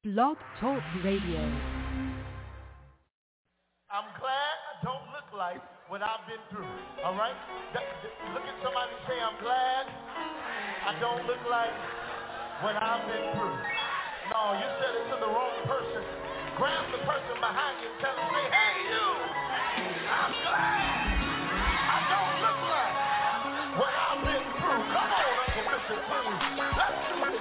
Blog Talk Radio. I'm glad I don't look like what I've been through, all right? Look at somebody and say, I'm glad I don't look like what I've been through. No, you said it to the wrong person. Grab the person behind you and tell them, say, hey, you, I'm glad I don't look like what I've been through. Come on, Uncle Richard, please. Let's do this.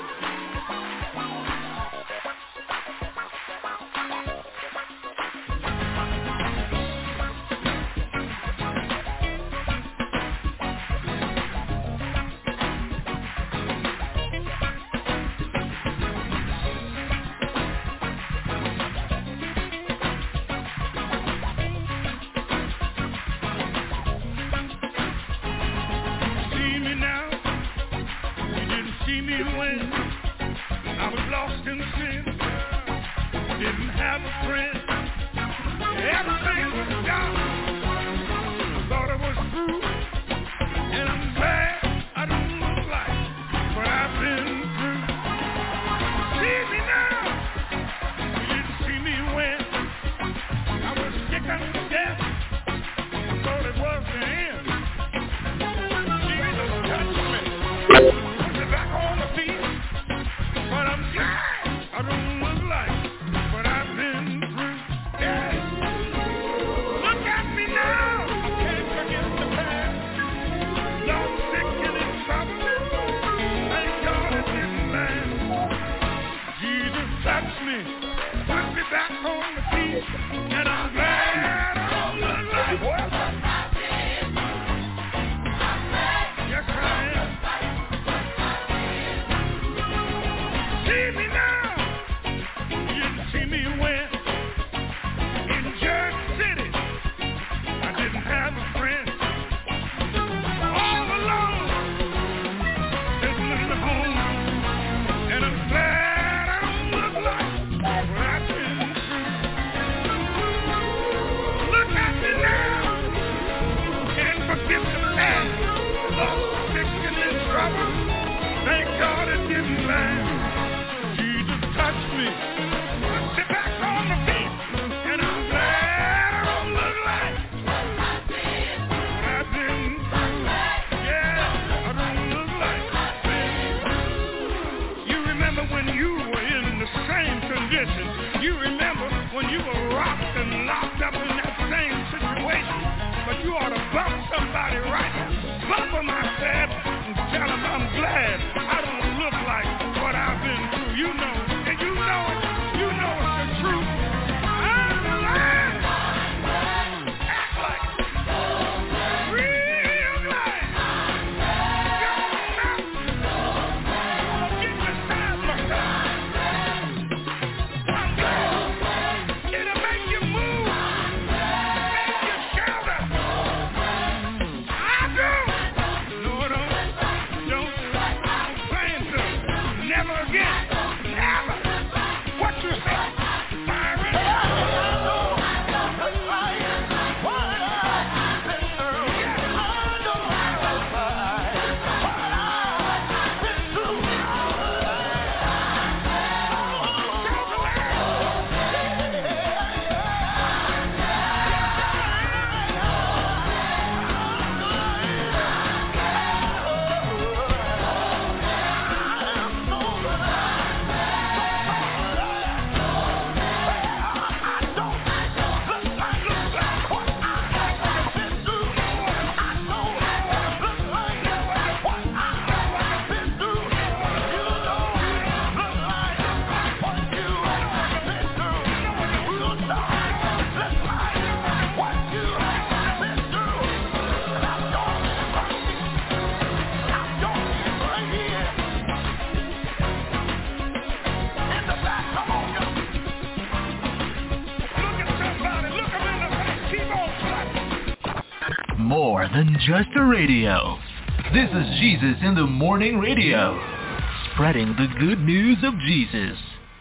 More than just a radio. This is Jesus in the Morning Radio, spreading the good news of Jesus.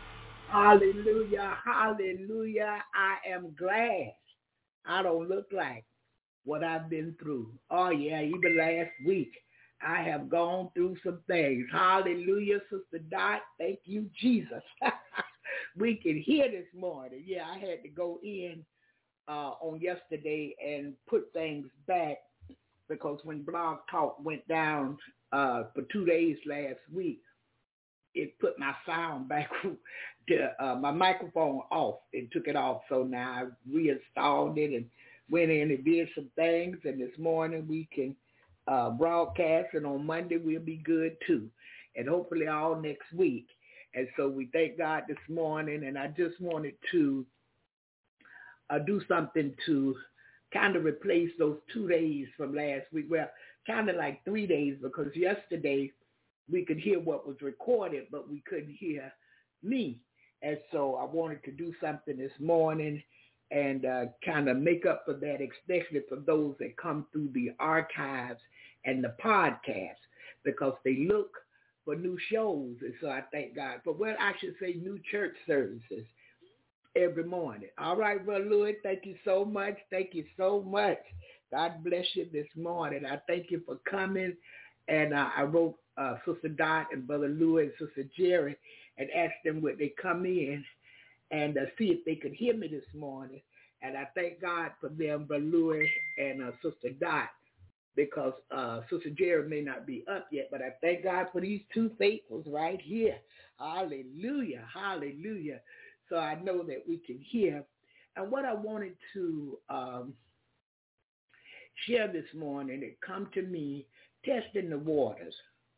Hallelujah, hallelujah. I am glad I don't look like what I've been through. Oh yeah, even last week I have gone through some things. Hallelujah, Sister Dot. Thank you, Jesus. we can hear this morning. Yeah, I had to go in on yesterday and put things back because when Blog Talk went down for 2 days last week, it put my sound back to my microphone off. It took it off. So now I reinstalled it and went in and did some things. And this morning we can broadcast, and on Monday we'll be good too. And hopefully all next week. And so we thank God this morning. And I just wanted to do something to kind of replace those 2 days from last week. Well, kind of like 3 days, because yesterday we could hear what was recorded, but we couldn't hear me. And so I wanted to do something this morning and kind of make up for that, especially for those that come through the archives and the podcast, because they look for new shows. And so I thank God for, well, I should say new church services every morning. All right, Brother Louis, thank you so much. Thank you so much. God bless you this morning. I thank you for coming. And I wrote Sister Dot and Brother Louis and Sister Jerry and asked them would they come in and see if they could hear me this morning. And I thank God for them, Brother Louis and Sister Dot, because Sister Jerry may not be up yet, but I thank God for these two faithfuls right here. Hallelujah, hallelujah. So I know that we can hear. And what I wanted to share this morning, it come to me, testing the waters.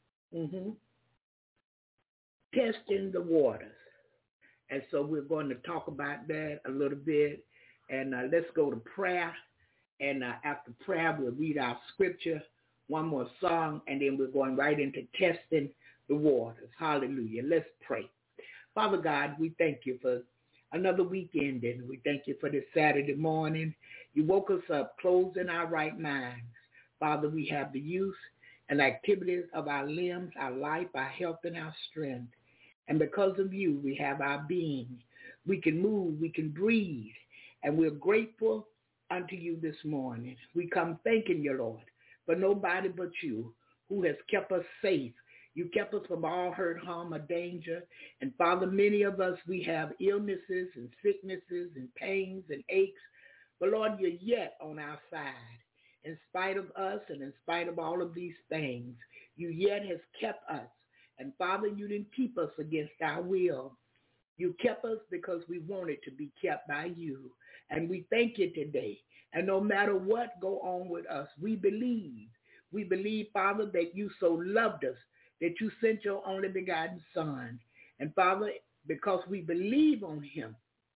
Testing the waters. And so we're going to talk about that a little bit. And let's go to prayer. And after prayer, we'll read our scripture, one more song, and then we're going right into testing the waters. Hallelujah. Let's pray. Father God, we thank you for another weekend, and we thank you for this Saturday morning. You woke us up, clothed in our right minds. Father, we have the use and activities of our limbs, our life, our health, and our strength. And because of you, we have our being. We can move, we can breathe, and we're grateful unto you this morning. We come thanking you, Lord, for nobody but you who has kept us safe. You kept us from all hurt, harm, or danger. And Father, many of us, we have illnesses and sicknesses and pains and aches. But Lord, you're yet on our side. In spite of us and in spite of all of these things, you yet has kept us. And Father, you didn't keep us against our will. You kept us because we wanted to be kept by you. And we thank you today. And no matter what go on with us, we believe. We believe, Father, that you so loved us, that you sent your only begotten Son. And Father, because we believe on him,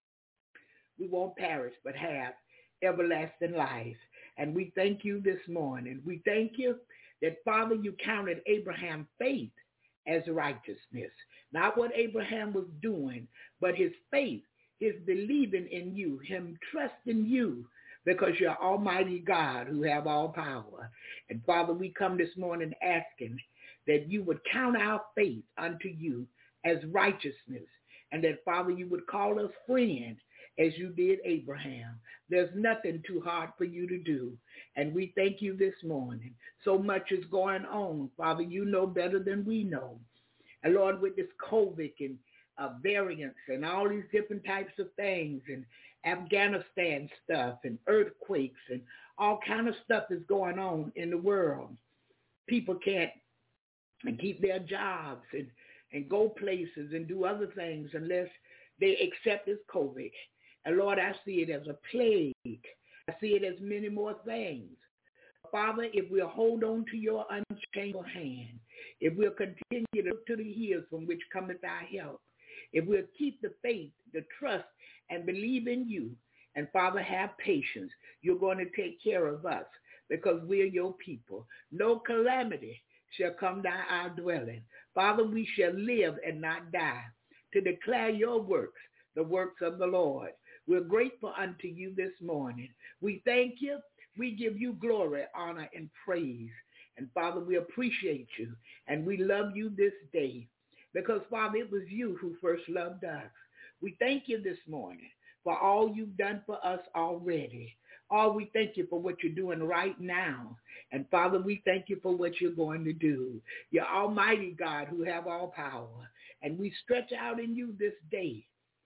we won't perish but have everlasting life. And we thank you this morning. We thank you that, Father, you counted Abraham's faith as righteousness. Not what Abraham was doing, but his faith, his believing in you, him trusting you, because you're Almighty God who have all power. And Father, we come this morning asking that you would count our faith unto you as righteousness, and that, Father, you would call us friends as you did Abraham. There's nothing too hard for you to do. And we thank you this morning. So much is going on. Father, you know better than we know. And Lord, with this COVID and variants and all these different types of things and Afghanistan stuff and earthquakes and all kind of stuff is going on in the world. People can't keep their jobs and go places and do other things unless they accept this COVID. And Lord, I see it as a plague. I see it as many more things. Father, if we'll hold on to your unchangeable hand, if we'll continue to look to the hills from which cometh our help, if we'll keep the faith, the trust, and believe in you, and Father, have patience, you're going to take care of us because we're your people. No calamity shall come nigh our dwelling. Father, we shall live and not die to declare your works, the works of the Lord. We're grateful unto you this morning. We thank you. We give you glory, honor, and praise. And Father, we appreciate you, and we love you this day because, Father, it was you who first loved us. We thank you this morning for all you've done for us already. Oh, we thank you for what you're doing right now. And Father, we thank you for what you're going to do. You're Almighty God who have all power. And we stretch out in you this day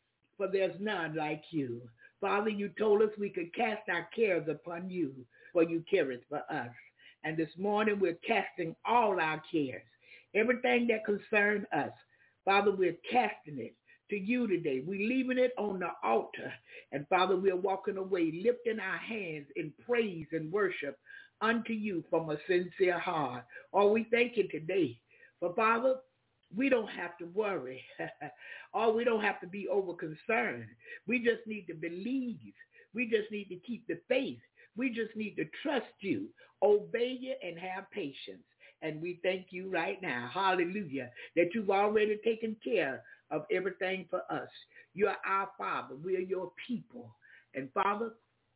for there's none like you. Father, you told us we could cast our cares upon you, for you careth for us. And this morning we're casting all our cares, everything that concerns us. Father, we're casting it to you today. We're leaving it on the altar. And Father, we're walking away, lifting our hands in praise and worship unto you from a sincere heart. Oh, we thank you today. For Father, we don't have to worry. We don't have to be over concerned. We just need to believe. We just need to keep the faith. We just need to trust you, obey you, and have patience. And we thank you right now, hallelujah, that you've already taken care of everything for us. You are our Father. We are your people. And Father,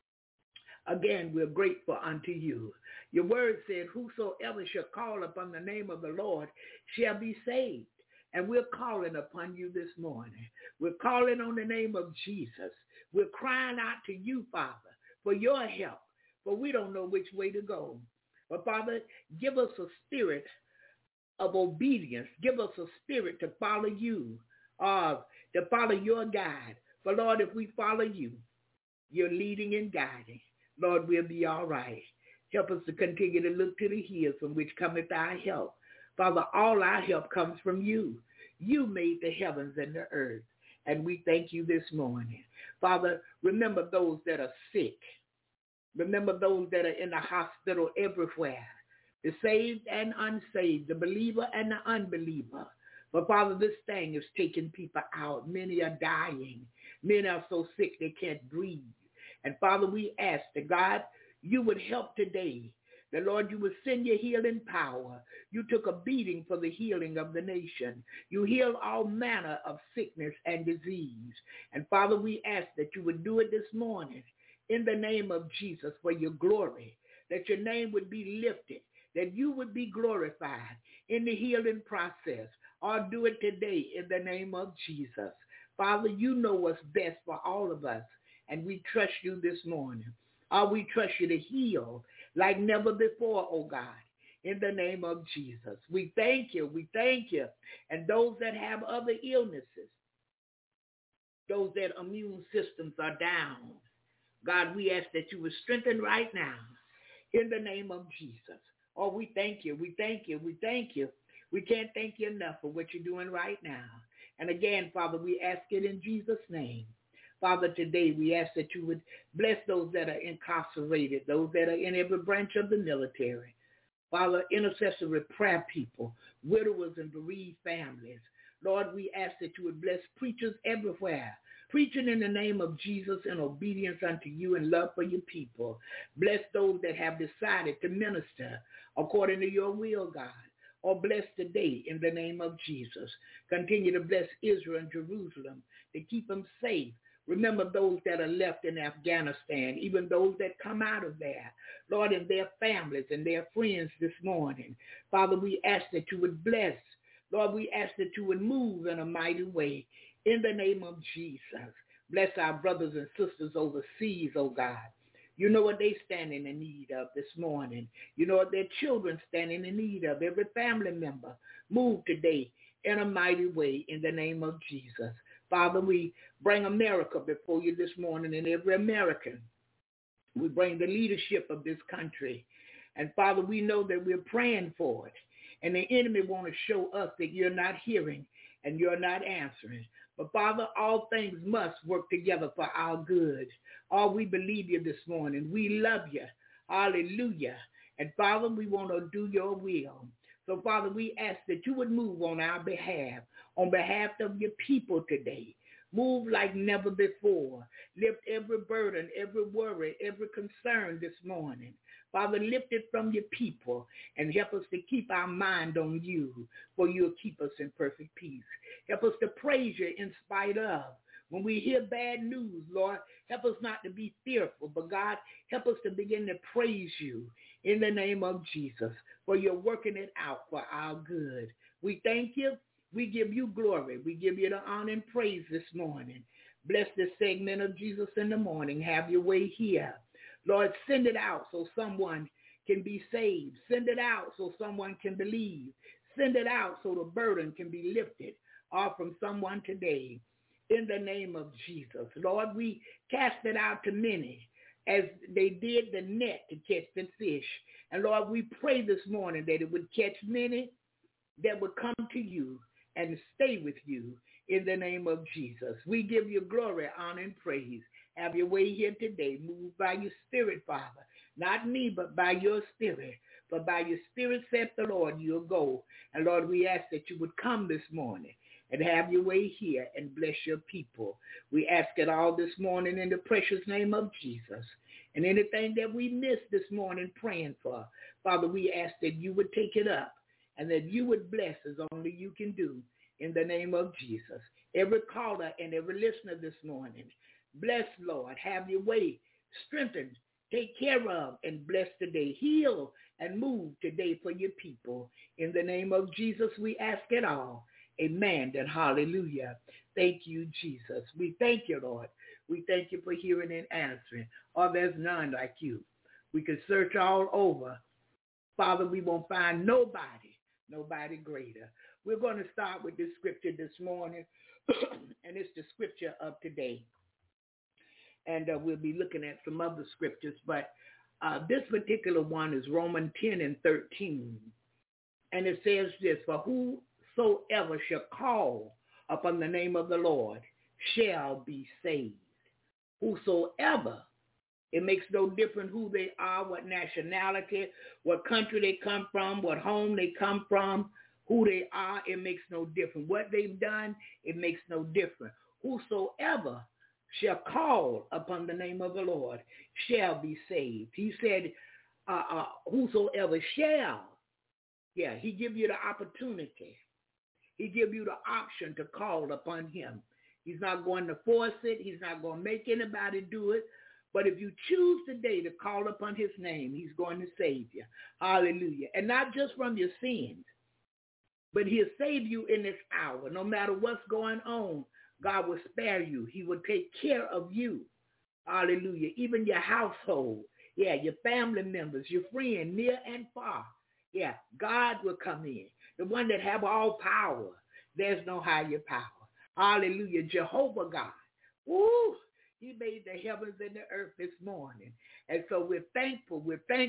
again, we're grateful unto you. Your word said, whosoever shall call upon the name of the Lord shall be saved. And we're calling upon you this morning. We're calling on the name of Jesus. We're crying out to you, Father, for your help, for we don't know which way to go. But Father, give us a spirit of obedience. Give us a spirit to follow you, to follow your guide. For Lord, if we follow you, you're leading and guiding. Lord, we'll be all right. Help us to continue to look to the hills from which cometh our help. Father, all our help comes from you. You made the heavens and the earth, and we thank you this morning. Father, remember those that are sick. Remember those that are in the hospital everywhere, the saved and unsaved, the believer and the unbeliever. But Father, this thing is taking people out. Many are dying. Many are so sick they can't breathe. And Father, we ask that God, you would help today. That Lord, you would send your healing power. You took a beating for the healing of the nation. You healed all manner of sickness and disease. And Father, we ask that you would do it this morning in the name of Jesus for your glory, that your name would be lifted, that you would be glorified in the healing process. Or do it today in the name of Jesus. Father, you know what's best for all of us, and we trust you this morning. We trust you to heal like never before, oh God, in the name of Jesus. We thank you. We thank you. And those that have other illnesses, those that immune systems are down, God, we ask that you would strengthen right now in the name of Jesus. Oh, we thank you. We thank you. We thank you. We can't thank you enough for what you're doing right now. And again, Father, we ask it in Jesus' name. Father, today we ask that you would bless those that are incarcerated, those that are in every branch of the military. Father, intercessory prayer people, widowers and bereaved families. Lord, we ask that you would bless preachers everywhere, preaching in the name of Jesus in obedience unto you and love for your people. Bless those that have decided to minister according to your will, God. Or bless today in the name of Jesus. Continue to bless Israel and Jerusalem to keep them safe. Remember those that are left in Afghanistan, even those that come out of there, Lord, and their families and their friends this morning. Father, we ask that you would bless. Lord, we ask that you would move in a mighty way in the name of Jesus. Bless our brothers and sisters overseas, oh God. You know what they standing in need of this morning. You know what their children standing in need of. Every family member, move today in a mighty way in the name of Jesus. Father, we bring America before you this morning and every American. We bring the leadership of this country. And Father, we know that we're praying for it. And the enemy want to show us that you're not hearing and you're not answering. But Father, all things must work together for our good. Oh, we believe you this morning. We love you. Hallelujah. And Father, we want to do your will. So Father, we ask that you would move on our behalf, on behalf of your people today. Move like never before. Lift every burden, every worry, every concern this morning. Father, lift it from your people and help us to keep our mind on you, for you'll keep us in perfect peace. Help us to praise you in spite of. When we hear bad news, Lord, help us not to be fearful, but God, help us to begin to praise you in the name of Jesus, for you're working it out for our good. We thank you. We give you glory. We give you the honor and praise this morning. Bless this segment of Jesus in the morning. Have your way here. Lord, send it out so someone can be saved. Send it out so someone can believe. Send it out so the burden can be lifted off from someone today. in the name of Jesus. Lord, we cast it out to many as they did the net to catch the fish. And Lord, we pray this morning that it would catch many that would come to you and stay with you in the name of Jesus. We give you glory, honor, and praise. Have your way here today. Move by your spirit, Father. Not me, but by your spirit. For by your spirit, saith the Lord, you'll go. And Lord, we ask that you would come this morning and have your way here and bless your people. We ask it all this morning in the precious name of Jesus. And anything that we missed this morning praying for, Father, we ask that you would take it up and that you would bless as only you can do in the name of Jesus. Every caller and every listener this morning, bless, Lord. Have your way. Strengthen, take care of, and bless today. Heal and move today for your people. In the name of Jesus, we ask it all. Amen and hallelujah. Thank you, Jesus. We thank you, Lord. We thank you for hearing and answering. Oh, there's none like you. We can search all over. Father, we won't find nobody greater. We're going to start with this scripture this morning, and it's the scripture of today. And we'll be looking at some other scriptures, but this particular one is Romans 10 and 13. And it says this, for whosoever shall call upon the name of the Lord shall be saved. Whosoever. It makes no difference who they are, what nationality, what country they come from, what home they come from, who they are. It makes no difference. What they've done, it makes no difference. Whosoever shall call upon the name of the Lord shall be saved. He said, whosoever shall. Yeah, he give you the opportunity. He give you the option to call upon him. He's not going to force it. He's not going to make anybody do it. But if you choose today to call upon his name, he's going to save you. Hallelujah. And not just from your sins, but he'll save you in this hour. No matter what's going on, God will spare you. He will take care of you. Hallelujah. Even your household. Yeah, your family members, your friends, near and far. Yeah, God will come in. The one that have all power. There's no higher power. Hallelujah. Jehovah God. Woo! He made the heavens and the earth this morning. And so we're thankful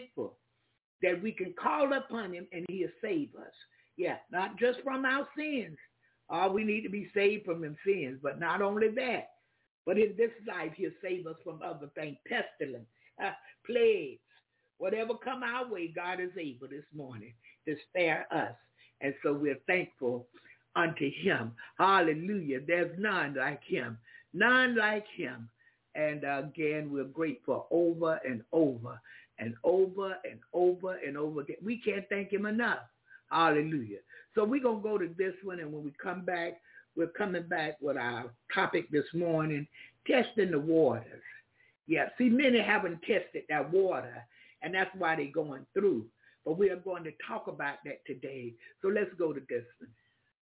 that we can call upon him and he'll save us. Yeah, not just from our sins. All we need to be saved from them sins. But not only that, but in this life, he'll save us from other things. Pestilence, plagues, whatever come our way, God is able this morning to spare us. And so we're thankful unto him. Hallelujah. There's none like him. None like him. And again, we're grateful over and over and over and over and over again. We can't thank him enough. Hallelujah. So we're going to go to this one, and when we come back, we're coming back with our topic this morning, testing the waters. Yeah, see, many haven't tested that water, and that's why they're going through. But we are going to talk about that today. So let's go to this one.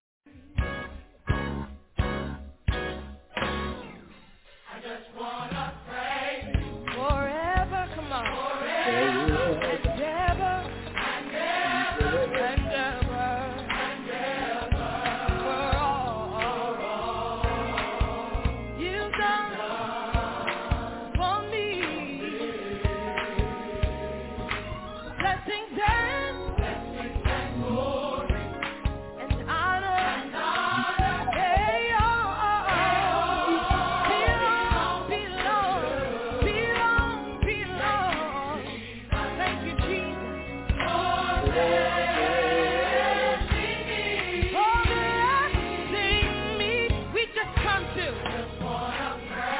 I just want to pray forever, come on. Forever. And ever. And ever. And ever. And ever. For all you've done for me. Blessings and glory and honor. They all belong. Thank you, Jesus. For blessing me. We just come to.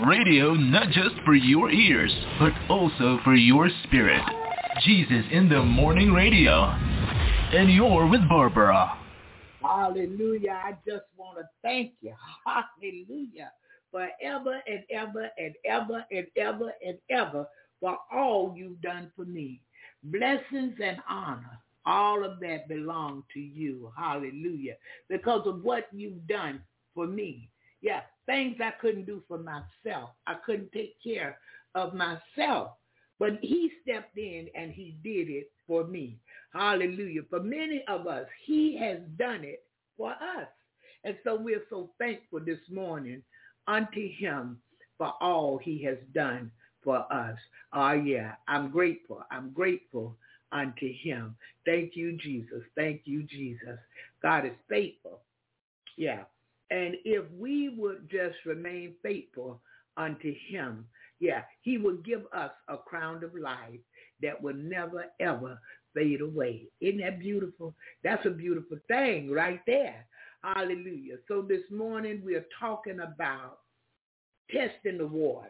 Radio not just for your ears, but also for your spirit. Jesus in the Morning Radio. And you're with Barbara. Hallelujah. I just want to thank you. Hallelujah. Forever and ever and ever and ever and ever for all you've done for me. Blessings and honor, all of that belong to you. Hallelujah. Because of what you've done for me. Yeah, things I couldn't do for myself. I couldn't take care of myself. But he stepped in and he did it for me. Hallelujah. For many of us, he has done it for us. And so we're so thankful this morning unto him for all he has done for us. Oh, yeah, I'm grateful. I'm grateful unto him. Thank you, Jesus. Thank you, Jesus. God is faithful. Yeah. And if we would just remain faithful unto him, yeah, he will give us a crown of life that will never, ever fade away. Isn't that beautiful? That's a beautiful thing right there. Hallelujah. So this morning we're talking about testing the waters.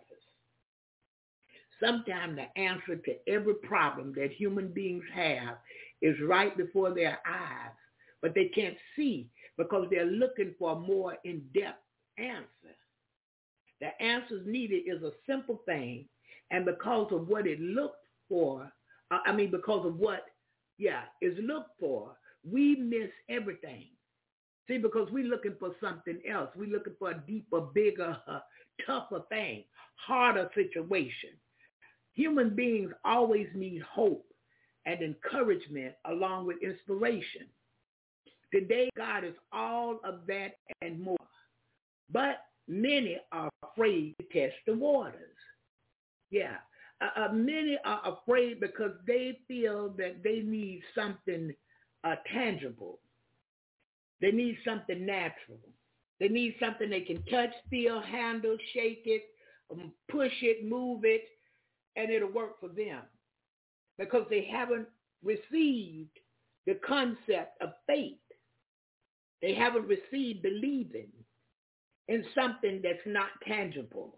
Sometimes the answer to every problem that human beings have is right before their eyes, but they can't see because they're looking for a more in-depth answer. The answers needed is a simple thing, and because of what it looked for, because of what, is looked for, we miss everything. See, because we're looking for something else. We're looking for a deeper, bigger, tougher thing, harder situation. Human beings always need hope and encouragement along with inspiration. Today, God is all of that and more. But many are afraid to test the waters. Yeah. Many are afraid because they feel that they need something tangible. They need something natural. They need something they can touch, feel, handle, shake it, push it, move it, and it'll work for them because they haven't received the concept of faith. They haven't received believing in something that's not tangible.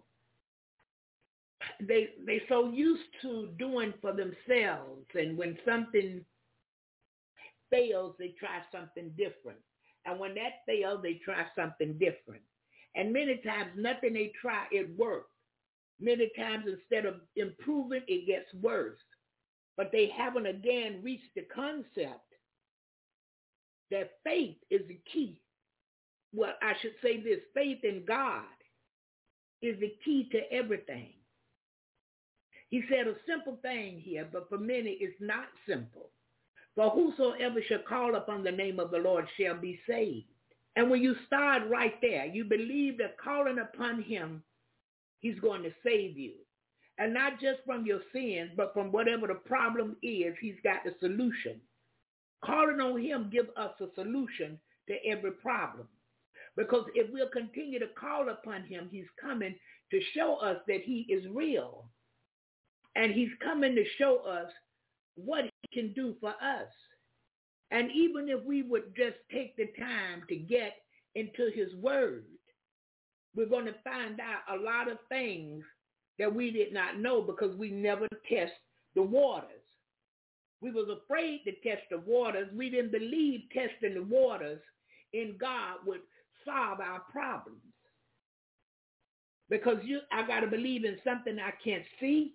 They so used to doing for themselves, and when something fails, they try something different. And when that fails, they try something different. And many times, nothing they try, it works. Many times, instead of improving, it gets worse. But they haven't again reached the concept that faith is the key. Well, I should say this, faith in God is the key to everything. He said a simple thing here, but for many it's not simple. For whosoever shall call upon the name of the Lord shall be saved. And when you start right there, you believe that calling upon him, he's going to save you. And not just from your sins, but from whatever the problem is, he's got the solution. Calling on him gives us a solution to every problem. Because if we'll continue to call upon him, he's coming to show us that he is real. And he's coming to show us what he can do for us. And even if we would just take the time to get into his word, we're going to find out a lot of things that we did not know because we never test the waters. We was afraid to test the waters. We didn't believe testing the waters in God would solve our problems. Because I got to believe in something I can't see.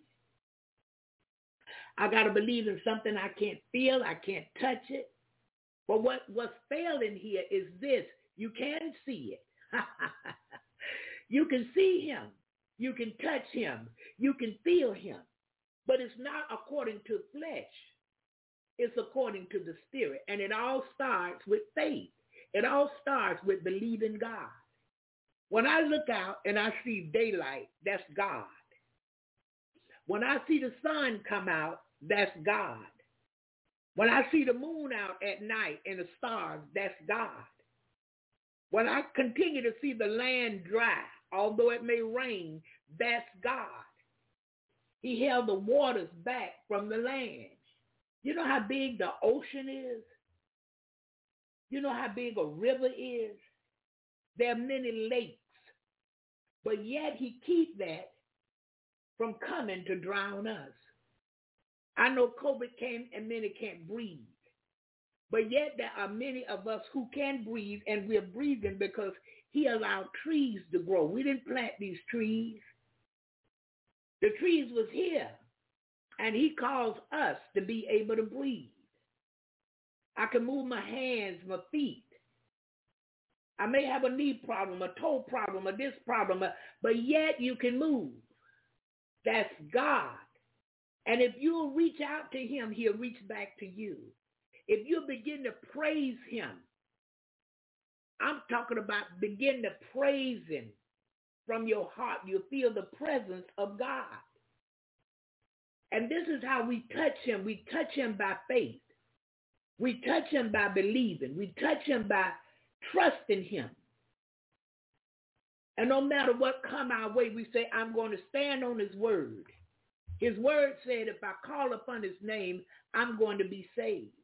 I got to believe in something I can't feel. I can't touch it. But what's failing here is this. You can see it. You can see him. You can touch him. You can feel him. But it's not according to flesh. It's according to the spirit. And it all starts with faith. It all starts with believing God. When I look out and I see daylight, that's God. When I see the sun come out, that's God. When I see the moon out at night and the stars, that's God. When I continue to see the land dry, although it may rain, that's God. He held the waters back from the land. You know how big the ocean is? You know how big a river is? There are many lakes. but yet he keep that from coming to drown us. I know COVID came and many can't breathe, but yet there are many of us who can breathe, and we're breathing because he allowed trees to grow. We didn't plant these trees. The trees was here, and he caused us to be able to breathe. I can move my hands, my feet. I may have a knee problem, a toe problem, or this problem, but yet you can move. That's God. And if you'll reach out to him, he'll reach back to you. If you begin to praise him, I'm talking about begin to praise him from your heart. You'll feel the presence of God. And this is how we touch him. We touch him by faith. We touch him by believing. We touch him by trusting him. And no matter what come our way, we say, I'm going to stand on his word. His word said, if I call upon his name, I'm going to be saved.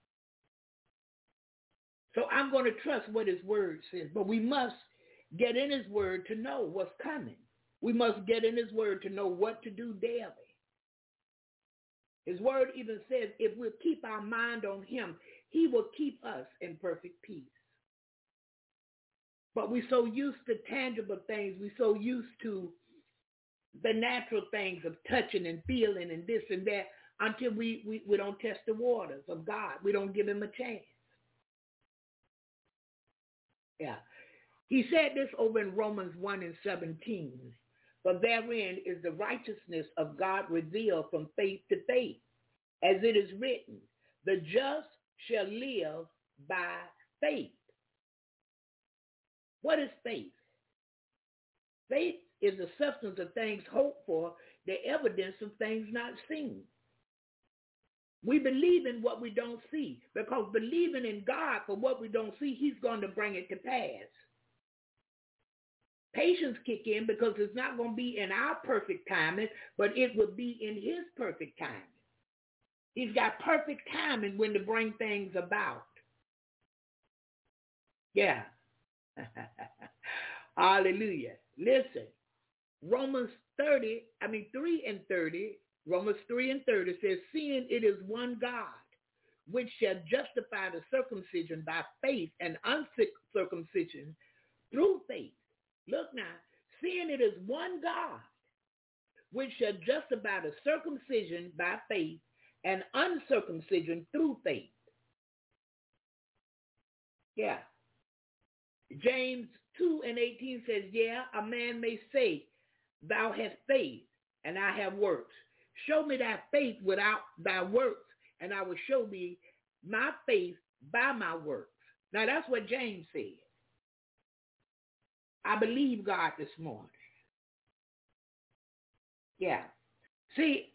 So I'm going to trust what his word says. But we must get in his word to know what's coming. We must get in his word to know what to do daily. His word even says, if we'll keep our mind on him, he will keep us in perfect peace. But we're so used to tangible things. We're so used to the natural things of touching and feeling and this and that until we don't test the waters of God. We don't give him a chance. Yeah. He said this over in Romans 1:17. For therein is the righteousness of God revealed from faith to faith. As it is written, the just shall live by faith. What is faith? Faith is the substance of things hoped for, the evidence of things not seen. We believe in what we don't see, because believing in God for what we don't see, he's going to bring it to pass. Patience kick in because it's not going to be in our perfect timing, but it will be in his perfect timing. He's got perfect timing when to bring things about. Yeah. Hallelujah. Listen, Romans 3:30 says, seeing it is one God, which shall justify the circumcision by faith and uncircumcision through faith. Look now, seeing it is one God, which shall justify the circumcision by faith and uncircumcision through faith. Yeah. James 2:18 says, yeah, a man may say, thou hast faith, and I have works. Show me thy faith without thy works, and I will show thee my faith by my works. Now that's what James said. I believe God this morning. Yeah. See,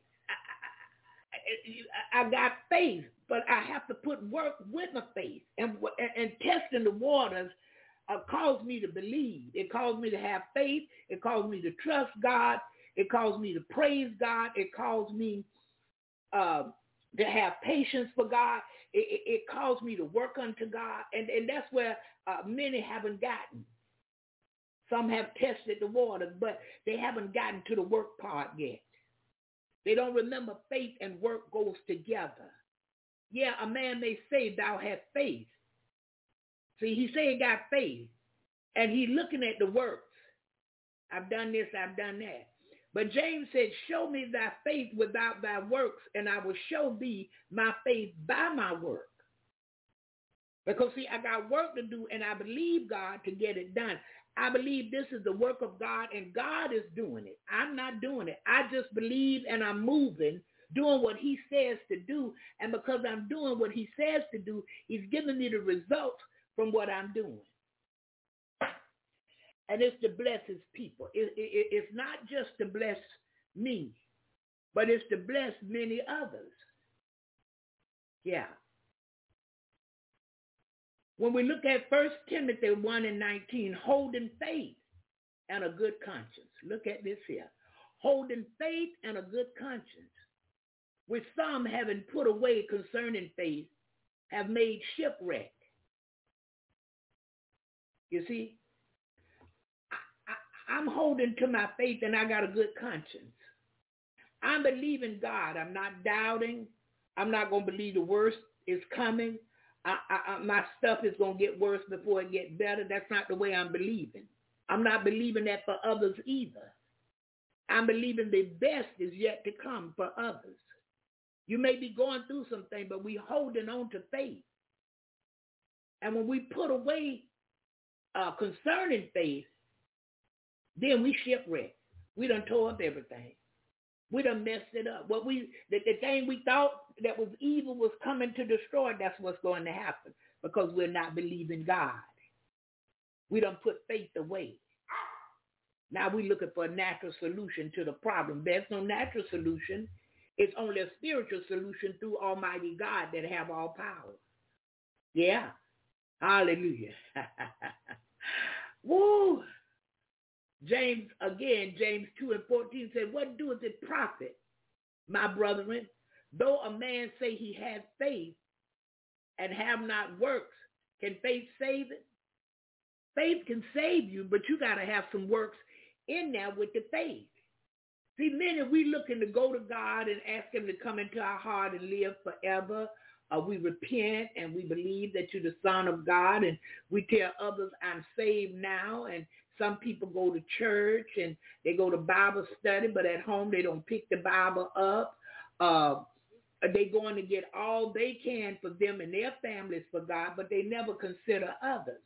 I got faith, but I have to put work with my faith. And testing the waters calls me to believe. It calls me to have faith. It calls me to trust God. It calls me to praise God. It calls me to have patience for God. It calls me to work unto God. And that's where many haven't gotten. Some have tested the waters, but they haven't gotten to the work part yet. They don't remember faith and work goes together. Yeah, a man may say, thou hast faith. See, he said he got faith, and he's looking at the works. I've done this, I've done that. But James said, show me thy faith without thy works, and I will show thee my faith by my work. Because, see, I got work to do, and I believe God to get it done. I believe this is the work of God, and God is doing it. I'm not doing it. I just believe, and I'm moving, doing what he says to do. And because I'm doing what he says to do, he's giving me the results from what I'm doing. And it's to bless his people. It's not just to bless me, but it's to bless many others. Yeah. When we look at 1 Timothy 1:19, holding faith and a good conscience. Look at this here. Holding faith and a good conscience, which some, having put away concerning faith, have made shipwreck. You see, I I'm holding to my faith and I got a good conscience. I'm believing God. I'm not doubting. I'm not going to believe the worst is coming. My stuff is going to get worse before it gets better. That's not the way I'm believing. I'm not believing that for others either. I'm believing the best is yet to come for others. You may be going through something, but we holding on to faith. And when we put away concerning faith, then we shipwreck. We done tore up everything. We done messed it up. The thing we thought that was evil was coming to destroy, that's what's going to happen because we're not believing God. We done put faith away. Now we're looking for a natural solution to the problem. There's no natural solution. It's only a spiritual solution through Almighty God that have all power. Yeah. Hallelujah. Woo. James 2:14 said, what doeth it profit, my brethren, though a man say he has faith and have not works? Can faith save it? Faith can save you, but you got to have some works in there with the faith. See, many, we looking to go to God and ask him to come into our heart and live forever. We repent and we believe that you're the Son of God, and we tell others I'm saved now. And some people go to church and they go to Bible study, but at home they don't pick the Bible up. They going to get all they can for them and their families for God, but they never consider others.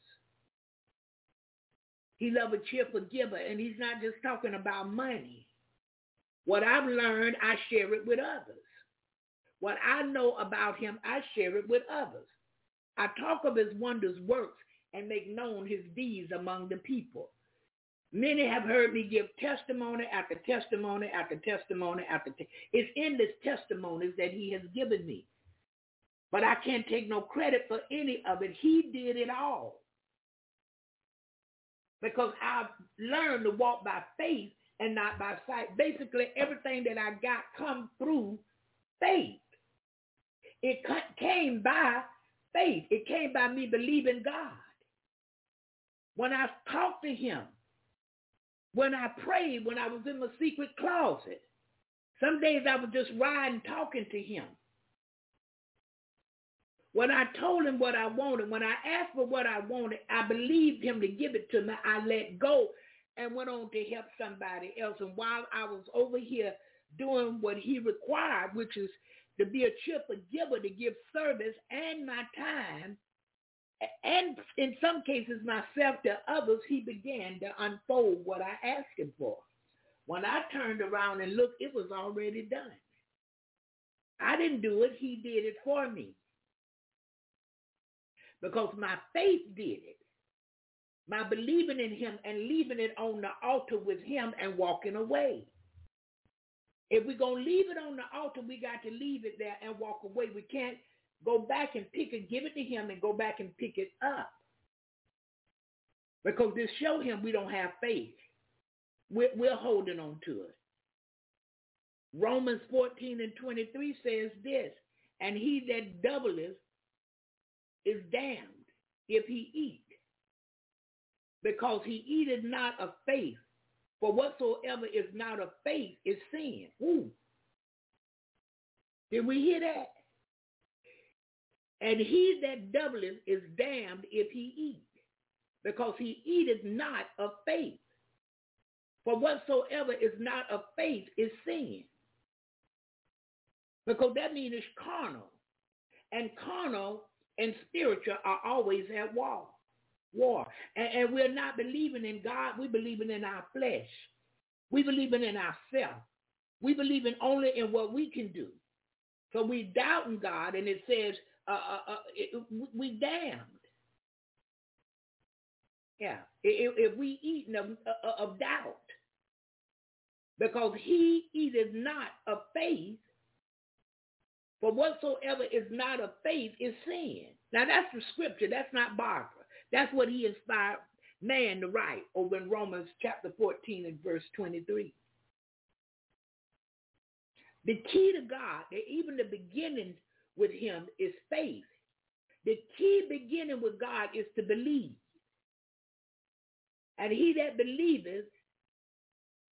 He loves a cheerful giver, and he's not just talking about money. What I've learned, I share it with others. What I know about him, I share it with others. I talk of his wondrous works and make known his deeds among the people. Many have heard me give testimony after testimony after testimony after it's endless testimonies that he has given me. But I can't take no credit for any of it. He did it all. Because I've learned to walk by faith and not by sight. Basically, everything that I got come through faith. It came by faith. It came by me believing God. When I talked to him, when I prayed, when I was in my secret closet, some days I was just riding talking to him. When I told him what I wanted, when I asked for what I wanted, I believed him to give it to me. I let go and went on to help somebody else. And while I was over here doing what he required, which is to be a cheerful giver, to give service and my time, and in some cases myself to others, he began to unfold what I asked him for. When I turned around and looked, it was already done. I didn't do it. He did it for me. Because my faith did it. My believing in him and leaving it on the altar with him and walking away. If we're going to leave it on the altar, we got to leave it there and walk away. We can't go back and pick it, give it to him and go back and pick it up. Because this show him we don't have faith. We're holding on to it. Romans 14:23 says this, and he that doubleth is damned if he eat, because he eateth not of faith. For whatsoever is not of faith is sin. Ooh. Did we hear that? And he that doubleth is damned if he eat, because he eateth not of faith. For whatsoever is not of faith is sin. Because that means it's carnal. And carnal and spiritual are always at war. And we're not believing in God. We're believing in our flesh. We're believing in ourselves. We're believing only in what we can do. So we doubting God, and it says we damned. Yeah, if we eat of doubt, because he eateth not of faith, for whatsoever is not of faith is sin. Now that's the scripture. That's not Barbara. That's what he inspired man to write over in Romans chapter 14 and verse 23. The key to God, even the beginning with him, is faith. The key beginning with God is to believe. And he that believeth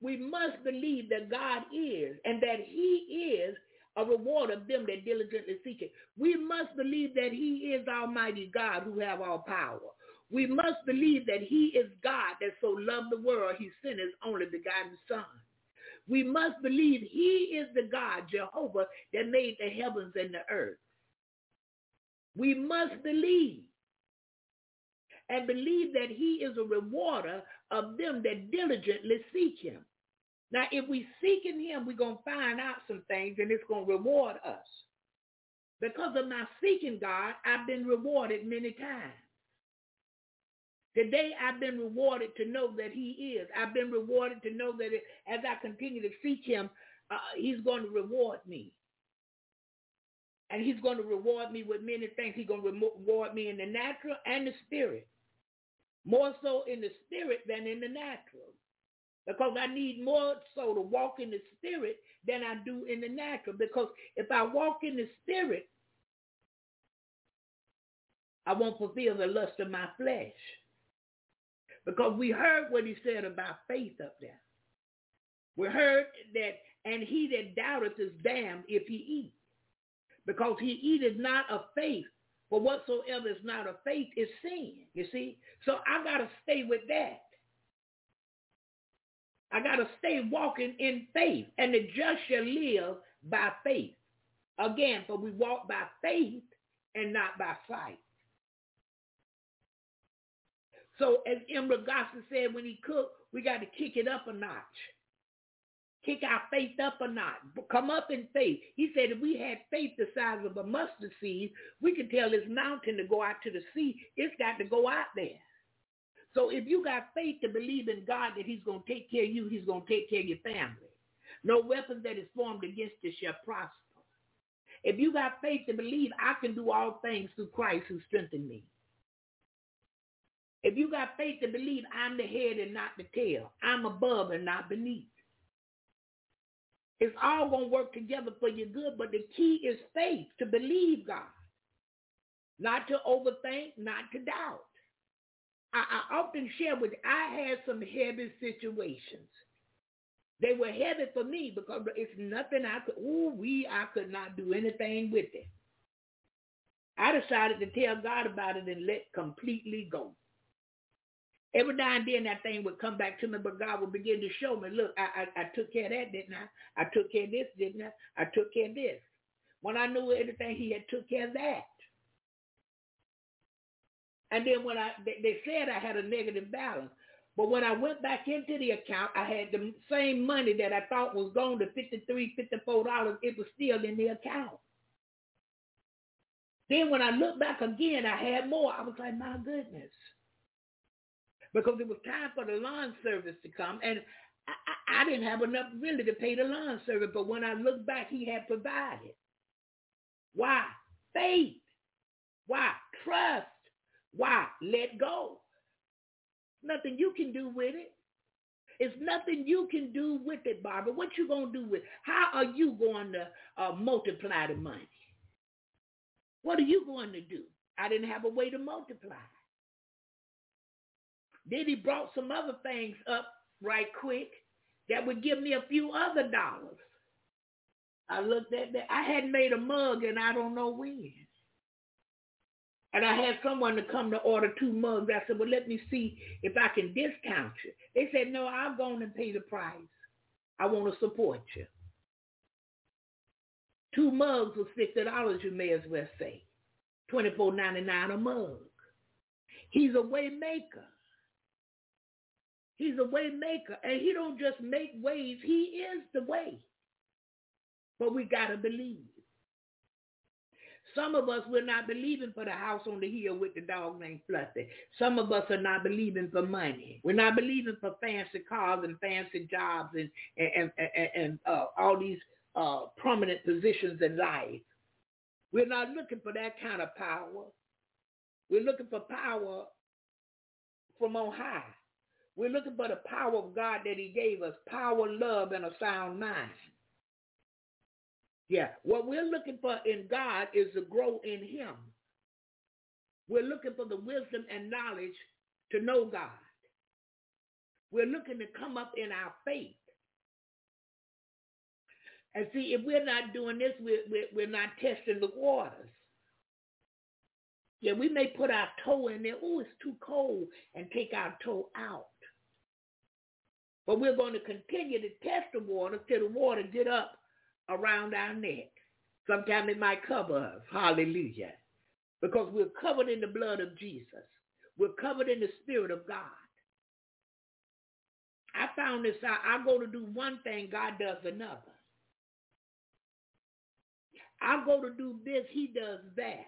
We must believe that God is and that he is a reward of them that diligently seek it. We must believe that he is Almighty God who have all power. We must believe that he is God that so loved the world he sent his only begotten Son. We must believe he is the God, Jehovah, that made the heavens and the earth. We must believe and believe that he is a rewarder of them that diligently seek him. Now, if we seek in him, we're going to find out some things, and it's going to reward us. Because of my seeking God, I've been rewarded many times. Today, I've been rewarded to know that he is. I've been rewarded to know that as I continue to seek him, he's going to reward me. And he's going to reward me with many things. He's going to reward me in the natural and the spirit. More so in the spirit than in the natural. Because I need more so to walk in the spirit than I do in the natural. Because if I walk in the spirit, I won't fulfill the lust of my flesh. Because we heard what he said about faith up there. We heard that, and he that doubteth is damned if he eat. Because he eateth not of faith. For whatsoever is not of faith is sin. You see? So I got to stay with that. I got to stay walking in faith. And the just shall live by faith. Again, for we walk by faith and not by sight. So as Emerald Gospel said when he cooked, we got to kick it up a notch. Kick our faith up a notch. Come up in faith. He said if we had faith the size of a mustard seed, we could tell this mountain to go out to the sea. It's got to go out there. So if you got faith to believe in God that he's going to take care of you, he's going to take care of your family. No weapon that is formed against you shall prosper. If you got faith to believe I can do all things through Christ who strengthened me. If you got faith to believe I'm the head and not the tail, I'm above and not beneath. It's all going to work together for your good, but the key is faith, to believe God. Not to overthink, not to doubt. I often share with you, I had some heavy situations. They were heavy for me because it's nothing I could not do anything with it. I decided to tell God about it and let completely go. Every now and then that thing would come back to me, but God would begin to show me, look, I took care of that, didn't I? I took care of this, didn't I? I took care of this. When I knew everything, he had took care of that. And then when they said I had a negative balance, but when I went back into the account, I had the same money that I thought was going to $53, $54. It was still in the account. Then when I looked back again, I had more. I was like, my goodness. Because it was time for the lawn service to come, and I didn't have enough really to pay the lawn service, but when I looked back, he had provided. Why? Faith. Why? Trust. Why? Let go. Nothing you can do with it. It's nothing you can do with it, Barbara. What you going to do with it? How are you going to multiply the money? What are you going to do? I didn't have a way to multiply. Then he brought some other things up right quick that would give me a few other dollars. I looked at that. I hadn't made a mug and I don't know when. And I had someone to come to order 2 mugs. I said, well, let me see if I can discount you. They said, no, I'll go on and pay the price. I want to support you. 2 mugs was $50, you may as well say. $24.99 a mug. He's a way maker. He's a way maker. And he don't just make ways. He is the way. But we got to believe. Some of us, we're not believing for the house on the hill with the dog named Fluffy. Some of us are not believing for money. We're not believing for fancy cars and fancy jobs and all these prominent positions in life. We're not looking for that kind of power. We're looking for power from on high. We're looking for the power of God that he gave us, power, love, and a sound mind. Yeah, what we're looking for in God is to grow in him. We're looking for the wisdom and knowledge to know God. We're looking to come up in our faith. And see, if we're not doing this, we're not testing the waters. Yeah, we may put our toe in there. Oh, it's too cold, and take our toe out. But we're going to continue to test the water till the water get up around our neck. Sometimes it might cover us. Hallelujah. Because we're covered in the blood of Jesus. We're covered in the Spirit of God. I found this out. I go to do one thing, God does another. I go to do this, he does that.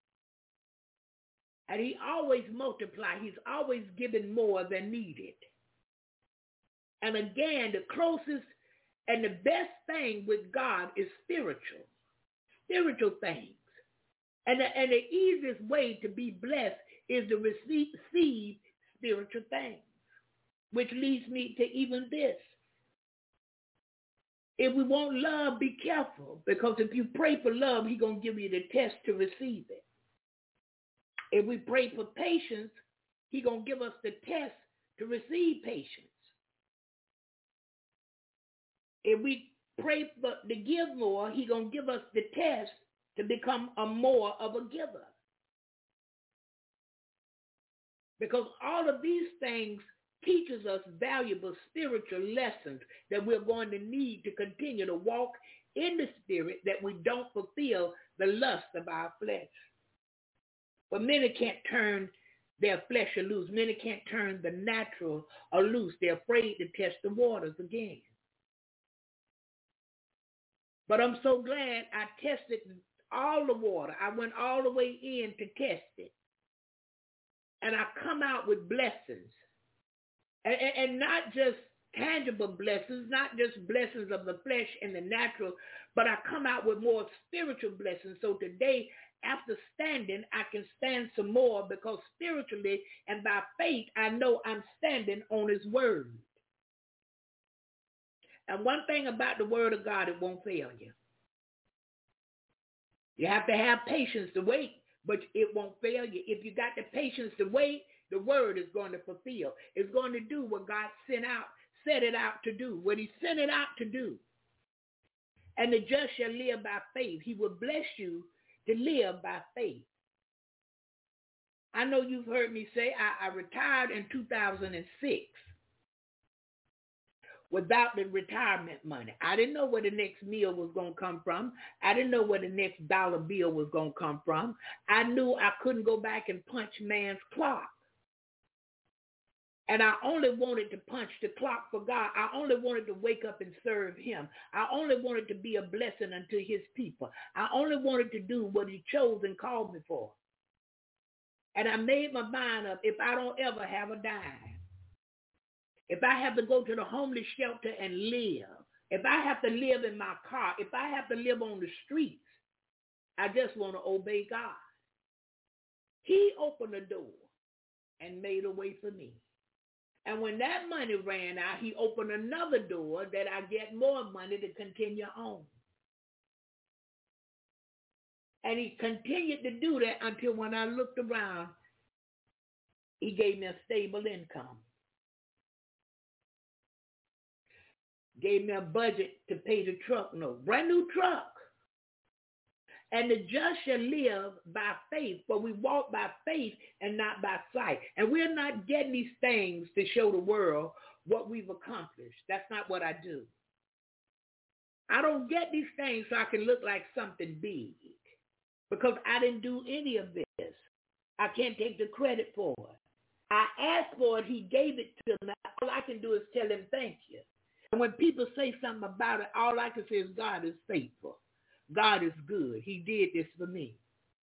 And he always multiplies. He's always giving more than needed. And again, the closest and the best thing with God is spiritual things. And the easiest way to be blessed is to receive spiritual things, which leads me to even this. If we want love, be careful, because if you pray for love, he's going to give you the test to receive it. If we pray for patience, he's going to give us the test to receive patience. If we pray to give more, he's going to give us the test to become more of a giver. Because all of these things teaches us valuable spiritual lessons that we're going to need to continue to walk in the Spirit, that we don't fulfill the lust of our flesh. But many can't turn their flesh loose. Many can't turn the natural loose. They're afraid to test the waters again. But I'm so glad I tested all the water. I went all the way in to test it. And I come out with blessings. And not just tangible blessings, not just blessings of the flesh and the natural, but I come out with more spiritual blessings. So today, after standing, I can stand some more, because spiritually and by faith, I know I'm standing on his word. And one thing about the word of God, it won't fail you. You have to have patience to wait, but it won't fail you. If you got the patience to wait, the word is going to fulfill. It's going to do what God set it out to do, what he sent it out to do. And the just shall live by faith. He will bless you to live by faith. I know you've heard me say I retired in 2006 without the retirement money. I didn't know where the next meal was going to come from. I didn't know where the next dollar bill was going to come from. I knew I couldn't go back and punch man's clock. And I only wanted to punch the clock for God. I only wanted to wake up and serve him. I only wanted to be a blessing unto his people. I only wanted to do what he chose and called me for. And I made my mind up, if I don't ever have a dime, if I have to go to the homeless shelter and live, if I have to live in my car, if I have to live on the streets, I just want to obey God. He opened the door and made a way for me. And when that money ran out, he opened another door that I get more money to continue on. And he continued to do that until when I looked around, he gave me a stable income. Gave me a budget to pay the truck note. Brand new truck. And the just shall live by faith, for we walk by faith and not by sight. And we're not getting these things to show the world what we've accomplished. That's not what I do. I don't get these things so I can look like something big, because I didn't do any of this. I can't take the credit for it. I asked for it. He gave it to me. All I can do is tell him thank you. And when people say something about it, all I can say is God is faithful. God is good. He did this for me.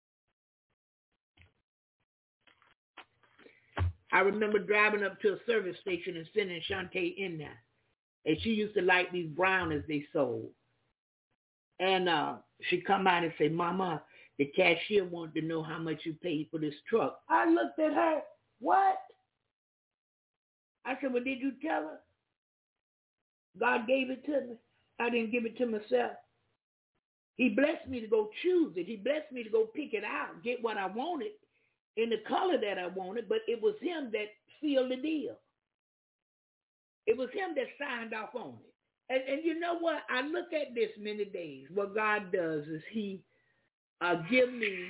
I remember driving up to a service station and sending Shantae in there. And she used to like these brownies they sold. And she come out and say, Mama, the cashier wanted to know how much you paid for this truck. I looked at her. What? I said, well, did you tell her? God gave it to me. I didn't give it to myself. He blessed me to go choose it. He blessed me to go pick it out, get what I wanted in the color that I wanted, but it was him that sealed the deal. It was him that signed off on it. And you know what? I look at this many days. What God does is he give me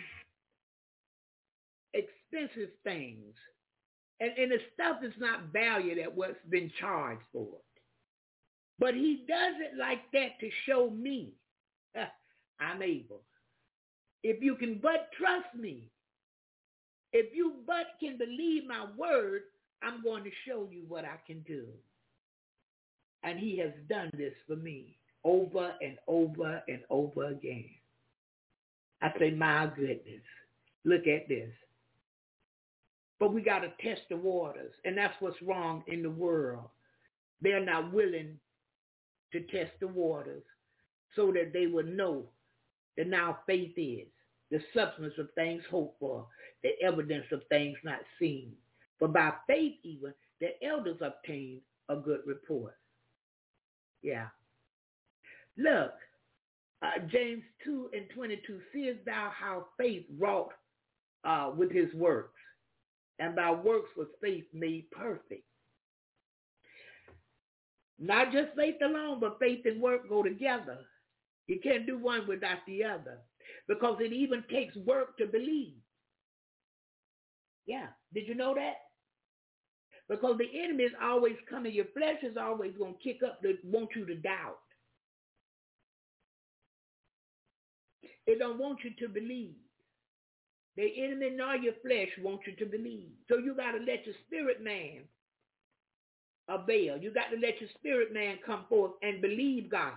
expensive things. And the stuff is not valued at what's been charged for it. But he does it like that to show me I'm able. If you can but trust me, if you but can believe my word, I'm going to show you what I can do. And he has done this for me over and over and over again. I say, my goodness, look at this. But we got to test the waters, and that's what's wrong in the world. They're not willing to test the waters so that they will know that now faith is the substance of things hoped for, the evidence of things not seen. For by faith even, the elders obtained a good report. Yeah. Look, James 2:22, seest thou how faith wrought with his works, and by works was faith made perfect. Not just faith alone, but faith and work go together. You can't do one without the other, because it even takes work to believe. Yeah, did you know that? Because the enemy is always coming. Your flesh is always going to kick up to want you to doubt. It don't want you to believe. The enemy nor your flesh wants you to believe. So you got to let your spirit man avail. You got to let your spirit man come forth and believe God.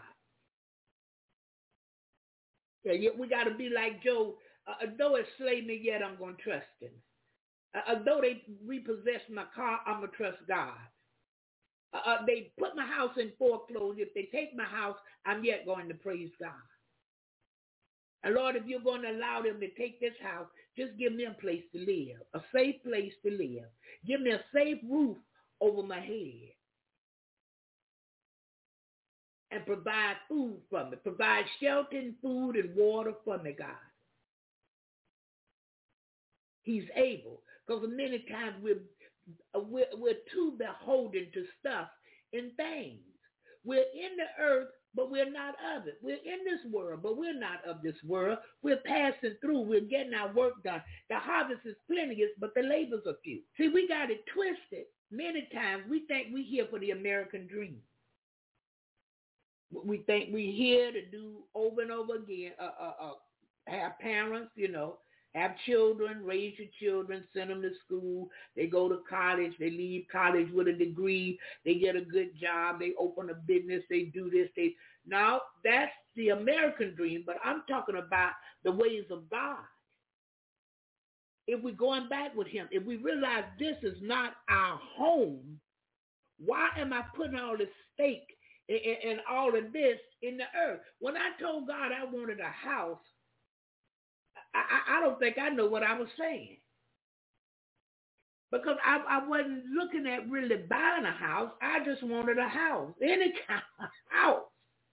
Yeah, we got to be like Job. Though it slay me, yet I'm going to trust him. Though they repossess my car, I'm going to trust God. They put my house in foreclosure. If they take my house, I'm yet going to praise God. And Lord, if you're going to allow them to take this house, just give me a place to live, a safe place to live. Give me a safe roof over my head. And provide food for me. Provide shelter and food and water for me, God. He's able. Because many times we're too beholden to stuff and things. We're in the earth, but we're not of it. We're in this world, but we're not of this world. We're passing through. We're getting our work done. The harvest is plenteous, but the labors are few. See, we got it twisted. Many times we think we're here for the American dream. We think we're here to do over and over again, have parents, have children, raise your children, send them to school. They go to college. They leave college with a degree. They get a good job. They open a business. They do this. Now, that's the American dream, but I'm talking about the ways of God. If we're going back with him, if we realize this is not our home, why am I putting all this stake and all of this in the earth? When I told God I wanted a house, I don't think I know what I was saying. Because I wasn't looking at really buying a house. I just wanted a house, any kind of house.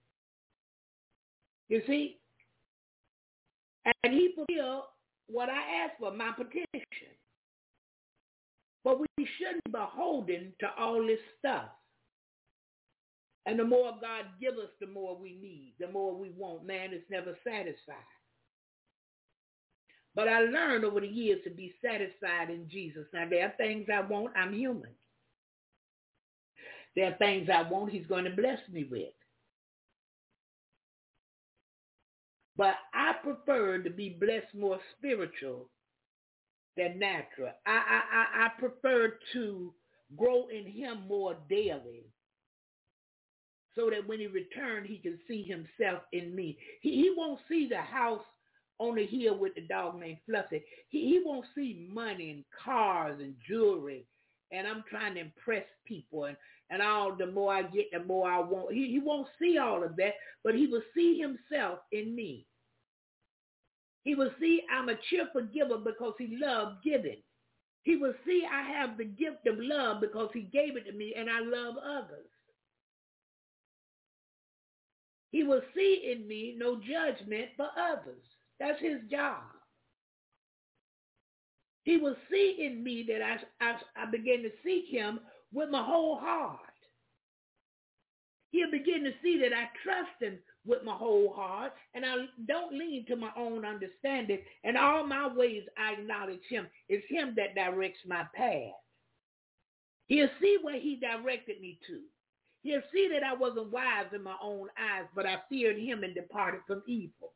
You see? And he fulfilled what I asked for, my petition. But we shouldn't be beholden to all this stuff. And the more God gives us, the more we need, the more we want. Man is never satisfied. But I learned over the years to be satisfied in Jesus. Now, there are things I want. I'm human. There are things I want he's going to bless me with. But I prefer to be blessed more spiritual than natural. I prefer to grow in him more daily, so that when he returns, he can see himself in me. He won't see the house on the hill with the dog named Fluffy. He won't see money and cars and jewelry, and I'm trying to impress people, and all the more I get, the more I want. He won't see all of that, but he will see himself in me. He will see I'm a cheerful giver because he loved giving. He will see I have the gift of love because he gave it to me, and I love others. He will see in me no judgment for others. That's his job. He will see in me that I begin to seek him with my whole heart. He'll begin to see that I trust him with my whole heart, and I don't lean to my own understanding. And all my ways I acknowledge him. It's him that directs my path. He'll see where he directed me to. He'll see that I wasn't wise in my own eyes, but I feared him and departed from evil.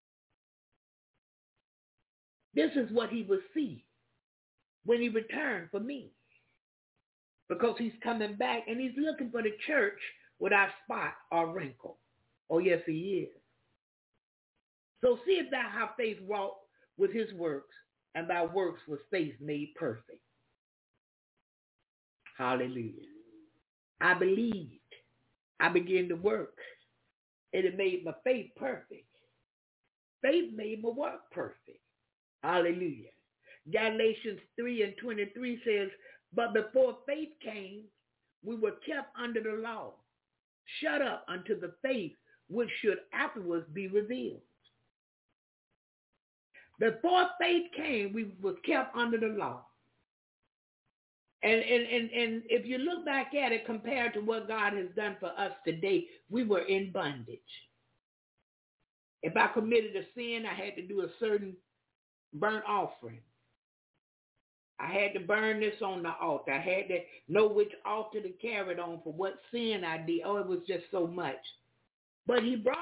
This is what he will see when he returned for me. Because he's coming back and he's looking for the church without spot or wrinkle. Oh, yes, he is. So see if thou have faith wrought with his works, and thy works was faith made perfect. Hallelujah. I believed. I began to work. And it made my faith perfect. Faith made my work perfect. Hallelujah. Galatians 3:23 says, but before faith came, we were kept under the law, shut up unto the faith which should afterwards be revealed. Before faith came, we were kept under the law. And if you look back at it compared to what God has done for us today, we were in bondage. If I committed a sin, I had to do a certain burnt offering. I had to burn this on the altar. I had to know which altar to carry it on for what sin I did. Oh, it was just so much. But he brought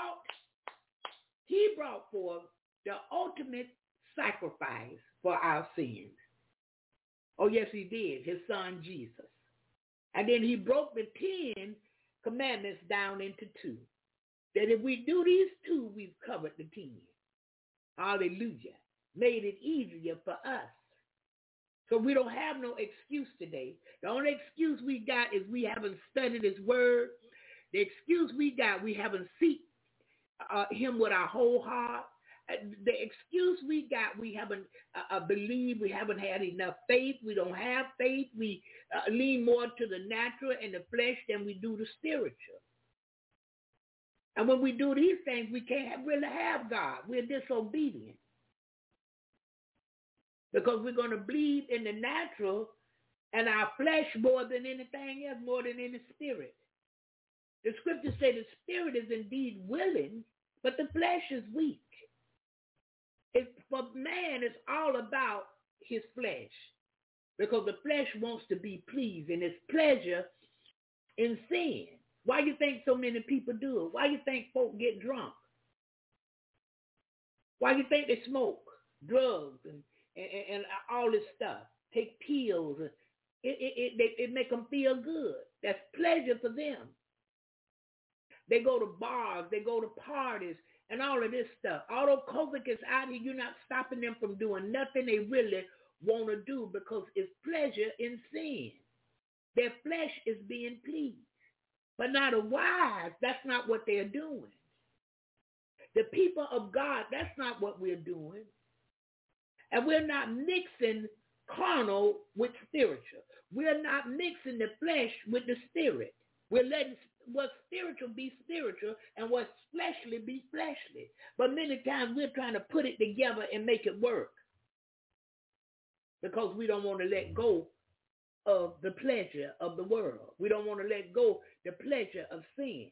forth the ultimate sacrifice for our sins. Oh, yes, he did, his son Jesus. And then he broke the 10 commandments down into 2. That if we do these 2, we've covered the 10. Hallelujah. Made it easier for us. So we don't have no excuse today. The only excuse we got is we haven't studied his word. The excuse we got, we haven't sought him with our whole heart. The excuse we got, we haven't believed, we haven't had enough faith. We don't have faith. We lean more to the natural and the flesh than we do the spiritual. And when we do these things, we can't really have God. We're disobedient. Because we're going to believe in the natural and our flesh more than anything else, more than any spirit. The scriptures say the spirit is indeed willing, but the flesh is weak. For man, it's all about his flesh. Because the flesh wants to be pleased, and it's pleasure in sin. Why do you think so many people do it? Why do you think folk get drunk? Why do you think they smoke drugs and all this stuff? Take pills. It make them feel good. That's pleasure for them. They go to bars. They go to parties and all of this stuff. Although COVID is out here, you're not stopping them from doing nothing they really want to do because it's pleasure in sin. Their flesh is being pleased. But now the wise, that's not what they're doing. The people of God, that's not what we're doing. And we're not mixing carnal with spiritual. We're not mixing the flesh with the spirit. We're letting what's spiritual be spiritual and what's fleshly be fleshly. But many times we're trying to put it together and make it work because we don't want to let go of the pleasure of the world. We don't want to let go the pleasure of sin.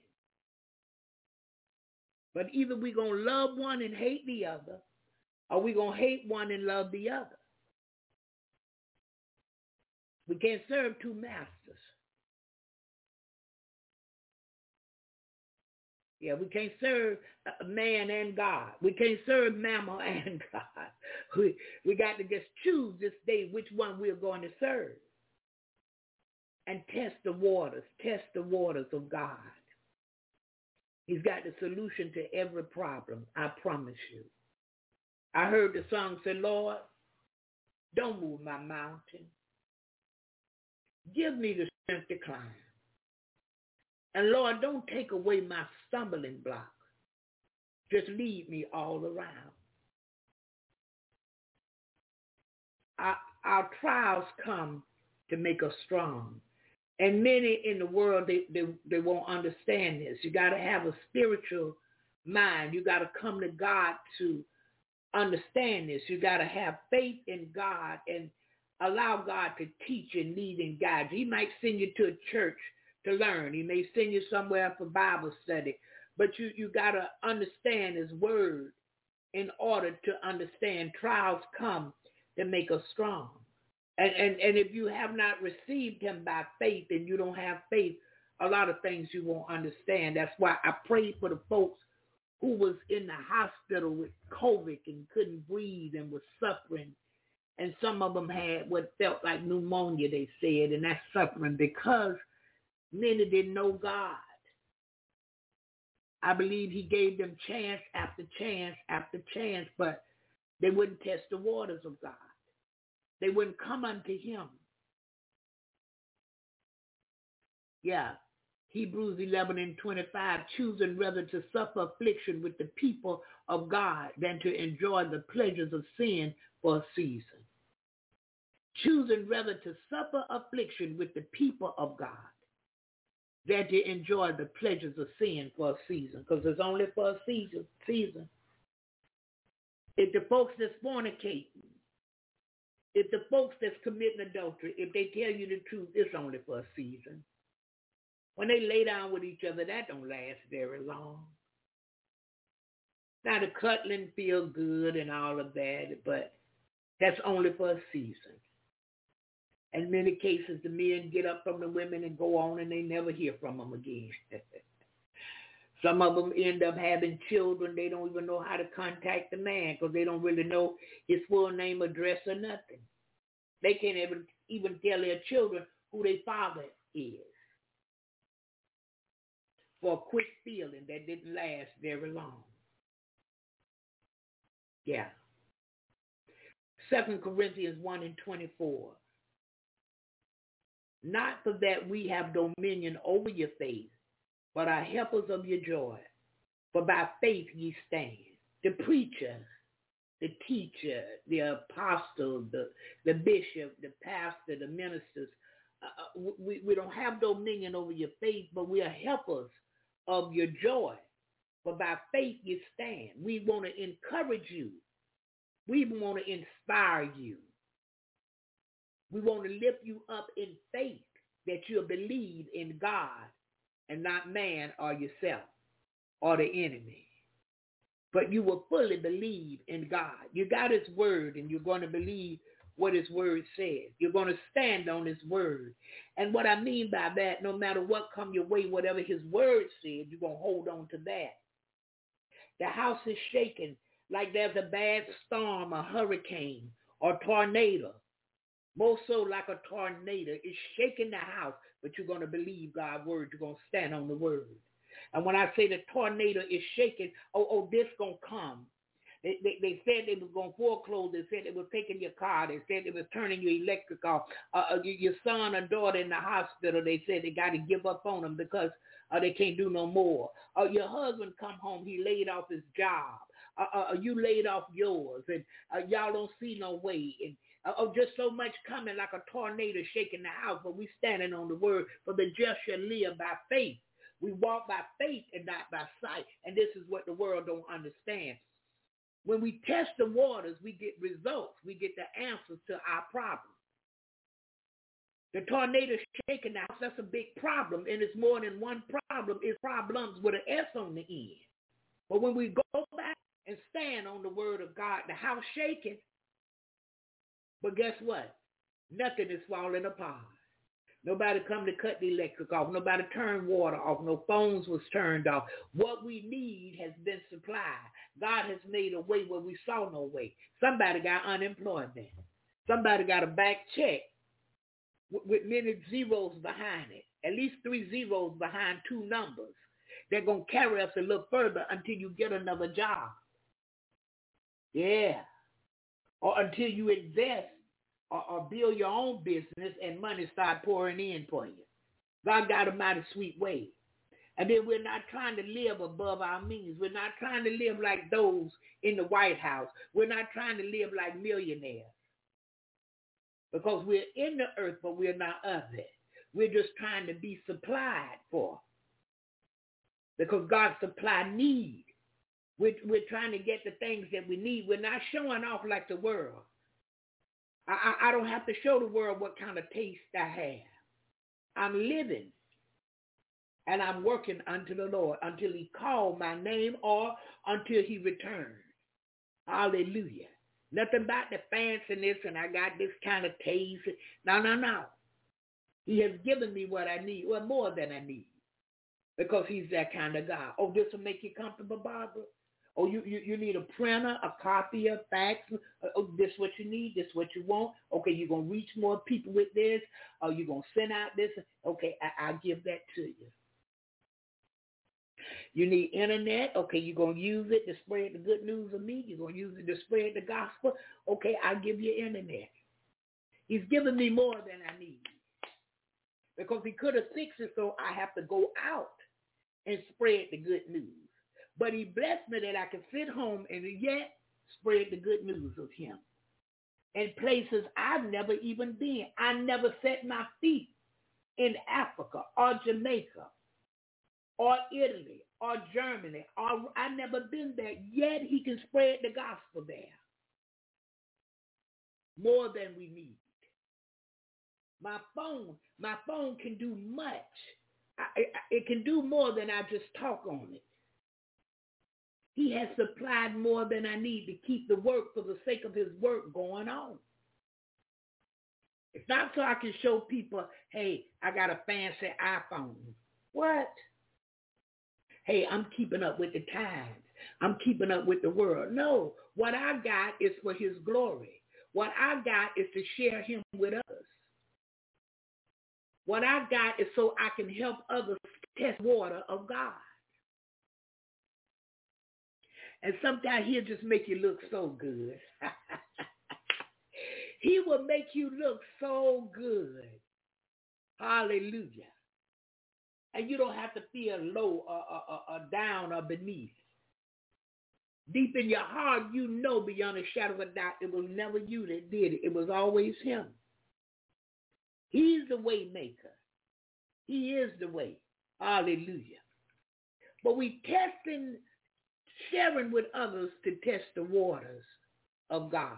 But either we're going to love one and hate the other, or we're going to hate one and love the other. We can't serve two masters. Yeah, we can't serve man and God. We can't serve Mammon and God. We got to just choose this day which one we're going to serve. And test the waters of God. He's got the solution to every problem, I promise you. I heard the song say, Lord, don't move my mountain. Give me the strength to climb. And Lord, don't take away my stumbling block. Just lead me all around. Our trials come to make us strong. And many in the world, they won't understand this. You got to have a spiritual mind. You got to come to God to understand this. You got to have faith in God and allow God to teach and lead and guide you. He might send you to a church to learn. He may send you somewhere for Bible study, but you got to understand his word in order to understand. Trials come to make us strong. And if you have not received him by faith and you don't have faith, a lot of things you won't understand. That's why I prayed for the folks who was in the hospital with COVID and couldn't breathe and was suffering. And some of them had what felt like pneumonia, they said, and that's suffering because many didn't know God. I believe he gave them chance after chance after chance, but they wouldn't test the waters of God. They wouldn't come unto him. Yeah. Hebrews 11:25, choosing rather to suffer affliction with the people of God than to enjoy the pleasures of sin for a season. Choosing rather to suffer affliction with the people of God than to enjoy the pleasures of sin for a season, because it's only for a season. If the folks that's fornicating, if the folks that's committing adultery, if they tell you the truth, it's only for a season. When they lay down with each other, that don't last very long. Now the cuddling feel good and all of that, but that's only for a season. In many cases, the men get up from the women and go on and they never hear from them again. Some of them end up having children. They don't even know how to contact the man because they don't really know his full name, address, or nothing. They can't even tell their children who their father is. For a quick feeling that didn't last very long. Yeah. 2 Corinthians 1:24. Not for that we have dominion over your faith, but are helpers of your joy. For by faith ye stand. The preacher, the teacher, the apostle, the bishop, the pastor, the ministers, we don't have dominion over your faith, but we are helpers of your joy. For by faith you stand. We want to encourage you. We want to inspire you. We want to lift you up in faith that you'll believe in God and not man or yourself or the enemy. But you will fully believe in God. You got his word and you're going to believe what his word says. You're going to stand on his word. And what I mean by that, no matter what come your way, whatever his word said, you're going to hold on to that. The house is shaking like there's a bad storm, a hurricane, or tornado. More so like a tornado. It's shaking the house, but you're going to believe God's word. You're going to stand on the word. And when I say the tornado is shaking, this going to come. They said they was going to foreclose. They said they were taking your car. They said they was turning your electric off. Your son or daughter in the hospital, they said they got to give up on them because they can't do no more. Your husband come home. He laid off his job. You laid off yours. And y'all don't see no way. And just so much coming like a tornado shaking the house. But we standing on the word. For the just shall live by faith. We walk by faith and not by sight. And this is what the world don't understand. When we test the waters, we get results. We get the answers to our problems. The tornado shaking the house, that's a big problem. And it's more than one problem. It's problems with an S on the end. But when we go back and stand on the word of God, the house shaking. But guess what? Nothing is falling apart. Nobody come to cut the electric off. Nobody turned water off. No phones was turned off. What we need has been supplied. God has made a way where we saw no way. Somebody got unemployment. Somebody got a back check with many zeros behind it. At least 3 zeros behind 2 numbers. They're going to carry us a little further until you get another job. Yeah. Or until you invest or build your own business and money start pouring in for you. God got a mighty sweet way. And then we're not trying to live above our means. We're not trying to live like those in the White House. We're not trying to live like millionaires. Because we're in the earth, but we're not of it. We're just trying to be supplied for. Because God supply need. We're trying to get the things that we need. We're not showing off like the world. I don't have to show the world what kind of taste I have. I'm living. And I'm working unto the Lord until he call my name or until he returns. Hallelujah. Nothing about the fanciness and I got this kind of taste. No. He has given me what I need, well, more than I need, because he's that kind of God. Oh, this will make you comfortable, Barbara? Oh, you need a printer, a copy, a fax. Oh, this is what you need. This is what you want. Okay, you're going to reach more people with this. Oh, you're going to send out this. Okay, I'll give that to you. You need internet. Okay, you're going to use it to spread the good news of me. You're going to use it to spread the gospel. Okay, I'll give you internet. He's given me more than I need. Because he could have fixed it so I have to go out and spread the good news. But he blessed me that I could sit home and yet spread the good news of him in places I've never even been. I never set my feet in Africa or Jamaica or Italy or Germany. Or I've never been there, yet he can spread the gospel there. More than we need. My phone can do much. It can do more than I just talk on it. He has supplied more than I need to keep the work for the sake of his work going on. It's not so I can show people, hey, I got a fancy iPhone. What? Hey, I'm keeping up with the times. I'm keeping up with the world. No, what I got is for his glory. What I got is to share him with others. What I got is so I can help others test water of God. And sometimes he'll just make you look so good. He will make you look so good. Hallelujah. And you don't have to feel low or down or beneath. Deep in your heart, you know beyond a shadow of a doubt it was never you that did it. It was always him. He's the way maker. He is the way. Hallelujah. But we testing, sharing with others to test the waters of God.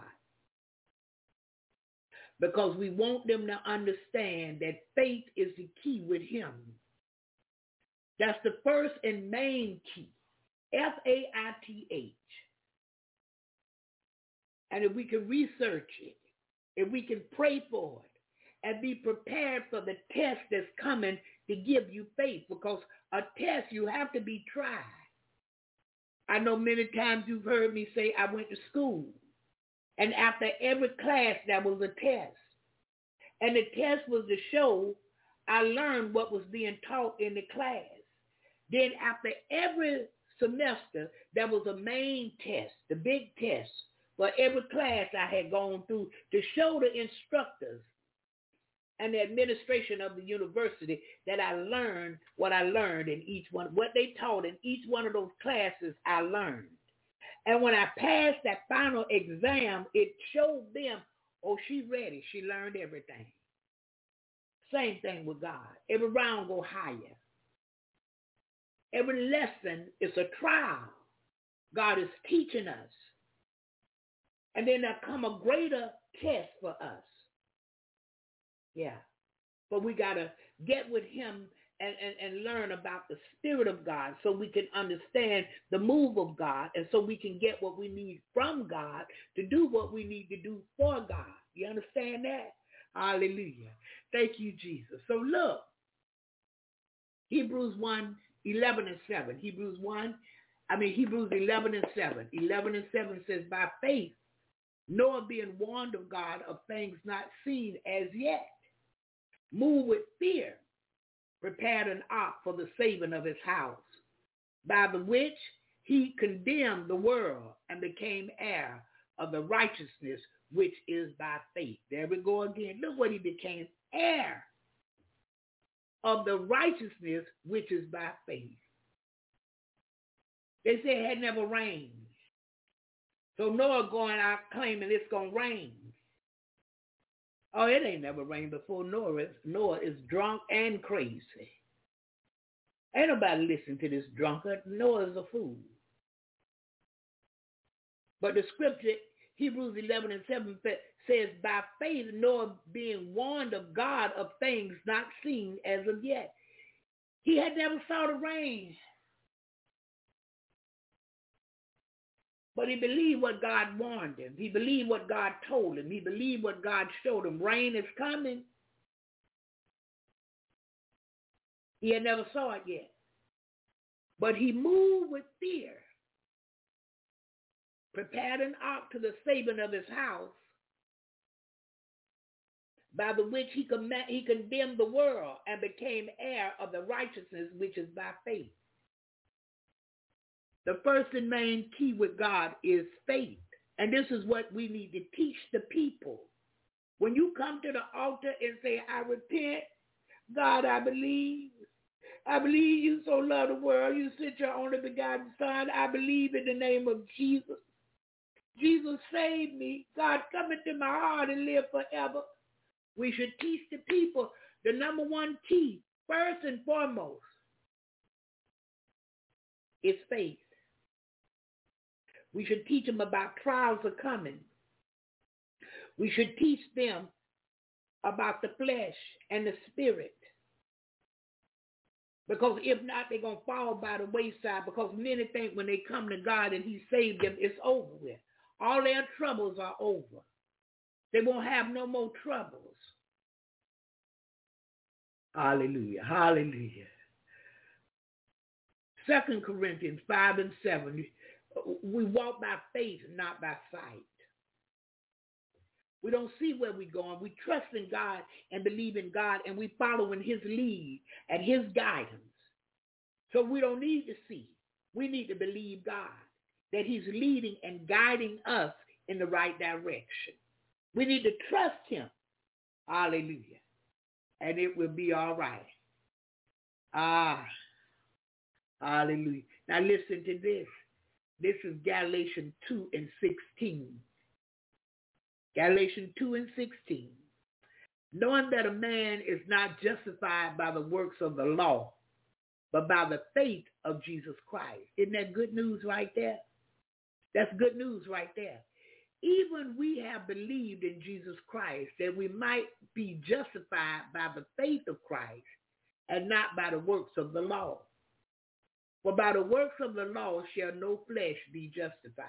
Because we want them to understand that faith is the key with him. That's the first and main key. Faith. And if we can research it, if we can pray for it, and be prepared for the test that's coming to give you faith, because a test, you have to be tried. I know many times you've heard me say I went to school, and after every class there was a test. And the test was to show I learned what was being taught in the class. Then after every semester, there was a main test, the big test, for every class I had gone through to show the instructors and the administration of the university that I learned what I learned in each one. What they taught in each one of those classes, I learned. And when I passed that final exam, it showed them, oh, she's ready. She learned everything. Same thing with God. Every round go higher. Every lesson is a trial. God is teaching us. And then there come a greater test for us. Yeah. But we got to get with him and learn about the Spirit of God so we can understand the move of God and so we can get what we need from God to do what we need to do for God. You understand that? Hallelujah. Thank you, Jesus. So look, Hebrews 11 and 7. Hebrews 11 and 7. 11 and 7 says, by faith, Noah being warned of God of things not seen as yet, moved with fear, prepared an ark for the saving of his house, by the which he condemned the world and became heir of the righteousness which is by faith. There we go again. Look what he became, heir of the righteousness which is by faith. They say it had never rained. So Noah going out claiming it's going to rain. Oh, it ain't never rained before. Noah is drunk and crazy. Ain't nobody listen to this drunkard. Noah is a fool. But the scripture, Hebrews 11 and 7 says, by faith, Noah being warned of God of things not seen as of yet. He had never saw the rain. But he believed what God warned him. He believed what God told him. He believed what God showed him. Rain is coming. He had never saw it yet. But he moved with fear, prepared an ark to the saving of his house, by the which he condemned the world and became heir of the righteousness which is by faith. The first and main key with God is faith. And this is what we need to teach the people. When you come to the altar and say, I repent, God, I believe you so love the world. You sent your only begotten Son. I believe in the name of Jesus. Jesus saved me. God, come into my heart and live forever. We should teach the people the number one key, first and foremost, is faith. We should teach them about trials are coming. We should teach them about the flesh and the spirit. Because if not, they're going to fall by the wayside, because many think when they come to God and he saved them, it's over with. All their troubles are over. They won't have no more troubles. Hallelujah. Hallelujah. 2 Corinthians 5 and 7. We walk by faith, not by sight. We don't see where we're going. We trust in God and believe in God, and we follow in his lead and his guidance. So we don't need to see. We need to believe God, that he's leading and guiding us in the right direction. We need to trust him. Hallelujah. And it will be all right. Hallelujah. Now listen to this. This is Galatians 2 and 16. Galatians 2 and 16. Knowing that a man is not justified by the works of the law, but by the faith of Jesus Christ. Isn't that good news right there? That's good news right there. Even we have believed in Jesus Christ, that we might be justified by the faith of Christ and not by the works of the law. For by the works of the law shall no flesh be justified.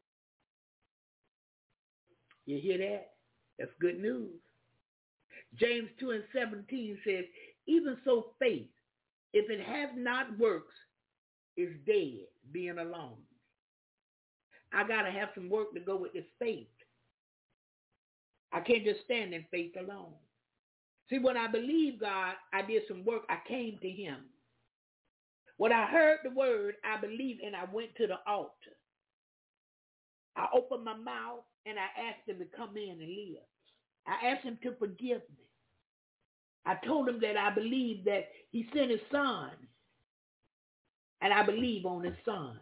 You hear that? That's good news. James 2 and 17 says, even so faith, if it has not works, is dead, being alone. I got to have some work to go with this faith. I can't just stand in faith alone. See, when I believed God, I did some work. I came to him. When I heard the word, I believed, and I went to the altar. I opened my mouth, and I asked him to come in and live. I asked him to forgive me. I told him that I believe that he sent his son, and I believe on his son.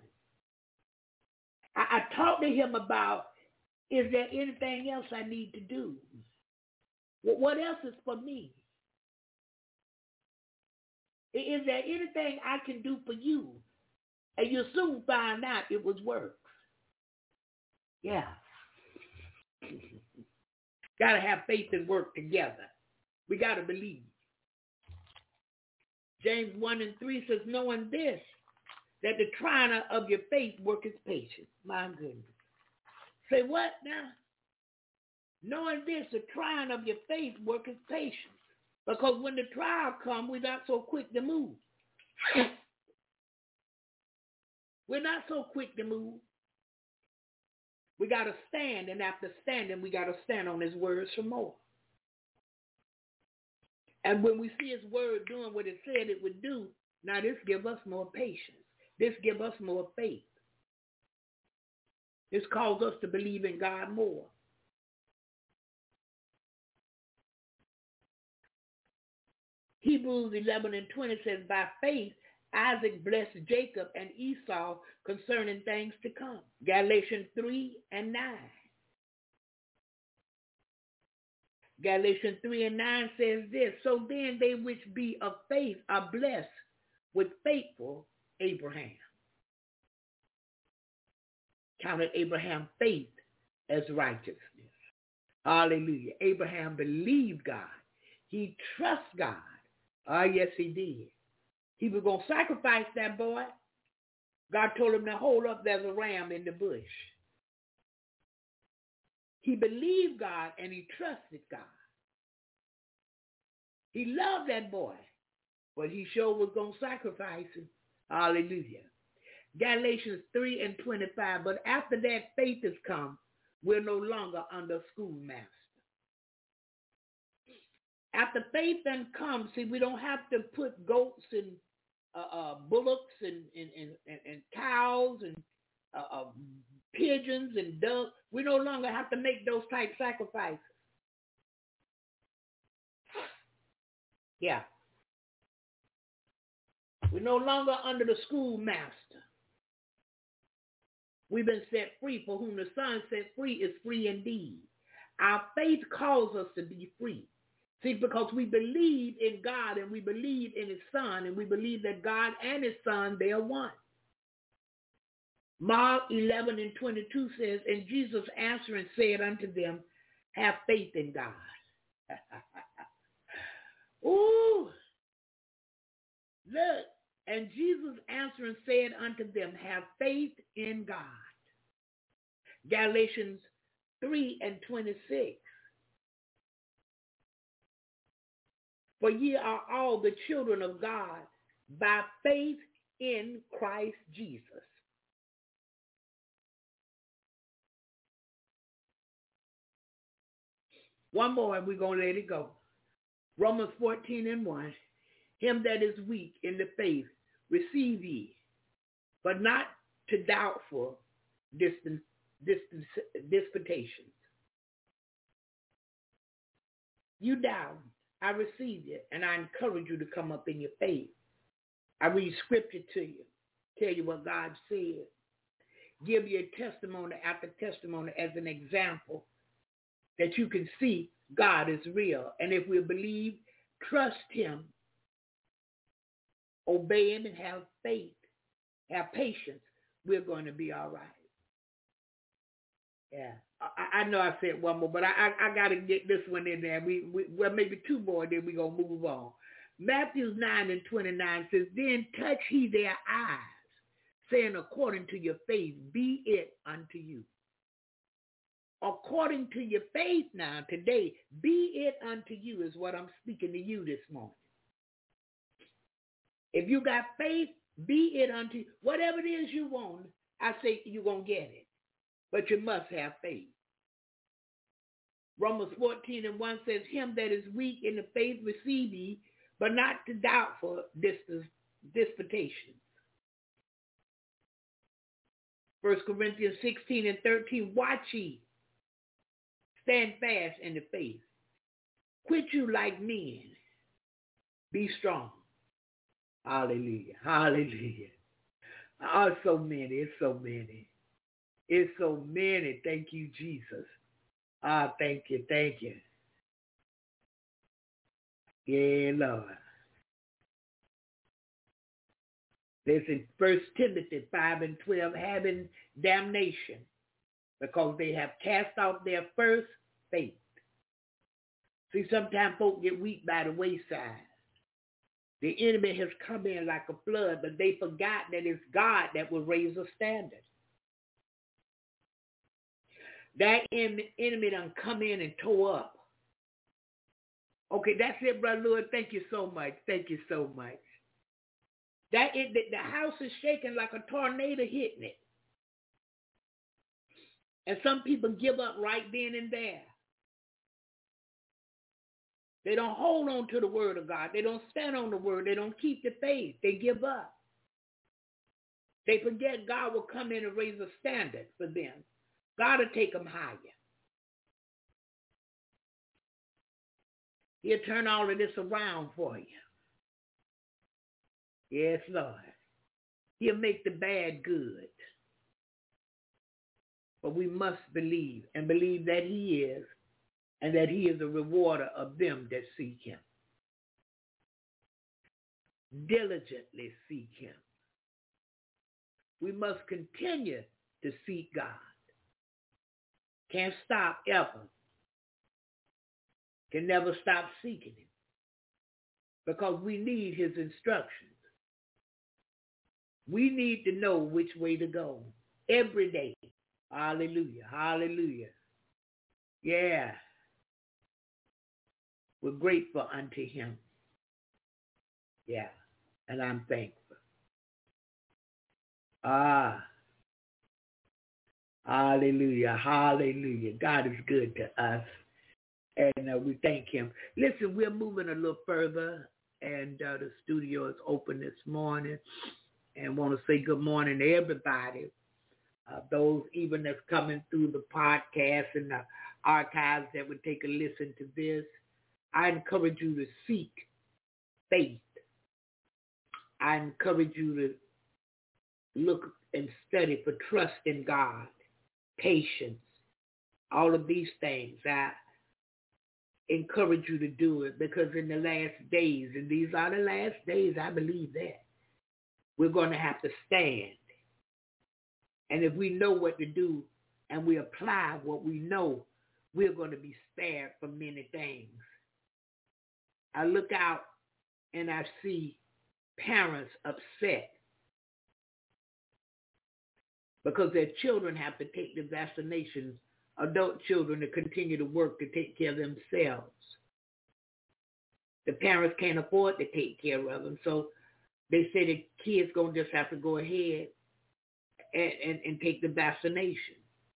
I talked to him about, is there anything else I need to do? What else is for me? Is there anything I can do for you? And you'll soon find out it was works. Yeah. Got to have faith and work together. We got to believe. James 1 and 3 says, knowing this, that the trying of your faith worketh patience. My goodness. Say what now? Knowing this, the trying of your faith worketh patience. Because when the trial comes, we're not so quick to move. We're not so quick to move. We got to stand, and after standing, we got to stand on his words some more. And when we see his word doing what it said it would do, now this give us more patience. This give us more faith. This calls us to believe in God more. Hebrews 11 and 20 says, by faith, Isaac blessed Jacob and Esau concerning things to come. Galatians 3 and 9. Galatians 3 and 9 says this, so then they which be of faith are blessed with faithful Abraham. Counted Abraham faith as righteousness. Hallelujah. Abraham believed God. He trusts God. Ah, yes, he did. He was going to sacrifice that boy. God told him to hold up, there's a ram in the bush. He believed God and he trusted God. He loved that boy, but he sure was going to sacrifice him. Hallelujah. Galatians 3:25, but after that faith has come, we're no longer under schoolmaster. After faith then comes, see, we don't have to put goats and bullocks and cows and pigeons and doves. We no longer have to make those type sacrifices. Yeah. We're no longer under the schoolmaster. We've been set free. For whom the Son set free is free indeed. Our faith calls us to be free. See, because we believe in God and we believe in his Son, and we believe that God and his Son, they are one. Mark 11:22 says, and Jesus answering said unto them, have faith in God. Ooh. Look. And Jesus answering said unto them, have faith in God. Galatians 3:26. For ye are all the children of God by faith in Christ Jesus. One more and we're going to let it go. Romans 14:1. Him that is weak in the faith, receive ye, but not to doubtful disputations. You doubt, I receive it, and I encourage you to come up in your faith. I read scripture to you, tell you what God said, give you a testimony after testimony as an example that you can see God is real. And if we believe, trust him, obey him, and have faith, have patience, we're going to be all right. Yeah, I know I said one more, but I got to get this one in there. Well, maybe two more, then we're going to move on. Matthew 9:29 says, then touch he their eyes, saying, according to your faith, be it unto you. According to your faith now, today, be it unto you is what I'm speaking to you this morning. If you got faith, be it unto you. Whatever it is you want, I say you're going to get it. But you must have faith. Romans 14:1 says, him that is weak in the faith receive ye, but not to doubtful disputations. 1 Corinthians 16:13, watch ye, stand fast in the faith. Quit you like men. Be strong. Hallelujah. Hallelujah. Oh, so many. It's so many. It's so many. Thank you, Jesus. Ah, thank you. Thank you. Yeah, Lord. Listen, 1 Timothy 5:12, having damnation, because they have cast out their first faith. See, sometimes folk get weak by the wayside. The enemy has come in like a flood, but they forgot that it's God that will raise a standard. That enemy done come in and tore up. Okay, that's it, Brother Lord. Thank you so much. Thank you so much. The house is shaking like a tornado hitting it. And some people give up right then and there. They don't hold on to the word of God. They don't stand on the word. They don't keep the faith. They give up. They forget God will come in and raise a standard for them. God will take them higher. He'll turn all of this around for you. Yes, Lord. He'll make the bad good. But we must believe, and believe that he is, and that he is a rewarder of them that seek him. Diligently seek him. We must continue to seek God. Can't stop ever. Can never stop seeking him. Because we need his instructions. We need to know which way to go every day. Hallelujah. Hallelujah. Yeah. We're grateful unto him. Yeah. And I'm thankful. Hallelujah. Hallelujah. God is good to us. And we thank him. Listen, we're moving a little further. And the studio is open this morning. And want to say good morning to everybody. Those even that's coming through the podcast and the archives that would take a listen to this. I encourage you to seek faith. I encourage you to look and study for trust in God, patience, all of these things. I encourage you to do it because in the last days, and these are the last days, I believe that, we're going to have to stand. And if we know what to do and we apply what we know, we're going to be spared from many things. I look out and I see parents upset because their children have to take the vaccinations, adult children to continue to work to take care of themselves. The parents can't afford to take care of them, so they say the kids going to just have to go ahead and take the vaccination.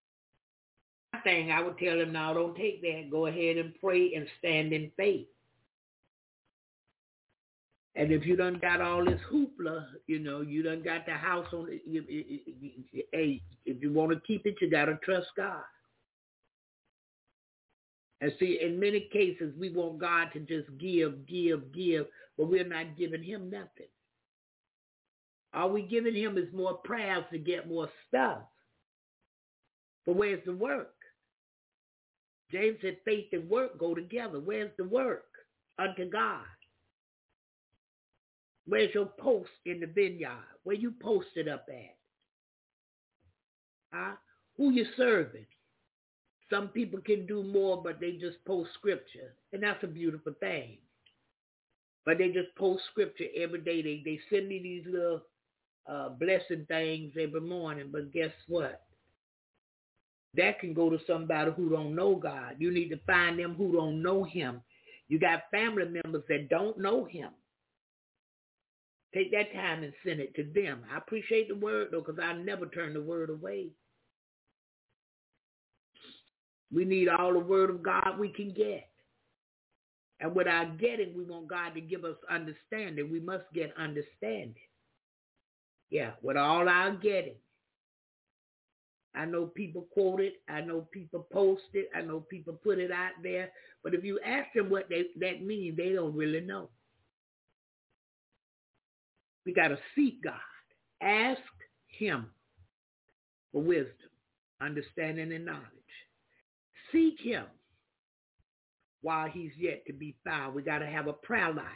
I would tell them, no, don't take that. Go ahead and pray and stand in faith. And if you done got all this hoopla, you done got the house on it. Hey, if you want to keep it, you got to trust God. And see, in many cases, we want God to just give, but we're not giving him nothing. All we giving him is more prayers to get more stuff. But where's the work? James said faith and work go together. Where's the work? Unto God. Where's your post in the vineyard? Where you posted up at? Who you serving? Some people can do more, but they just post scripture. And that's a beautiful thing. But they just post scripture every day. They send me these little blessing things every morning. But guess what? That can go to somebody who don't know God. You need to find them who don't know him. You got family members that don't know him. Take that time and send it to them. I appreciate the word, though, because I never turn the word away. We need all the word of God we can get. And with our getting, we want God to give us understanding. We must get understanding. Yeah, with all our getting. I know people quote it. I know people post it. I know people put it out there. But if you ask them what that means, they don't really know. We got to seek God. Ask him for wisdom, understanding, and knowledge. Seek him while he's yet to be found. We got to have a prayer life.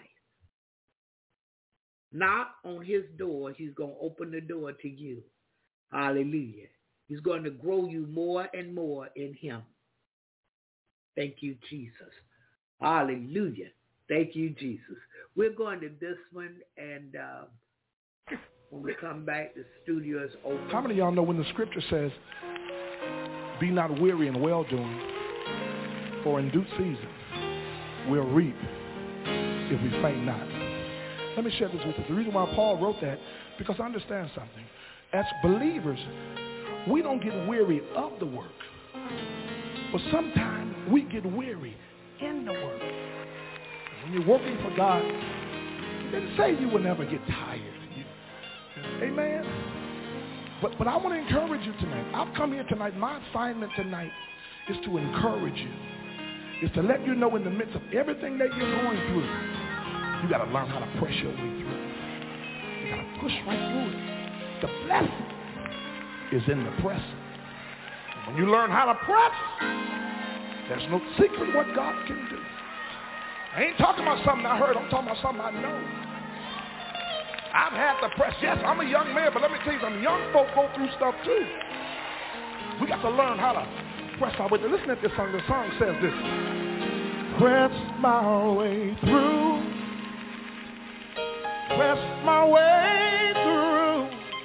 Knock on his door. He's going to open the door to you. Hallelujah. He's going to grow you more and more in him. Thank you, Jesus. Hallelujah. Thank you, Jesus. We're going to this one, and when we come back, the studio is open. How many of y'all know when the scripture says, be not weary in well-doing, for in due season we'll reap if we faint not. Let me share this with you. The reason why Paul wrote that, because understand something. As believers, we don't get weary of the work, but sometimes we get weary in the work. When you're working for God, He didn't say you will never get tired. Amen? But I want to encourage you tonight. I've come here tonight. My assignment tonight is to encourage you. Is to let you know in the midst of everything that you're going through, you got to learn how to press your way through. You got to push right through it. The blessing is in the pressing. And when you learn how to press, there's no secret what God can do. I ain't talking about something I heard. I'm talking about something I know. I've had to press. Yes, I'm a young man, but let me tell you something. Young folk go through stuff too. We got to learn how to press our way. Listen to this song. The song says this. Press my way through. Press my way through.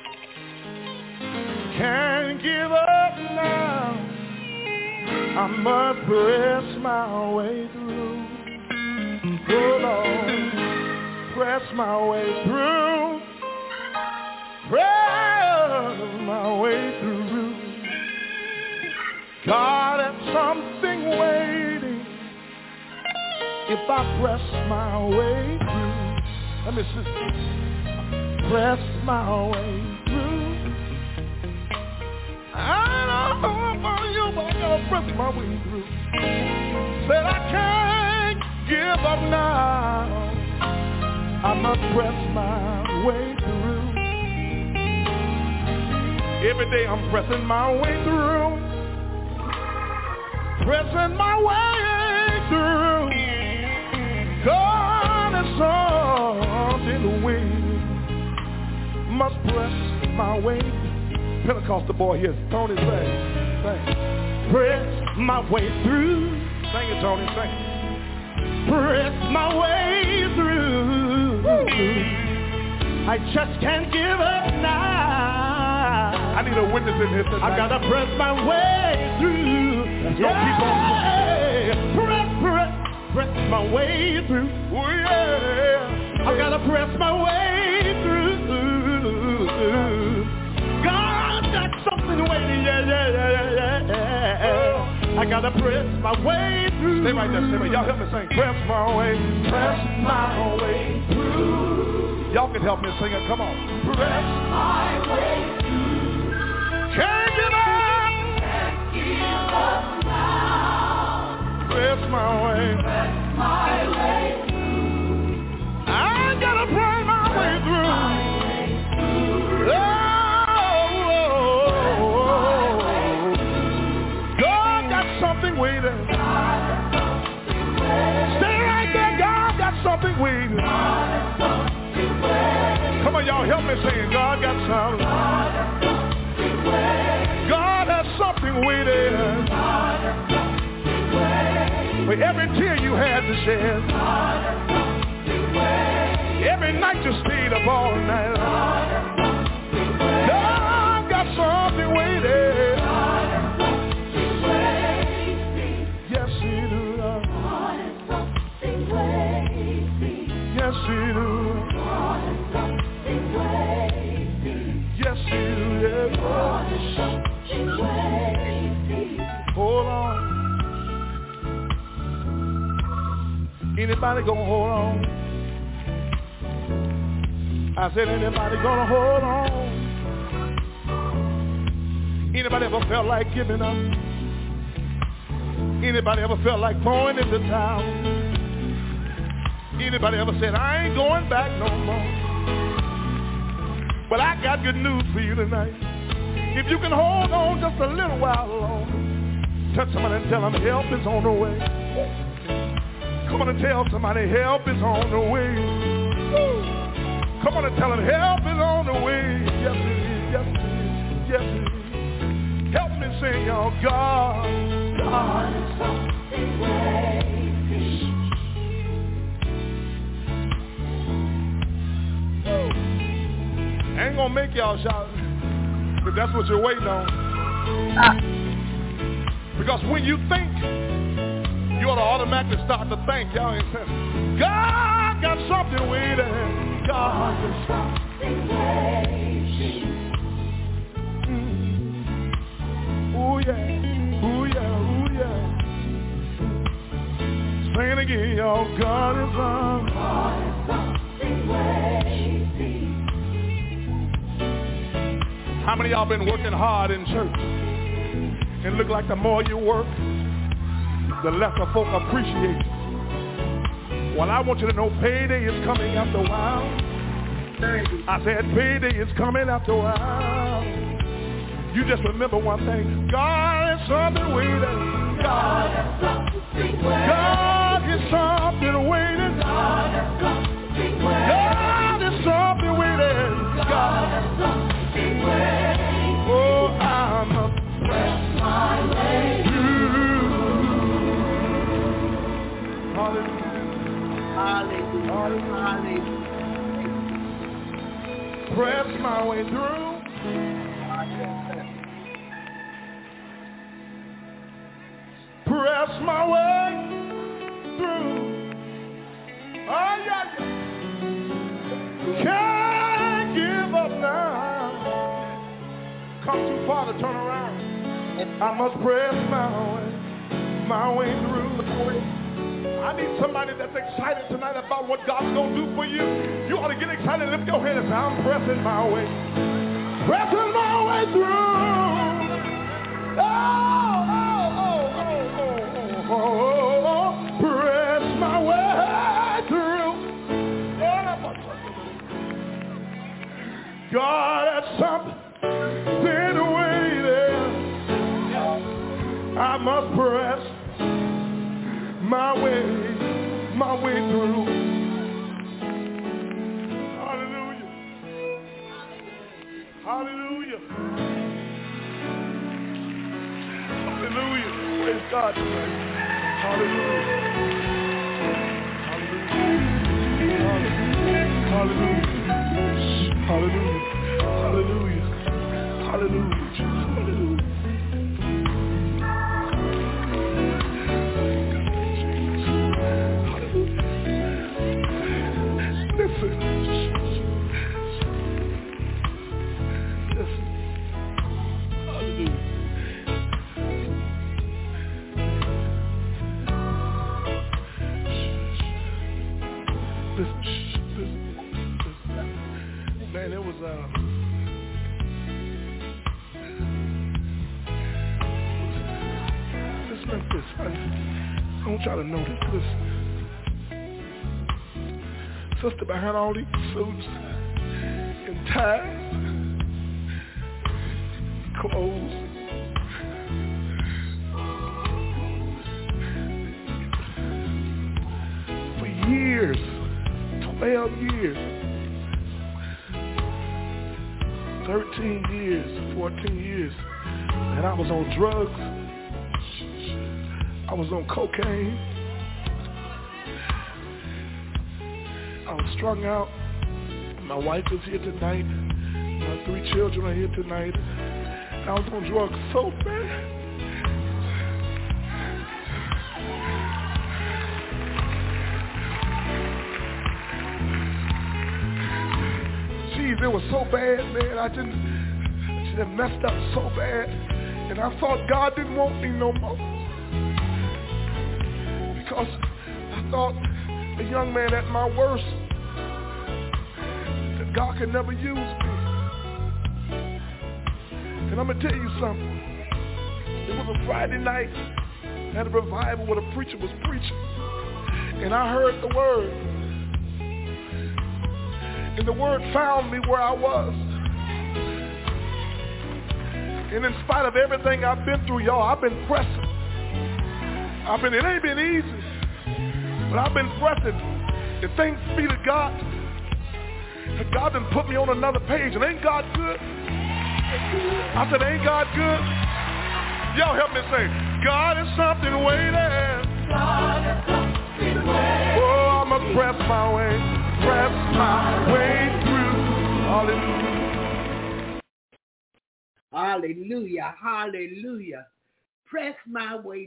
I must press my way through. Oh Lord, press my way through. Press my way through. God has something waiting if I press my way through. Let me see. Press my way through. I don't know about you, but I gotta press my way through. Said I can't give up now. I must press my way through. Every day I'm pressing my way through. Pressing my way through. God is something waiting. Must press my way. Pentecostal boy here, Tony, sing. Press my way through. Sing it, Tony, sing it. Press my way through. I just can't give up now. I need a witness in here tonight. I gotta press my way through. Let's go, keep on. Press my way through. Oh yeah. I gotta press my way through. God got something waiting. Yeah. I gotta press my way through. Stay right there, stay right. Y'all help me sing. Press my way through. Y'all can help me sing it. Come on. Press my way through. Can't give up now. Press my way through. I gotta pray my way through. God got something waiting. Stay right there. God got something waiting. Come on, y'all, help me sing. God got something. God has something waiting. For every tear you had to shed, every night you stayed up all night long, God got something waiting. Yes, He do. Yes, He do. Yes, He do. Yes. Hold on. Anybody gonna hold on? I said, anybody gonna hold on? Anybody ever felt like giving up? Anybody ever felt like throwing in the towel? Anybody ever said, I ain't going back no more? But I got good news for you tonight. If you can hold on just a little while longer, touch somebody and tell them help is on the way. Come on and tell somebody help is on the way. Woo. Come on and tell them help is on the way. Yes, it is. Yes, it is. Yes, it is. Help me sing, y'all. God is something waiting. I ain't gonna make y'all shout, but that's what you're waiting on. Because when you think, you ought to automatically start to think. Y'all ain't saying, God got something waiting. God got something waiting. Oh yeah, oh yeah, oh yeah. Sing it again, y'all. God is something waiting. How many of y'all been working hard in church? And look like the more you work, the lesser folk appreciate you. Well, I want you to know payday is coming after a while. I said payday is coming after a while. You just remember one thing. God is something waiting. God is something waiting. God is something waiting. God is something waiting. God is something waiting. God is something waiting. Oh, I must press my way through. Hallelujah. Hallelujah. Hallelujah. Press my way through. Can't give up now. Come too far to turn around. I must press my way through. I need somebody that's excited tonight about what God's going to do for you. You ought to get excited. Lift your hand and say, I'm pressing my way. Pressing my way through. Press my way through. God has something waiting. I must press my way through. Hallelujah. Hallelujah. Hallelujah. Praise God tonight. Hallelujah. Hallelujah. Hallelujah. Hallelujah. Hallelujah. Hallelujah. Listen. Hallelujah. Listen. Man, it was listen like this. I want y'all to know this. Listen. Sister behind all these suits and ties, clothes, for years, 12 years, 13 years, 14 years, and I was on drugs, I was on cocaine, I was strung out. My wife is here tonight. My 3 children are here tonight. I was on drugs so bad. Jeez, it was so bad, man. I just messed up so bad. And I thought God didn't want me no more. Because I thought a young man at my worst, that God could never use me. And I'm going to tell you something. It was a Friday night at a revival where the preacher was preaching. And I heard the word. And the word found me where I was. And in spite of everything I've been through, y'all, I've been pressing. It ain't been easy. But I've been pressing, and thanks be to God, that God done put me on another page, and ain't God good? I said, ain't God good? Y'all help me say, God is something waiting. God is something waiting. Oh, I'ma press my way through. Hallelujah. Hallelujah. Hallelujah. Press my way.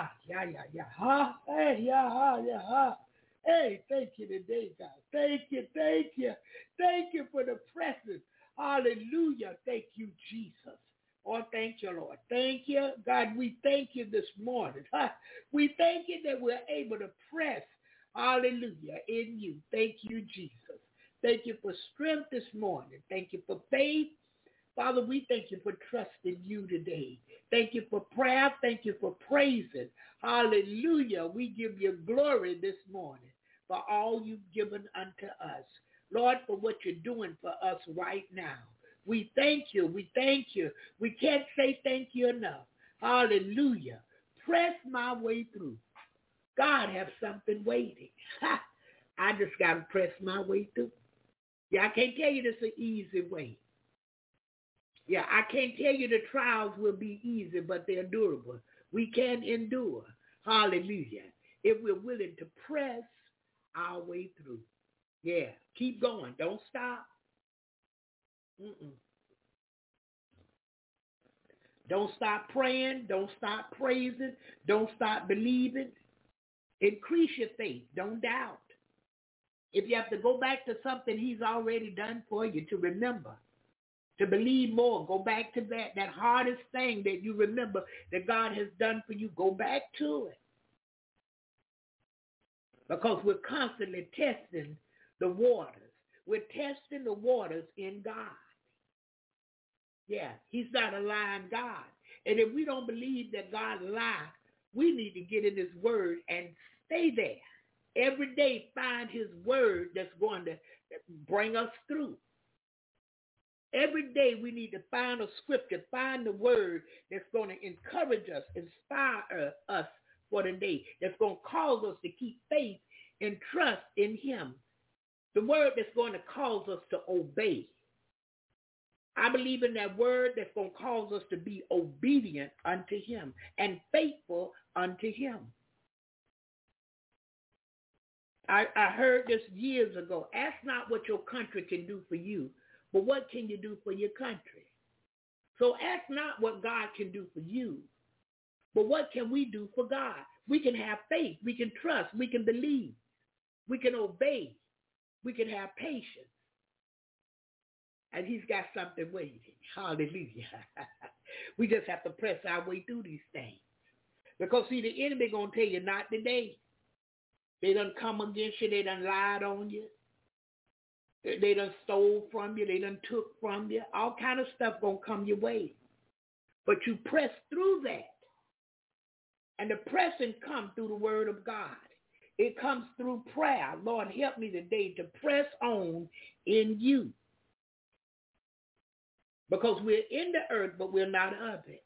Hey, thank you today, God. Thank you. Thank you for the pressing. Hallelujah. Thank you, Jesus. Oh, thank you, Lord. Thank you. God, we thank you this morning. We thank you that we're able to press, hallelujah, in you. Thank you, Jesus. Thank you for strength this morning. Thank you for faith. Father, we thank you for trusting you today. Thank you for prayer. Thank you for praising. Hallelujah. We give you glory this morning for all you've given unto us. Lord, for what you're doing for us right now. We thank you. We thank you. We can't say thank you enough. Hallelujah. Press my way through. God have something waiting. I just got to press my way through. Yeah, I can't tell you this is an easy way. Yeah, I can't tell you the trials will be easy, but they're durable. We can endure. Hallelujah. If we're willing to press our way through. Yeah, keep going. Don't stop. Don't stop praying. Don't stop praising. Don't stop believing. Increase your faith. Don't doubt. If you have to go back to something he's already done for you, to remember, to believe more, go back to that hardest thing that you remember that God has done for you. Go back to it. Because we're constantly testing the waters. We're testing the waters in God. Yeah, he's not a lying God. And if we don't believe that God lies, we need to get in his word and stay there. Every day find his word that's going to bring us through. Every day we need to find a scripture, find the word that's going to encourage us, inspire us for the day, that's going to cause us to keep faith and trust in him. The word that's going to cause us to obey. I believe in that word that's going to cause us to be obedient unto him and faithful unto him. I heard this years ago. Ask not what your country can do for you, but what can you do for your country? So ask not what God can do for you, but what can we do for God? We can have faith. We can trust. We can believe. We can obey. We can have patience. And he's got something waiting. Hallelujah. We just have to press our way through these things. Because, see, the enemy going to tell you, not today. They done come against you. They done lied on you. They done stole from you. They done took from you. All kind of stuff going to come your way. But you press through that. And the pressing comes through the word of God. It comes through prayer. Lord, help me today to press on in you. Because we're in the earth, but we're not of it.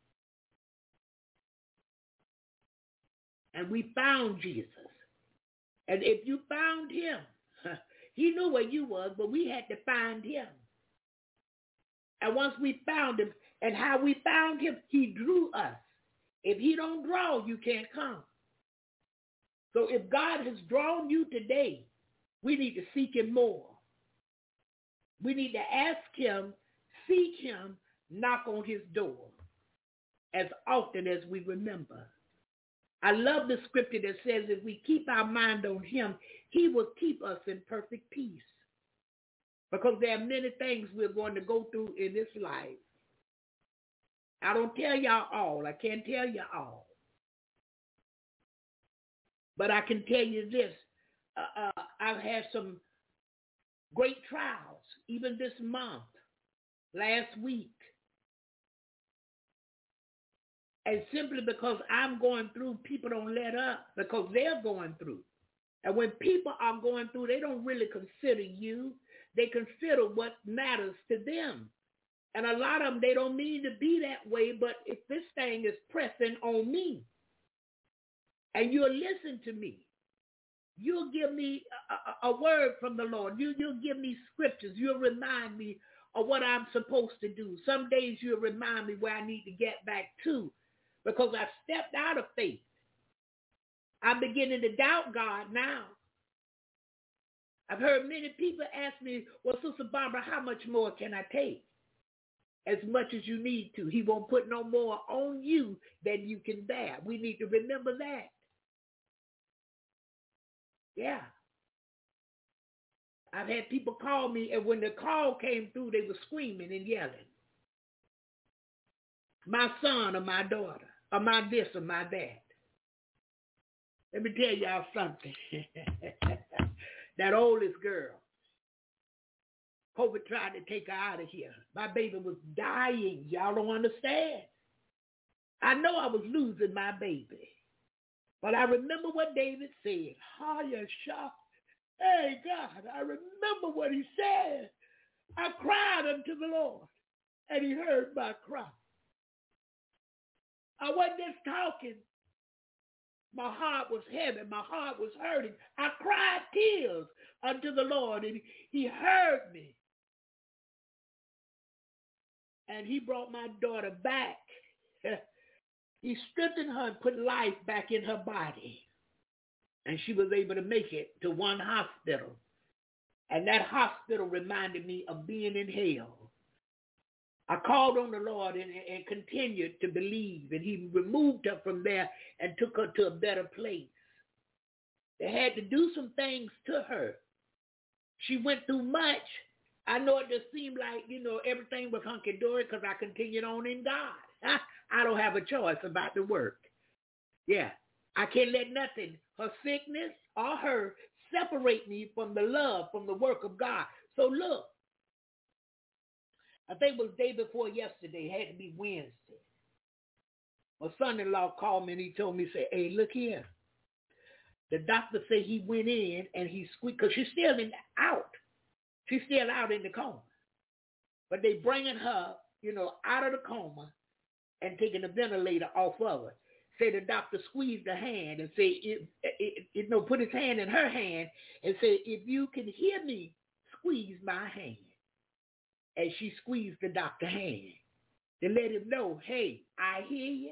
And we found Jesus. And if you found him, he knew where you was, but we had to find him. And once we found him, and how we found him, he drew us. If he don't draw, you can't come. So if God has drawn you today, we need to seek him more. We need to ask him, seek him, knock on his door as often as we remember. I love the scripture that says if we keep our mind on him, he will keep us in perfect peace. Because there are many things we're going to go through in this life. I don't tell y'all all. I can't tell you all. But I can tell you this. I've had some great trials, even this month, last week. And simply because I'm going through, people don't let up because they're going through. And when people are going through, they don't really consider you. They consider what matters to them. And a lot of them, they don't mean to be that way, but if this thing is pressing on me, and you'll listen to me, you'll give me a word from the Lord. You'll give me scriptures. You'll remind me of what I'm supposed to do. Some days you'll remind me where I need to get back to because I stepped out of faith. I'm beginning to doubt God now. I've heard many people ask me, well, Sister Barbara, how much more can I take? As much as you need to. He won't put no more on you than you can bear. We need to remember that. Yeah. I've had people call me, and when the call came through, they were screaming and yelling. My son or my daughter, or my this or my that. Let me tell y'all something. That oldest girl, COVID tried to take her out of here. My baby was dying. Y'all don't understand. I know I was losing my baby. But I remember what David said. Hey, God, I remember what he said. I cried unto the Lord, and he heard my cry. I wasn't just talking. My heart was heavy. My heart was hurting. I cried tears unto the Lord, and he heard me. And he brought my daughter back. He strengthened her and put life back in her body. And she was able to make it to one hospital. And that hospital reminded me of being in hell. I called on the Lord and continued to believe. And he removed her from there and took her to a better place. They had to do some things to her She went through much. I know it just seemed like, everything was hunky-dory because I continued on in God. I don't have a choice about the work. Yeah. I can't let nothing, her sickness or her, separate me from the love, from the work of God. So look, I think it was day before yesterday, it had to be Wednesday. My son-in-law called me and he told me, say, hey, look here. The doctor said he went in and he squeaked, because she's still out. She's still out in the coma. But they bringing her, out of the coma and taking the ventilator off of her. Say the doctor squeezed her hand and say, put his hand in her hand and say, if you can hear me, squeeze my hand. And she squeezed the doctor's hand to let him know, hey, I hear you.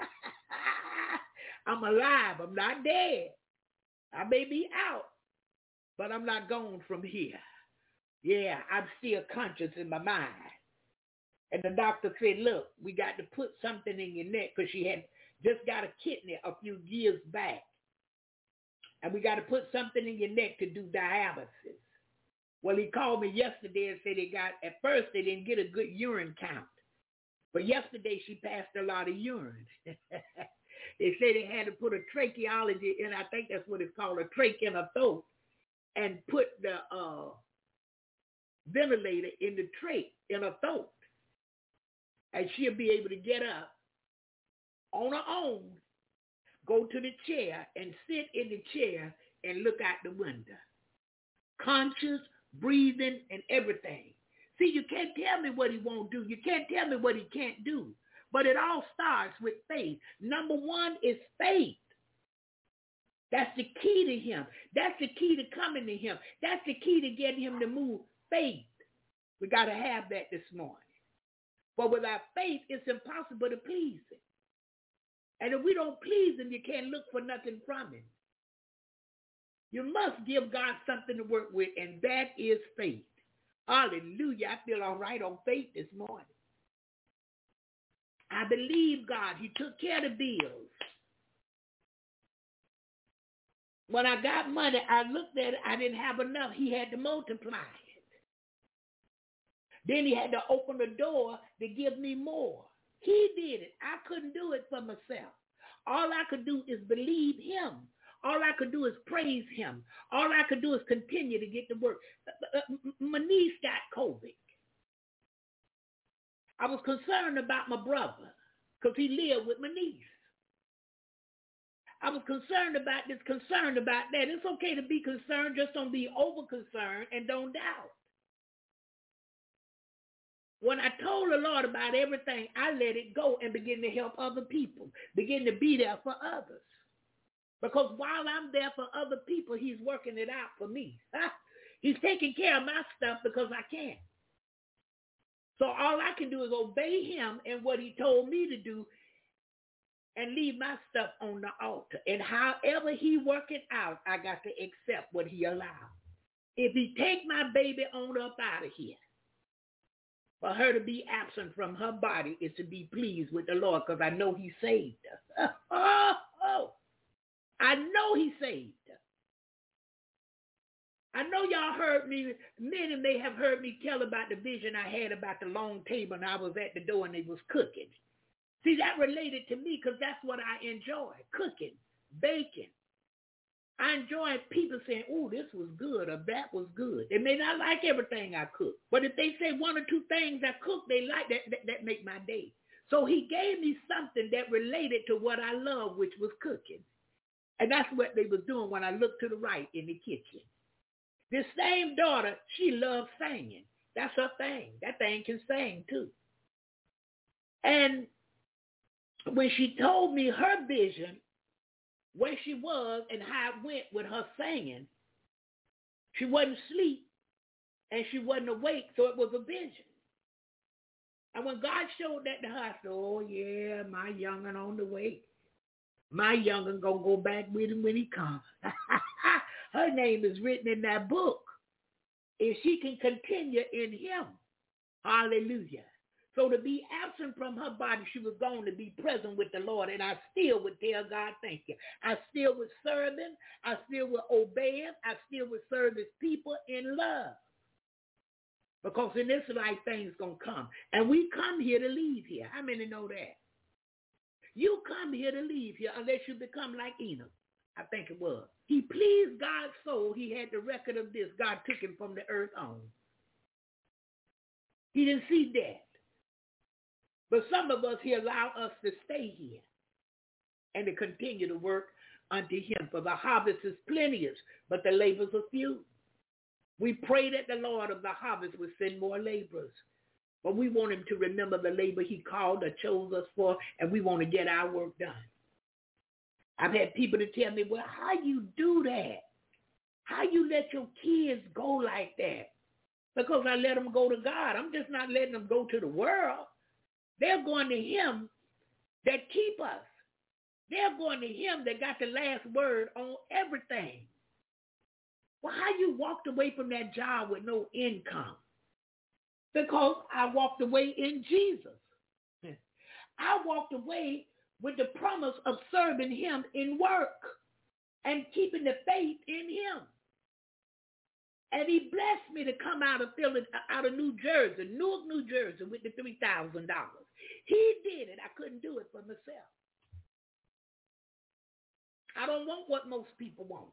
I'm alive. I'm not dead. I may be out, but I'm not gone from here. Yeah, I'm still conscious in my mind. And the doctor said, look, we got to put something in your neck because she had just got a kidney a few years back. And we got to put something in your neck to do dialysis. Well, he called me yesterday and said at first they didn't get a good urine count. But yesterday she passed a lot of urine. They said they had to put a tracheology in, I think that's what it's called, a trach in her throat, and put the ventilator in the trach in her throat. And she'll be able to get up on her own, go to the chair and sit in the chair and look out the window. Conscious, breathing, and everything. See, you can't tell me what he won't do. You can't tell me what he can't do. But it all starts with faith. Number one is faith. That's the key to him. That's the key to coming to him. That's the key to getting him to move. Faith. We got to have that this morning. But without faith, it's impossible to please him. And if we don't please him, you can't look for nothing from him. You must give God something to work with, and that is faith. Hallelujah. I feel all right on faith this morning. I believe God. He took care of the bills. When I got money, I looked at it. I didn't have enough. He had to multiply it. Then he had to open the door to give me more. He did it. I couldn't do it for myself. All I could do is believe him. All I could do is praise him. All I could do is continue to get to work. My niece got COVID. I was concerned about my brother because he lived with my niece. I was concerned about this, concerned about that. It's okay to be concerned, just don't be over-concerned and don't doubt. When I told the Lord about everything, I let it go and begin to help other people, begin to be there for others. Because while I'm there for other people, he's working it out for me. He's taking care of my stuff because I can. So all I can do is obey him and what he told me to do and leave my stuff on the altar. And however he work it out, I got to accept what he allowed. If he take my baby on up out of here, for her to be absent from her body is to be pleased with the Lord because I know he saved her. I know he saved her. I know y'all heard me, many may have heard me tell about the vision I had about the long table and I was at the door and they was cooking. See, that related to me because that's what I enjoy, cooking, baking. I enjoy people saying, oh, this was good or that was good. They may not like everything I cook, but if they say one or two things I cook, they like that make my day. So he gave me something that related to what I love, which was cooking. And that's what they was doing when I looked to the right in the kitchen. This same daughter, she loves singing. That's her thing. That thing can sing too. And when she told me her vision, where she was and how it went with her singing, she wasn't asleep and she wasn't awake, so it was a vision. And when God showed that to her, I said, oh yeah, my young'un on the way. My young'un gonna go back with him when he comes. Her name is written in that book. If she can continue in him, hallelujah. So to be absent from her body, she was going to be present with the Lord. And I still would tell God, thank you. I still would serve him. I still would obey him. I still would serve his people in love. Because in this life, things going to come. And we come here to leave here. How many know that? You come here to leave here unless you become like Enoch. I think it was. He pleased God's soul. He had the record of this. God took him from the earth on. He didn't see death. But some of us, he allowed us to stay here and to continue to work unto him. For the harvest is plenteous, but the labors are few. We pray that the Lord of the harvest will send more laborers. But we want him to remember the labor he called or chose us for, and we want to get our work done. I've had people to tell me, well, how you do that? How you let your kids go like that? Because I let them go to God. I'm just not letting them go to the world. They're going to him that keep us. They're going to him that got the last word on everything. Well, how you walked away from that job with no income? Because I walked away in Jesus. I walked away with the promise of serving him in work and keeping the faith in him. And he blessed me to come out of New Jersey, Newark, New Jersey, with the $3,000. He did it. I couldn't do it for myself. I don't want what most people want.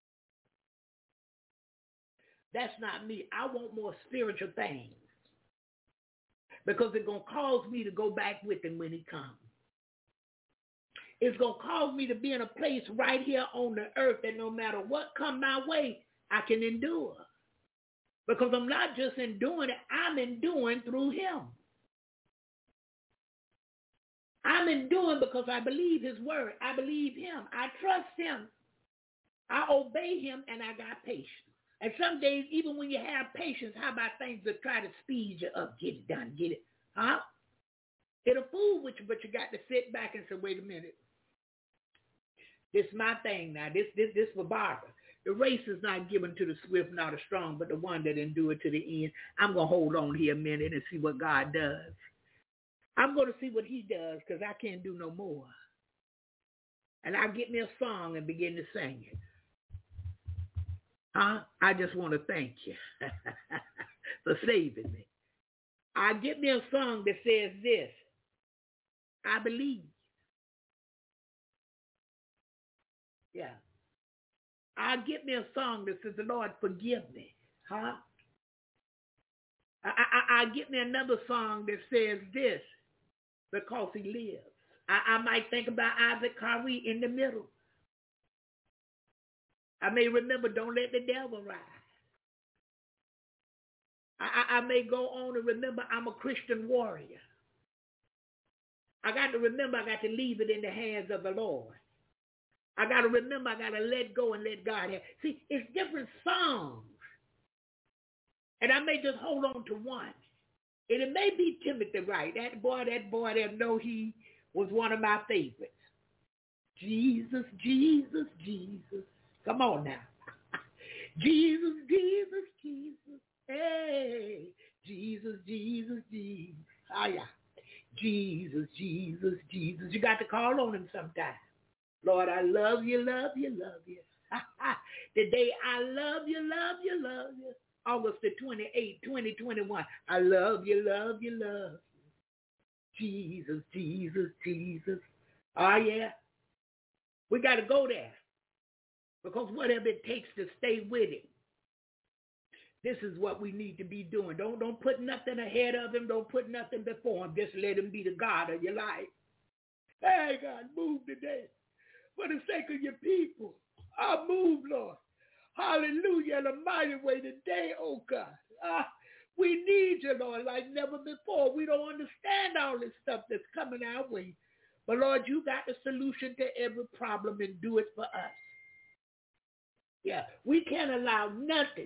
That's not me. I want more spiritual things. Because it's going to cause me to go back with him when he comes. It's going to cause me to be in a place right here on the earth that no matter what come my way, I can endure. Because I'm not just enduring it, I'm enduring through him. I'm enduring because I believe his word. I believe him. I trust him. I obey him, and I got patience. And some days, even when you have patience, how about things that try to speed you up? Get it done, get it. Huh? It'll fool with you, but you got to sit back and say, wait a minute. This is my thing now. This for Barbara. The race is not given to the swift nor the strong, but the one that endure to the end. I'm going to hold on here a minute and see what God does. I'm going to see what he does because I can't do no more. And I'll get me a song and begin to sing it. I just want to thank you for saving me. I get me a song that says this. I believe. Yeah. I get me a song that says, the Lord, forgive me. I get me another song that says this, because he lives. I might think about Isaac Curry in the middle. I may remember, don't let the devil rise. I may go on and remember I'm a Christian warrior. I got to remember I got to leave it in the hands of the Lord. I got to remember I got to let go and let God have. See, it's different songs. And I may just hold on to one. And it may be Timothy Wright. That boy that know he was one of my favorites. Jesus, Jesus, Jesus. Come on now. Jesus, Jesus, Jesus. Hey, Jesus, Jesus, Jesus. Ah, yeah. Jesus, Jesus, Jesus. You got to call on him sometime. Lord, I love you, love you, love you. Today, I love you, love you, love you. August the 28th, 2021. I love you, love you, love you. Jesus, Jesus, Jesus. Oh, yeah. We got to go there. Because whatever it takes to stay with him, this is what we need to be doing. Don't put nothing ahead of him. Don't put nothing before him. Just let him be the God of your life. Hey, God, move today. For the sake of your people, I move, Lord. Hallelujah, in a mighty way today, oh God. We need you, Lord, like never before. We don't understand all this stuff that's coming our way. But, Lord, you got the solution to every problem and do it for us. Yeah, we can't allow nothing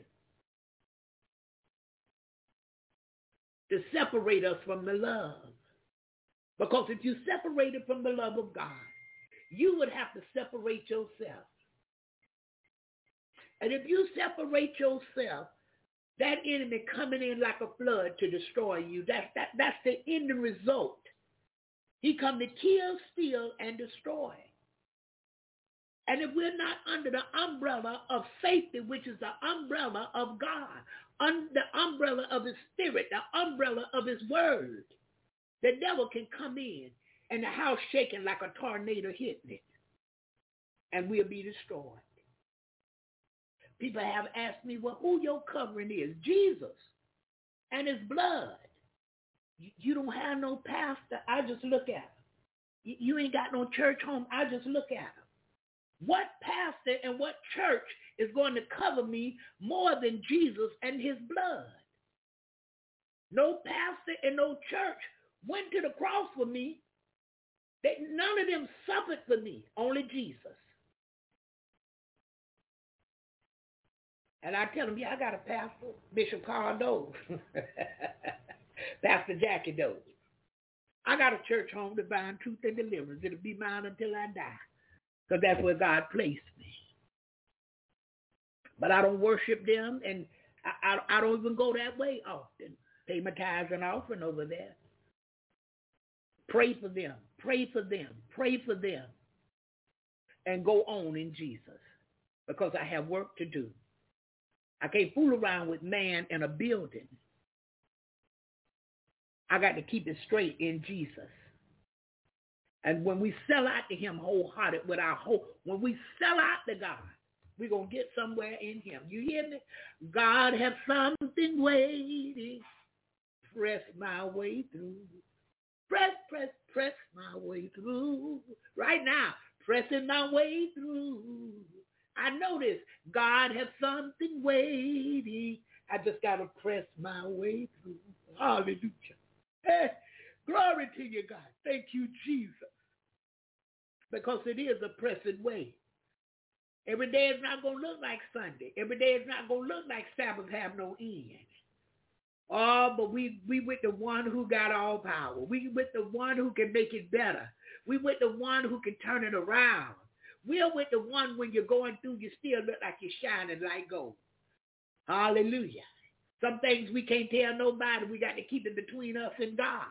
to separate us from the love. Because if you separate it from the love of God, you would have to separate yourself. And if you separate yourself That enemy coming in like a flood to destroy you. That's the end result. He come to kill, steal, and destroy. And if we're not under the umbrella of safety, which is the umbrella of God, under the umbrella of his spirit, the umbrella of his word, the devil can come in and the house shaking like a tornado hitting it, and we'll be destroyed. People have asked me, well, who your covering is? Jesus and his blood. You don't have no pastor. I just look at him. You ain't got no church home. I just look at him. What pastor and what church is going to cover me more than Jesus and his blood? No pastor and no church went to the cross for me. None of them suffered for me, only Jesus. And I tell them, yeah, I got a pastor, Bishop Carl Dove, Pastor Jackie Dove. I got a church home, Divine Truth and Deliverance. It'll be mine until I die, because that's where God placed me. But I don't worship them, and I don't even go that way often. Pay my tithes and offering over there. Pray for them, pray for them, pray for them, and go on in Jesus, because I have work to do. I can't fool around with man in a building. I got to keep it straight in Jesus. And when we sell out to him wholehearted with our whole, when we sell out to God, we're going to get somewhere in him. You hear me? God have something waiting. Press my way through. Press my way through. Right now, pressing my way through. I know this. God have something waiting. I just got to press my way through. Hallelujah. Hey, glory to you, God. Thank you, Jesus. Because it is a pressing way. Every day is not going to look like Sunday. Every day is not going to look like Sabbath have no end. Oh, but we with the one who got all power. We with the one who can make it better. We with the one who can turn it around. We're with the one when you're going through, you still look like you're shining like gold. Hallelujah. Some things we can't tell nobody. We got to keep it between us and God.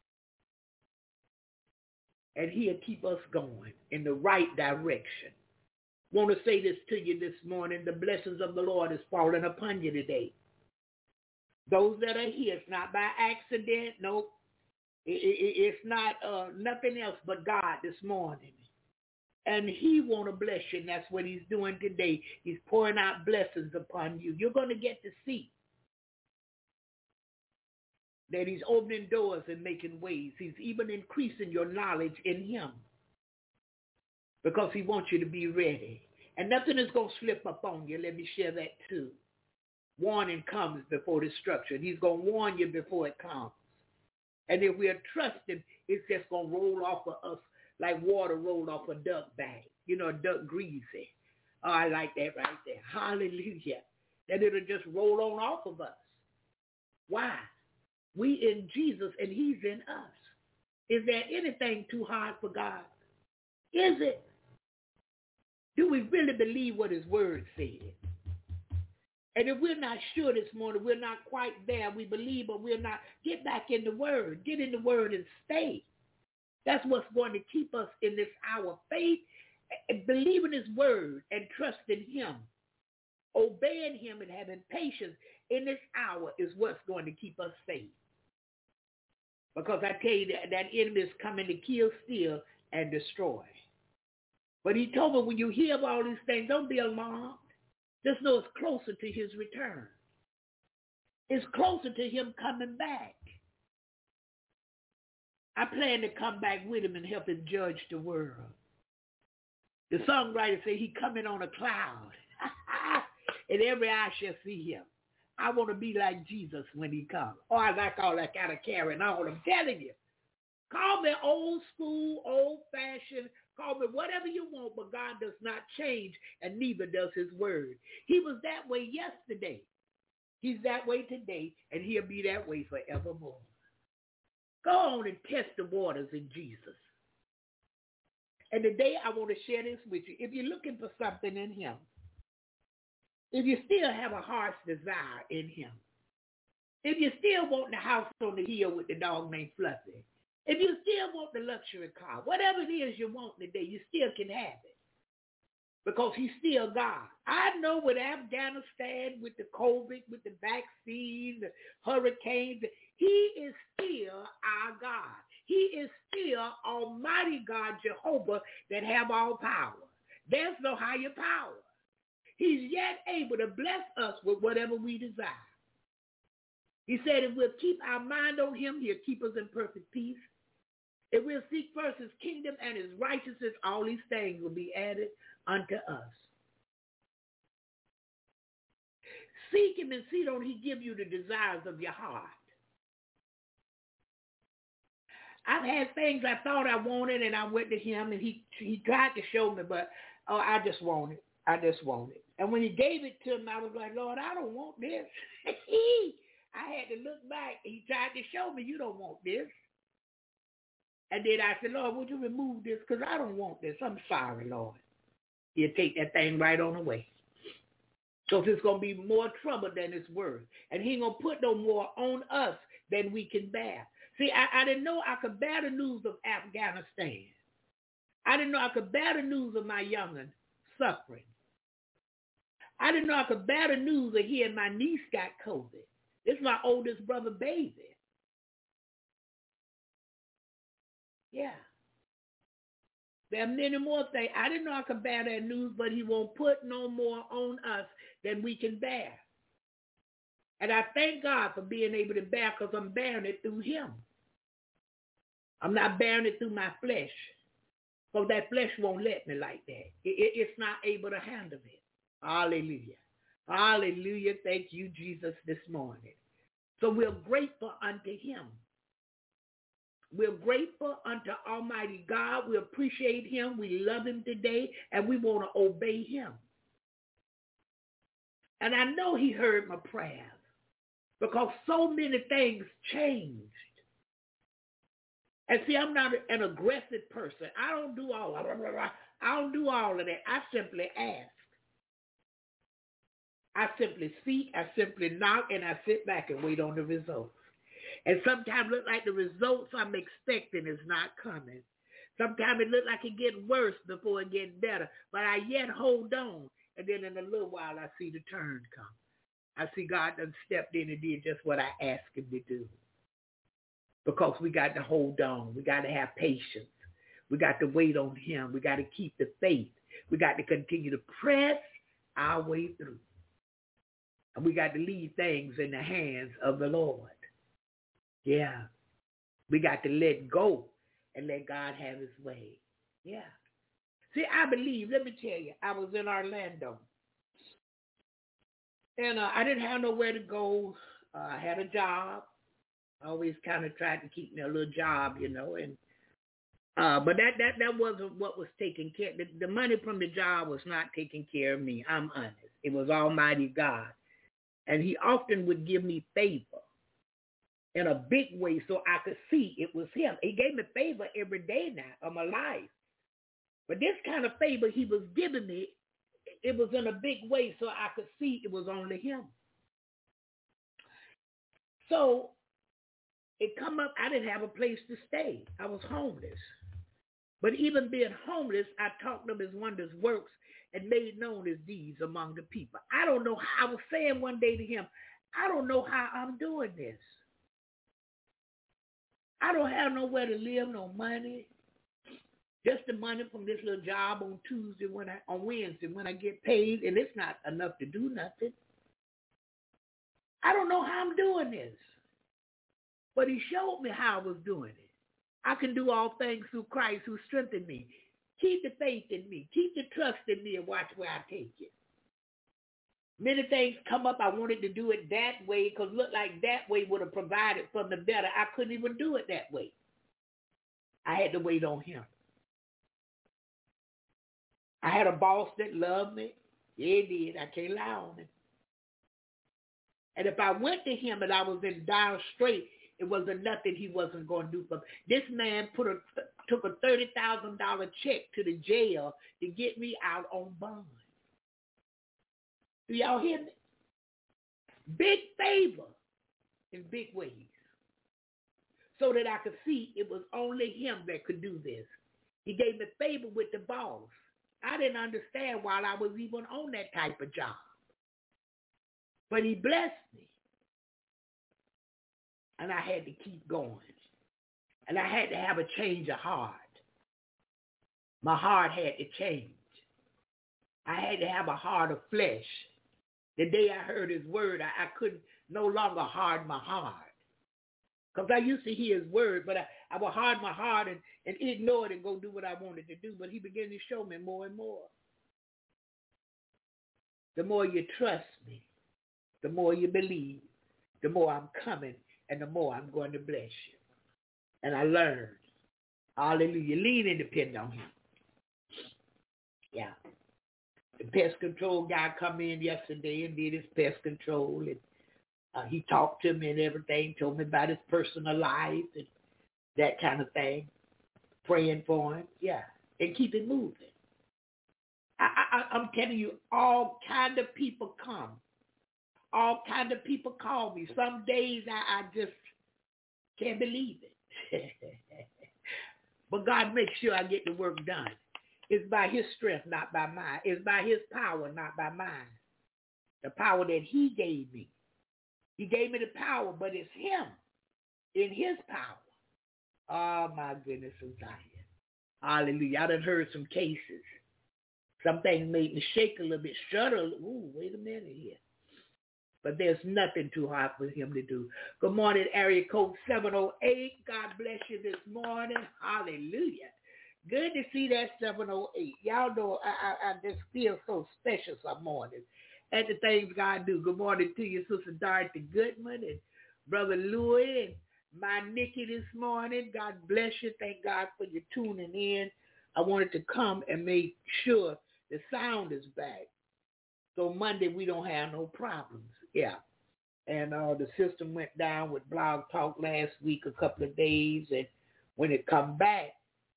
And he'll keep us going in the right direction. Want to say this to you this morning. The blessings of the Lord is falling upon you today. Those that are here, it's not by accident. Nope. It's not nothing else but God this morning. And he want to bless you, and that's what he's doing today. He's pouring out blessings upon you. You're going to get to see that he's opening doors and making ways. He's even increasing your knowledge in him, because he wants you to be ready. And nothing is going to slip up on you. Let me share that too. Warning comes before destruction. He's going to warn you before it comes. And if we are trusting, it's just going to roll off of us like water rolled off a duck bag. You know, a duck greasy. Oh, I like that right there. Hallelujah. That it'll just roll on off of us. Why? We in Jesus and he's in us. Is there anything too hard for God? Is it? Do we really believe what his word said? And if we're not sure this morning, we're not quite there, we believe, but we're not, get back in the word. Get in the word and stay. That's what's going to keep us in this hour. Faith, believing his word and trusting him, obeying him and having patience in this hour is what's going to keep us safe. Because I tell you that enemy is coming to kill, steal, and destroy. But he told me, when you hear of all these things, don't be alarmed. Just know it's closer to his return. It's closer to him coming back. I plan to come back with him and help him judge the world. The songwriter said he coming on a cloud, and every eye shall see him. I want to be like Jesus when he comes. Oh, I like all that kind of carrying on. I'm telling you. Call me old school, old fashioned. Call me whatever you want, but God does not change, and neither does his word. He was that way yesterday. He's that way today, and he'll be that way forevermore. Go on and test the waters in Jesus. And today I want to share this with you. If you're looking for something in him, if you still have a heart's desire in him, if you still want the house on the hill with the dog named Fluffy, if you still want the luxury car, whatever it is you want today, you still can have it because he's still God. I know with Afghanistan, with the COVID, with the vaccine, the hurricanes, he is still our God. He is still Almighty God, Jehovah, that have all power. There's no higher power. He's yet able to bless us with whatever we desire. He said if we'll keep our mind on him, he'll keep us in perfect peace. If we'll seek first his kingdom and his righteousness, all these things will be added unto us. Seek him and see don't he give you the desires of your heart. I've had things I thought I wanted and I went to him and he tried to show me, but I just want it. I just want it. And when he gave it to me, I was like, Lord, I don't want this. I had to look back. He tried to show me, you don't want this. And then I said, Lord, would you remove this? Because I don't want this. I'm sorry, Lord. He'll take that thing right on away. Because it's going to be more trouble than it's worth. And he ain't going to put no more on us than we can bear. See, I didn't know I could bear the news of Afghanistan. I didn't know I could bear the news of my young'un suffering. I didn't know I could bear the news of hearing my niece got COVID. This is my oldest brother, baby. Yeah. There are many more things. I didn't know I could bear that news, but he won't put no more on us than we can bear. And I thank God for being able to bear because I'm bearing it through him. I'm not bearing it through my flesh. Because that flesh won't let me like that. It's not able to handle it. Hallelujah. Hallelujah. Thank you, Jesus, this morning. So we're grateful unto him. We're grateful unto Almighty God. We appreciate him. We love him today, and we want to obey him. And I know he heard my prayers because so many things changed. And see, I'm not an aggressive person. I don't do all of that. I don't do all of that. I simply ask. I simply seek, I simply knock, and I sit back and wait on the results. And sometimes it look like the results I'm expecting is not coming. Sometimes it look like it get worse before it gets better. But I yet hold on. And then in a little while, I see the turn come. I see God done stepped in and did just what I asked him to do. Because we got to hold on. We got to have patience. We got to wait on him. We got to keep the faith. We got to continue to press our way through. And we got to leave things in the hands of the Lord. Yeah. We got to let go and let God have his way. Yeah. See, I believe, let me tell you, I was in Orlando. And I didn't have nowhere to go. I had a job. I always kind of tried to keep me a little job, you know. And but that wasn't what was taking care. The money from the job was not taking care of me. I'm honest. It was Almighty God. And he often would give me favor in a big way so I could see it was him. He gave me favor every day now of my life. But this kind of favor he was giving me, it was in a big way so I could see it was only him. So it come up, I didn't have a place to stay. I was homeless. But even being homeless, I talked of his wondrous works and made known his deeds among the people. I don't know how, I was saying one day to him, I don't know how I'm doing this. I don't have nowhere to live, no money. Just the money from this little job on Wednesday when I get paid, and it's not enough to do nothing. I don't know how I'm doing this. But he showed me how I was doing it. I can do all things through Christ who strengthened me. Keep the faith in me. Keep the trust in me and watch where I take it. Many things come up. I wanted to do it that way because it looked like that way would have provided for me better. I couldn't even do it that way. I had to wait on him. I had a boss that loved me. Yeah, he did. I can't lie on him. And if I went to him and I was in dire strait, it wasn't nothing he wasn't going to do for me. This man took a $30,000 check to the jail to get me out on bond. Do y'all hear me? Big favor in big ways. So that I could see it was only him that could do this. He gave me favor with the boss. I didn't understand while I was even on that type of job. But he blessed me. And I had to keep going. And I had to have a change of heart. My heart had to change. I had to have a heart of flesh. The day I heard his word, I couldn't no longer harden my heart. Because I used to hear his word, but I would harden my heart and ignore it and go do what I wanted to do. But he began to show me more and more. The more you trust me, the more you believe, the more I'm coming and the more I'm going to bless you. And I learned. Hallelujah. Lean and depend on him. Yeah. The pest control guy come in yesterday and did his pest control. And he talked to me and everything, told me about his personal life and that kind of thing. Praying for him. Yeah. And keep it moving. I'm telling you, all kind of people come. All kind of people call me. Some days I just can't believe it. But God makes sure I get the work done. It's by his strength, not by mine. It's by his power, not by mine. The power that he gave me. He gave me the power, but it's him in his power. Oh, my goodness, Zion. Hallelujah. I done heard some cases. Some things made me shake a little bit, shudder. Ooh, wait a minute here. But there's nothing too hard for him to do. Good morning, area code 708. God bless you this morning. Hallelujah. Good to see that 708. Y'all know I just feel so special some mornings at the things God do. Good morning to you, Sister Dorothy Goodman and Brother Louis and my Nikki this morning. God bless you. Thank God for you tuning in. I wanted to come and make sure the sound is back. So Monday we don't have no problems. Yeah. And the system went down with Blog Talk last week, a couple of days. And when it come back,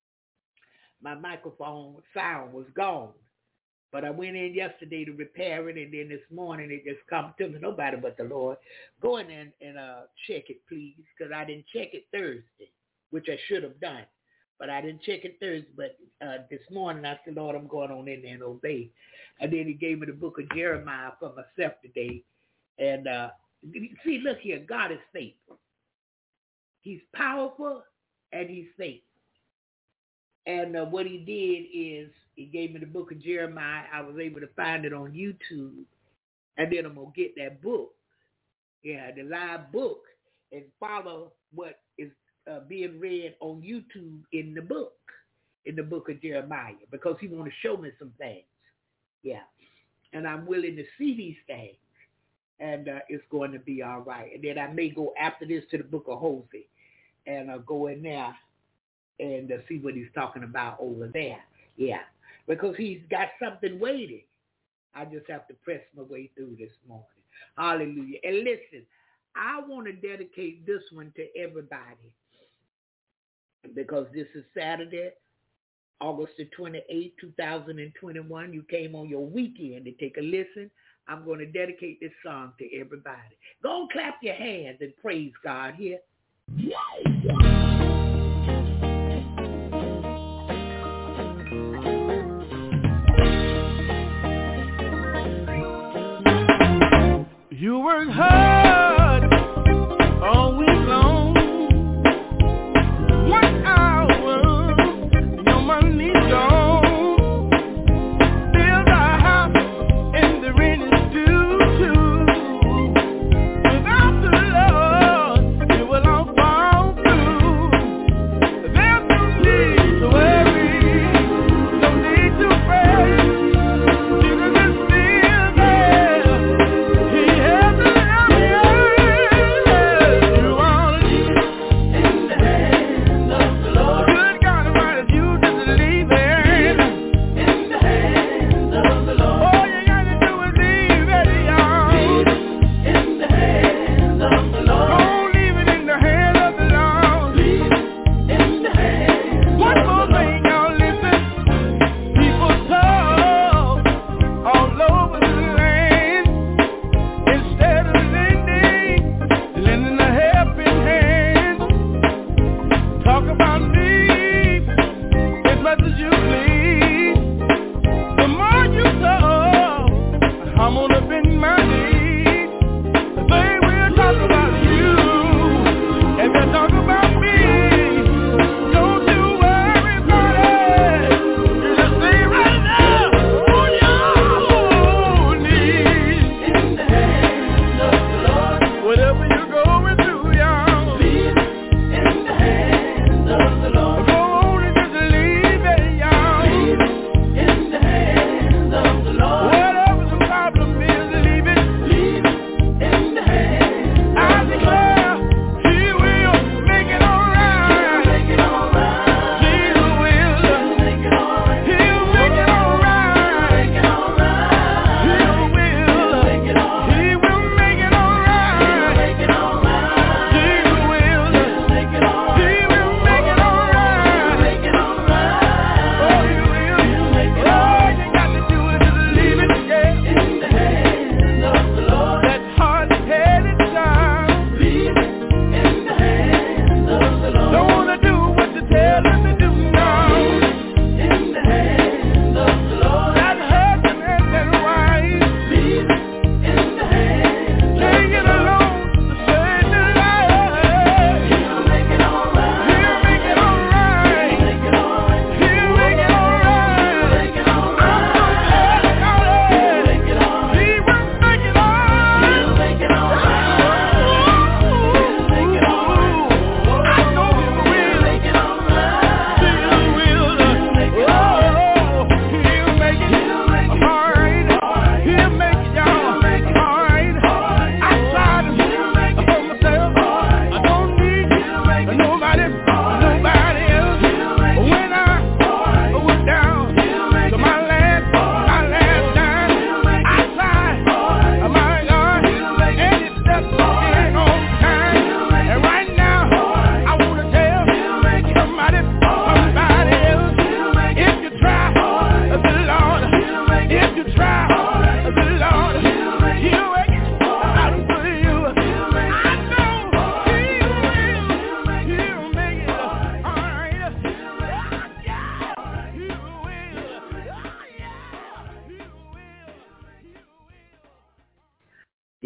my microphone sound was gone. But I went in yesterday to repair it, and then this morning it just come to me. Nobody but the Lord. Go in and check it, please, because I didn't check it Thursday, which I should have done. But I didn't check it Thursday. But this morning I said, Lord, I'm going on in there and obey. And then he gave me the book of Jeremiah for myself today. And see, look here, God is faithful. He's powerful and he's faithful. And what he did is he gave me the book of Jeremiah. I was able to find it on YouTube. And then I'm going to get that book. Yeah, the live book and follow what is being read on YouTube in the book of Jeremiah, because he want to show me some things. Yeah. And I'm willing to see these things. And it's going to be all right. And then I may go after this to the book of Hosea and go in there and see what he's talking about over there. Yeah. Because he's got something waiting. I just have to press my way through this morning. Hallelujah. And listen, I want to dedicate this one to everybody, because this is Saturday, August the 28th, 2021. You came on your weekend to take a listen. I'm going to dedicate this song to everybody. Go and clap your hands and praise God here. You work hard all week long. 1 hour, your money's gone. Build a house and the rent is due too. Without the Lord, it will all fall through. There's no need to worry, no need to pray. Jesus is still there. He has the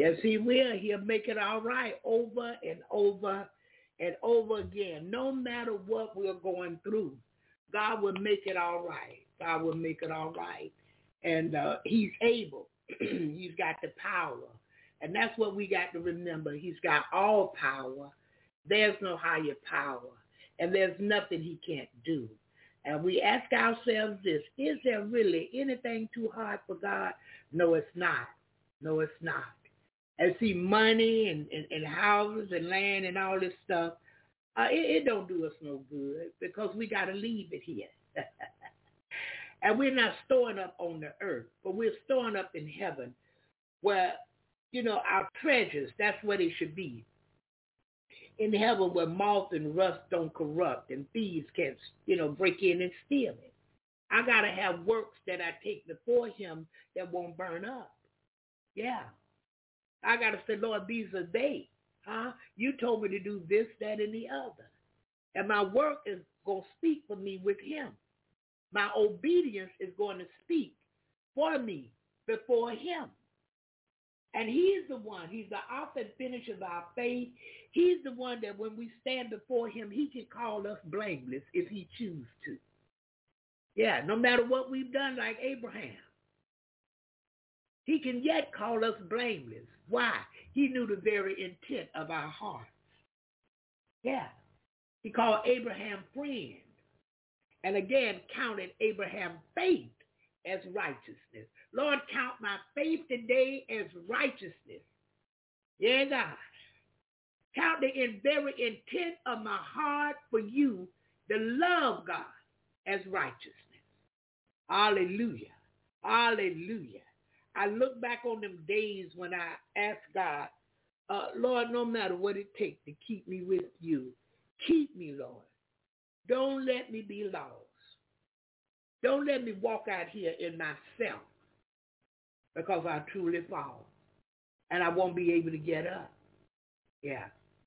Yes, he will. He'll make it all right over and over and over again. No matter what we're going through, God will make it all right. God will make it all right. And he's able. He's got the power. And that's what we got to remember. He's got all power. There's no higher power. And there's nothing he can't do. And we ask ourselves this, is there really anything too hard for God? No, it's not. No, it's not. And see, money and houses and land and all this stuff, it don't do us no good because we got to leave it here. And we're not storing up on the earth, but we're storing up in heaven where, our treasures, that's where they should be. In heaven where moth and rust don't corrupt and thieves can't, break in and steal it. I got to have works that I take before him that won't burn up. Yeah. I got to say, Lord, these are they. You told me to do this, that, and the other. And my work is going to speak for me with him. My obedience is going to speak for me before him. And he's the one. He's the author and finisher of our faith. He's the one that when we stand before him, he can call us blameless if he chooses to. Yeah, no matter what we've done like Abraham. He can yet call us blameless. Why? He knew the very intent of our hearts. Yeah. He called Abraham friend. And again, counted Abraham's faith as righteousness. Lord, count my faith today as righteousness. Yeah, God. Count the very intent of my heart for you to love God as righteousness. Hallelujah. Hallelujah. I look back on them days when I asked God, Lord, no matter what it takes to keep me with you, keep me, Lord. Don't let me be lost. Don't let me walk out here in myself because I truly fall and I won't be able to get up. Yeah.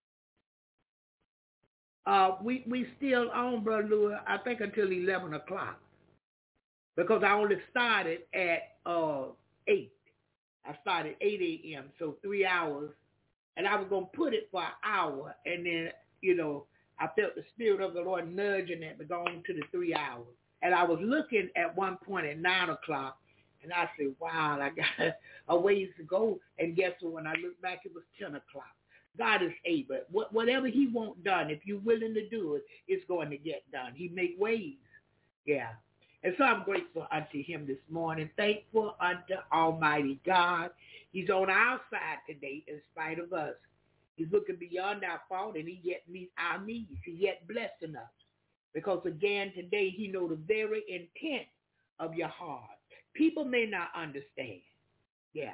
We still on, Brother Lewis, I think until 11 o'clock because I only started at 8. I started 8 a.m., so 3 hours. And I was going to put it for an hour. And then, I felt the Spirit of the Lord nudging at me going to the 3 hours. And I was looking at one point at 9 o'clock. And I said, wow, I got a ways to go. And guess what? When I looked back, it was 10 o'clock. God is able. Whatever he wants done, if you're willing to do it, it's going to get done. He make ways. Yeah. And so I'm grateful unto him this morning, thankful unto Almighty God. He's on our side today in spite of us. He's looking beyond our fault, and he yet meets our needs. He's yet blessing us. Because, again, today he knows the very intent of your heart. People may not understand. Yeah.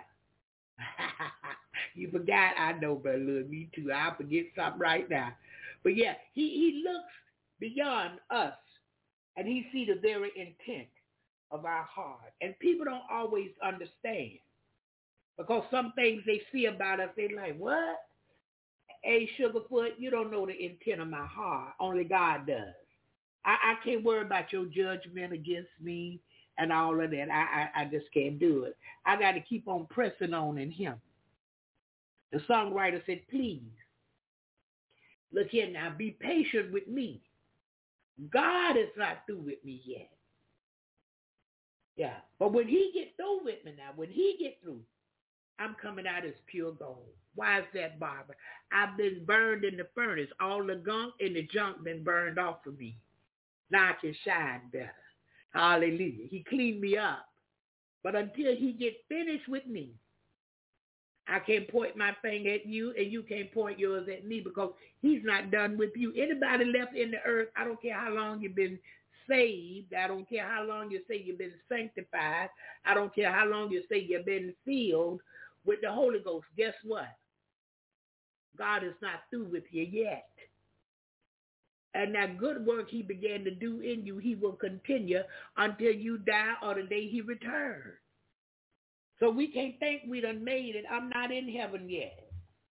You forgot, I know, Brother Lewis, me too. I'll forget something right now. But, yeah, he looks beyond us. And he sees the very intent of our heart. And people don't always understand. Because some things they see about us, they're like, what? Hey, Sugarfoot, you don't know the intent of my heart. Only God does. I can't worry about your judgment against me and all of that. I just can't do it. I got to keep on pressing on in him. The songwriter said, please, look here now, be patient with me. God is not through with me yet. Yeah. But when he get through with me now, when he get through, I'm coming out as pure gold. Why is that, Barbara? I've been burned in the furnace. All the gunk and the junk been burned off of me. Now I can shine better. Hallelujah. He cleaned me up. But until he get finished with me, I can't point my finger at you and you can't point yours at me because he's not done with you. Anybody left in the earth, I don't care how long you've been saved. I don't care how long you say you've been sanctified. I don't care how long you say you've been filled with the Holy Ghost. Guess what? God is not through with you yet. And that good work he began to do in you, he will continue until you die or the day he returns. So we can't think we done made it. I'm not in heaven yet.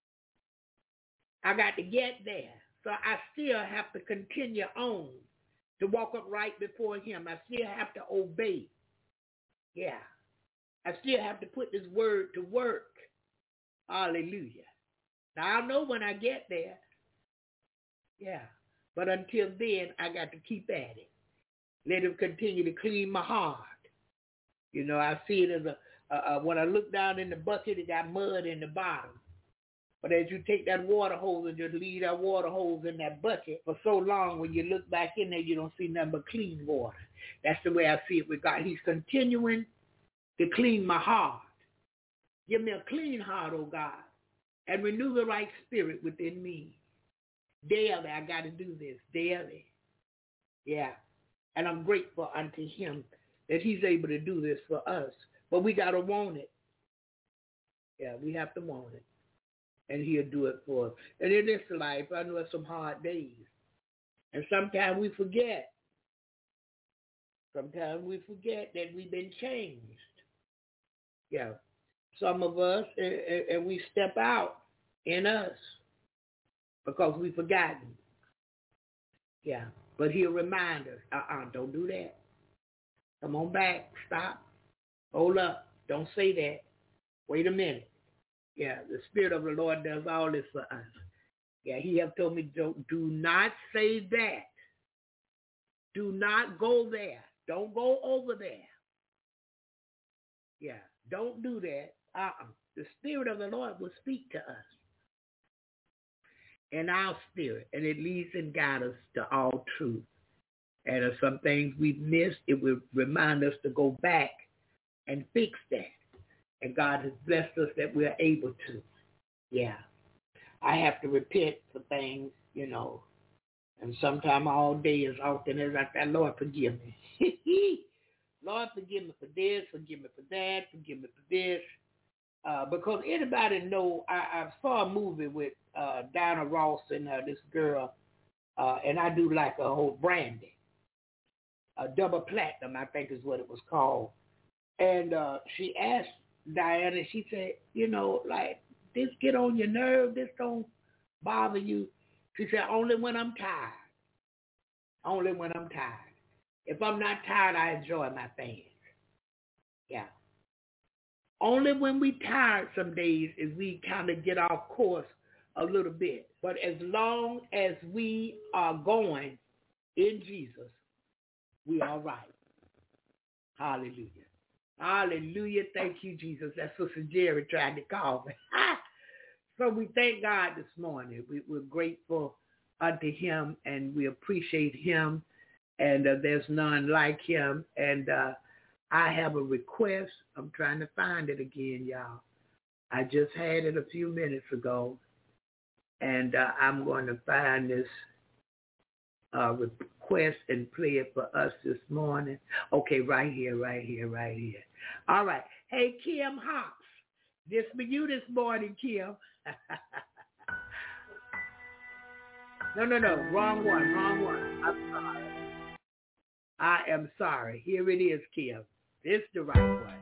I got to get there. So I still have to continue on to walk up right before him. I still have to obey. Yeah. I still have to put this word to work Hallelujah. Now, I'll know when I get there. Yeah. But until then, I got to keep at it. Let him continue to clean my heart. You know, I see it as when I look down in the bucket, it got mud in the bottom. But as you take that water hose and just leave that water hose in that bucket for so long, when you look back in there, you don't see nothing but clean water. That's the way I see it with God. He's continuing to clean my heart. Give me a clean heart, oh God, and renew the right spirit within me. Daily, I got to do this. Daily. Yeah. And I'm grateful unto him that he's able to do this for us. But we got to want it. Yeah, we have to want it. And he'll do it for us. And in this life, I know it's some hard days. And sometimes we forget. Sometimes we forget that we've been changed. Yeah. Some of us, and we step out in us because we've forgotten. Yeah. But he'll remind us, don't do that. Come on back. Stop. Hold up. Don't say that. Wait a minute. Yeah, the Spirit of the Lord does all this for us. Yeah, he have told me, do not say that. Do not go there. Don't go over there. Yeah, don't do that. The Spirit of the Lord will speak to us in our spirit, and it leads and guides us to all truth. And if some things we've missed, it will remind us to go back and fix that. And God has blessed us that we're able to. Yeah. I have to repent for things, you know. And sometimes all day, as often as I say, Lord, forgive me. Lord, forgive me for this, forgive me for that, forgive me for this. Because anybody know, I saw a movie with Diana Ross and this girl, and I do like a whole brandy. Double Platinum, I think is what it was called. And she asked Diana, she said, you know, like, this get on your nerve, this don't bother you. She said, only when I'm tired. Only when I'm tired. If I'm not tired, I enjoy my things. Yeah. Only when we tired some days is we kind of get off course a little bit. But as long as we are going in Jesus, we are right. Hallelujah. Hallelujah. Thank you, Jesus. That's Sister Jerry tried to call me. So we thank God this morning. We're grateful unto him, and we appreciate him, and there's none like him. And I have a request. I'm trying to find it again, y'all. I just had it a few minutes ago, and I'm going to find this request and play it for us this morning. Okay, right here. All right. Hey, Kim Hawks. This for you this morning, Kim. No. Wrong one. I'm sorry. I am sorry. Here it is, Kim. This is the right one.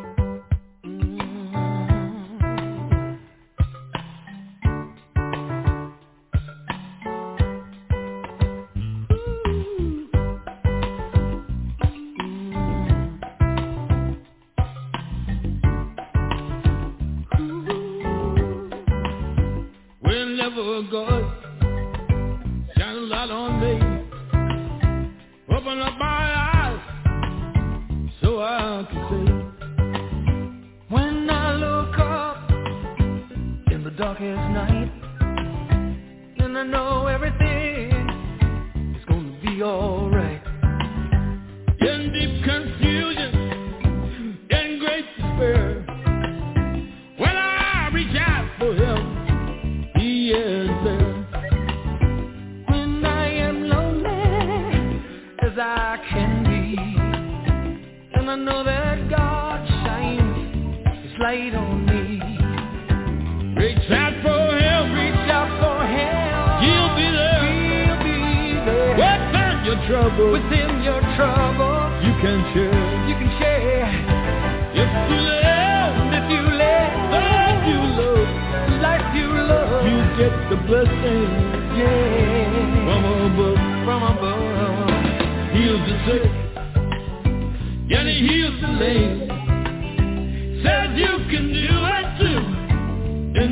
God, shine a light on me, open up my eyes so I can see. When I look up in the darkest night, then I know everything is gonna be alright. In deep confusion, in great despair, when I reach out for help, he is there. When I am lonely as I can be, and I know that God shines his light on me. Reach out for help, he'll be there. Within your trouble, you can share. If you life you love, you get the blessing, yeah, from above. Heals the sick, and he heals the lame. Says you can do it too, in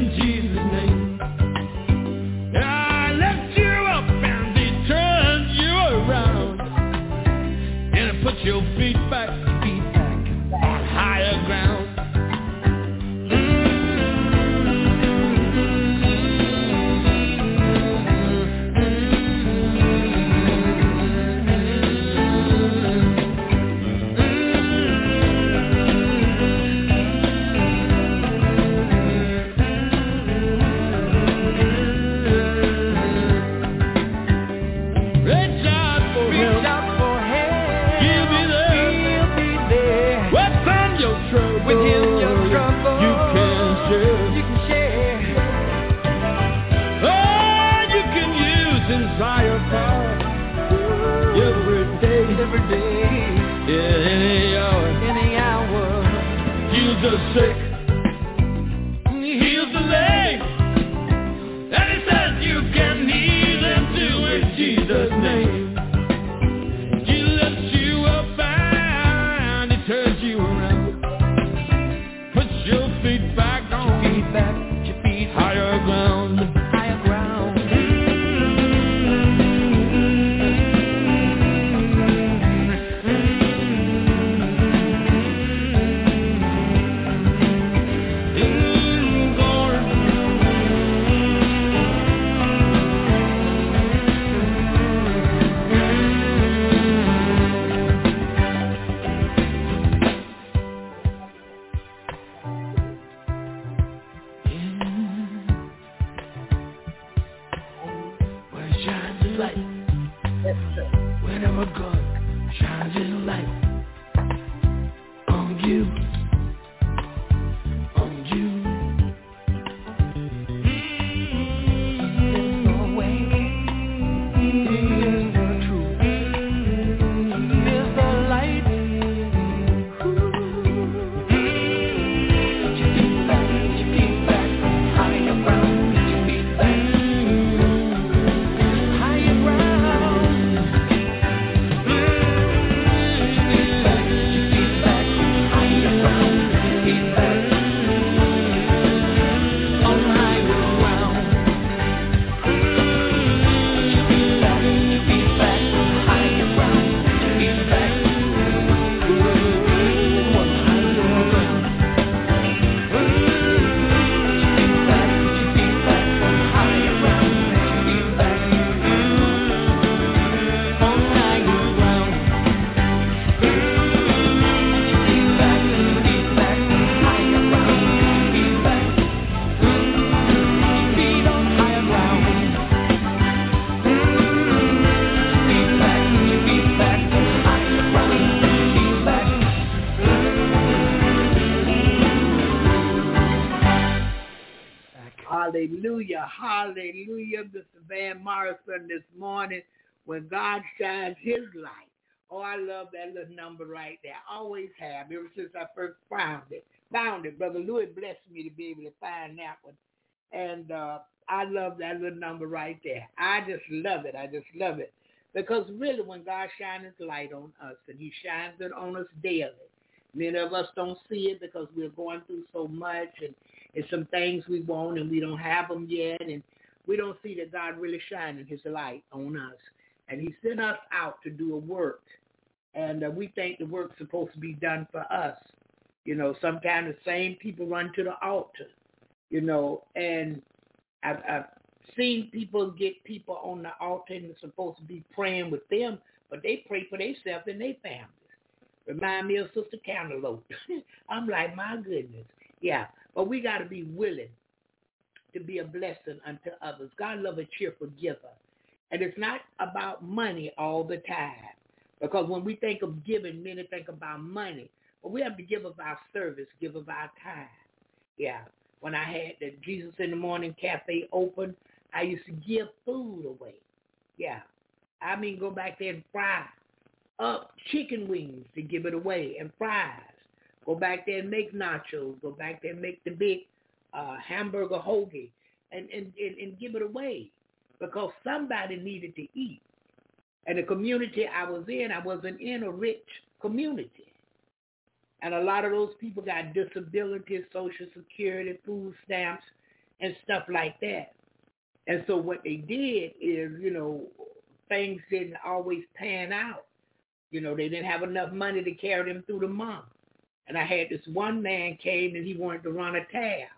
Jesus' name. Jesus lifts you up and He turns you around. Put your feet back on your feet higher ground. Higher ground. Whenever God shines His light on you, on you. There's no way, there's no truth, there's the light. Put your feet back, higher ground. Put your feet back, higher ground. Hallelujah, hallelujah, Mr. Van Morrison this morning, when God shines His light. Oh, I love that little number right there. I always have, ever since I first found it. Brother Louis blessed me to be able to find that one. And I love that little number right there. I just love it. I just love it. Because really, when God shines His light on us, and He shines it on us daily, many of us don't see it because we're going through so much, and it's some things we want and we don't have them yet, and we don't see that God really shining His light on us. And He sent us out to do a work, and we think the work's supposed to be done for us. You know, sometimes the same people run to the altar, you know, and I've seen people get people on the altar and they're supposed to be praying with them, but they pray for themselves and their families. Remind me of Sister Cantaloupe. I'm like, my goodness. Yeah, but we got to be willing to be a blessing unto others. God loves a cheerful giver. And it's not about money all the time. Because when we think of giving, many think about money. But we have to give of our service, give of our time. Yeah. When I had the Jesus in the Morning Cafe open, I used to give food away. Yeah. I mean, go back there and fry up chicken wings to give it away and fries. Go back there and make nachos. Go back there and make the big hamburger hoagie and give it away because somebody needed to eat. And the community I was wasn't in a rich community. And a lot of those people got disabilities, Social Security, food stamps, and stuff like that. And so what they did is, you know, things didn't always pan out. You know, they didn't have enough money to carry them through the month. And I had this one man came and he wanted to run a tab.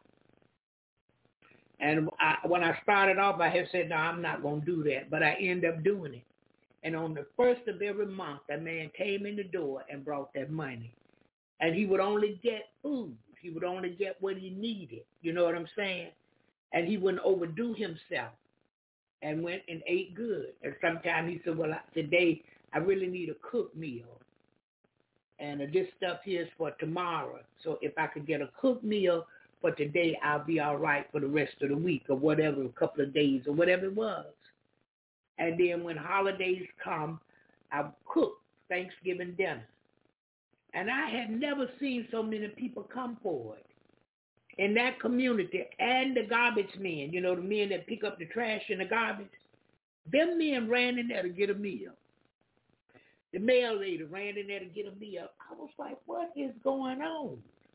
And when I started off, I had said, no, I'm not going to do that. But I ended up doing it. And on the first of every month, that man came in the door and brought that money. And he would only get food. He would only get what he needed. You know what I'm saying? And he wouldn't overdo himself and went and ate good. And sometimes he said, well, today I really need a cooked meal. And this stuff here is for tomorrow. So if I could get a cooked meal for today, I'll be all right for the rest of the week or whatever, a couple of days or whatever it was. And then when holidays come, I cook Thanksgiving dinner. And I had never seen so many people come forward in that community, and the garbage men, you know, the men that pick up the trash and the garbage. Them men ran in there to get a meal. The mail lady ran in there to get a meal. I was like, what is going on?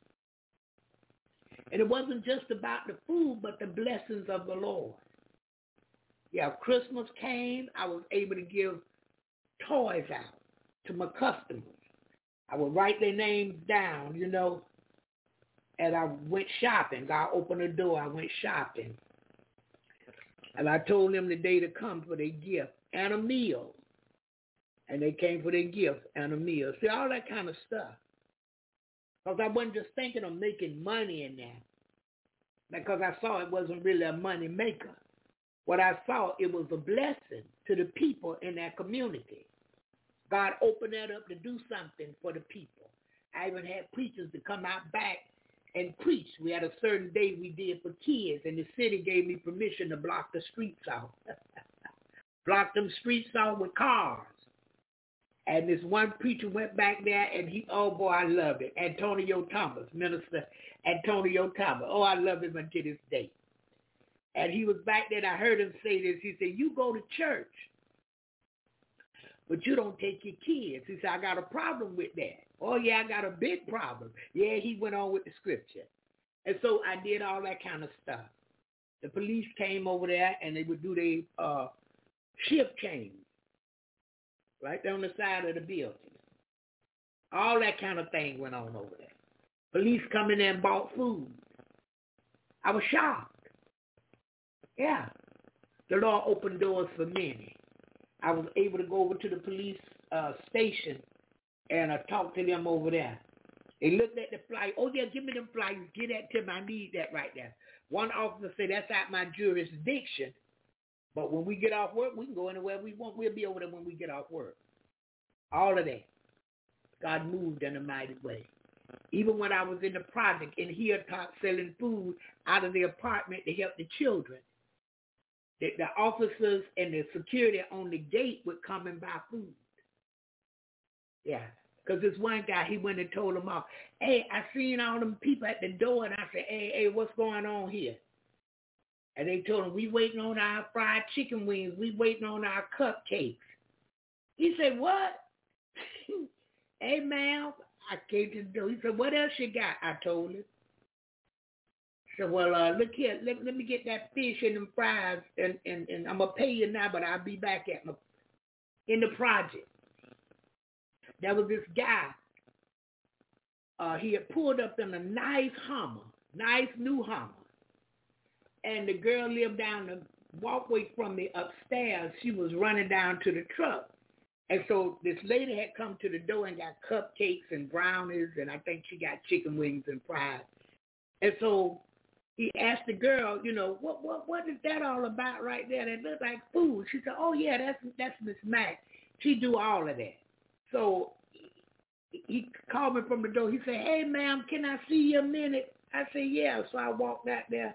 And it wasn't just about the food, but the blessings of the Lord. Yeah, Christmas came, I was able to give toys out to my customers. I would write their names down, you know, and I went shopping. God opened the door, I went shopping. And I told them the day to come for their gift and a meal. And they came for their gift and a meal. See, all that kind of stuff. Because I wasn't just thinking of making money in that. Because I saw it wasn't really a money maker. What I saw, it was a blessing to the people in that community. God opened that up to do something for the people. I even had preachers to come out back and preach. We had a certain day we did for kids, and the city gave me permission to block the streets off. Block them streets off with cars. And this one preacher went back there, and he, oh boy, I love it. Antonio Thomas, Minister Antonio Thomas. Oh, I love him until this day. And he was back there, and I heard him say this. He said, you go to church, but you don't take your kids. He said, I got a problem with that. Oh, yeah, I got a big problem. Yeah, he went on with the scripture. And so I did all that kind of stuff. The police came over there, and they would do their shift change right there on the side of the building. All that kind of thing went on over there. Police come in there and bought food. I was shocked. Yeah. The Lord opened doors for many. I was able to go over to the police station and I talked to them over there. They looked at the flyer. Oh, yeah, give me them flyers. Get that to me. I need that right there. One officer said, that's out my jurisdiction. But when we get off work, we can go anywhere we want. We'll be over there when we get off work. All of that. God moved in a mighty way. Even when I was in the project in Hilltop selling food out of the apartment to help the children, the officers and the security on the gate would come and buy food. Yeah. Because this one guy, he went and told them all, hey, I seen all them people at the door, and I said, hey, what's going on here? And they told him, we waiting on our fried chicken wings. We waiting on our cupcakes. He said, what? Hey, ma'am, I came to the door. He said, what else you got? I told him. I said, well, look here, let me get that fish and them fries, and I'm going to pay you now, but I'll be back in the project. There was this guy. He had pulled up in a nice Hummer, nice new Hummer. And the girl lived down the walkway from me upstairs. She was running down to the truck. And so this lady had come to the door and got cupcakes and brownies, and I think she got chicken wings and fries. And so he asked the girl, you know, what is that all about right there? That looked like food. She said, oh, yeah, that's Miss Mac. She do all of that. So he called me from the door. He said, hey, ma'am, can I see you a minute? I said, yeah. So I walked out there.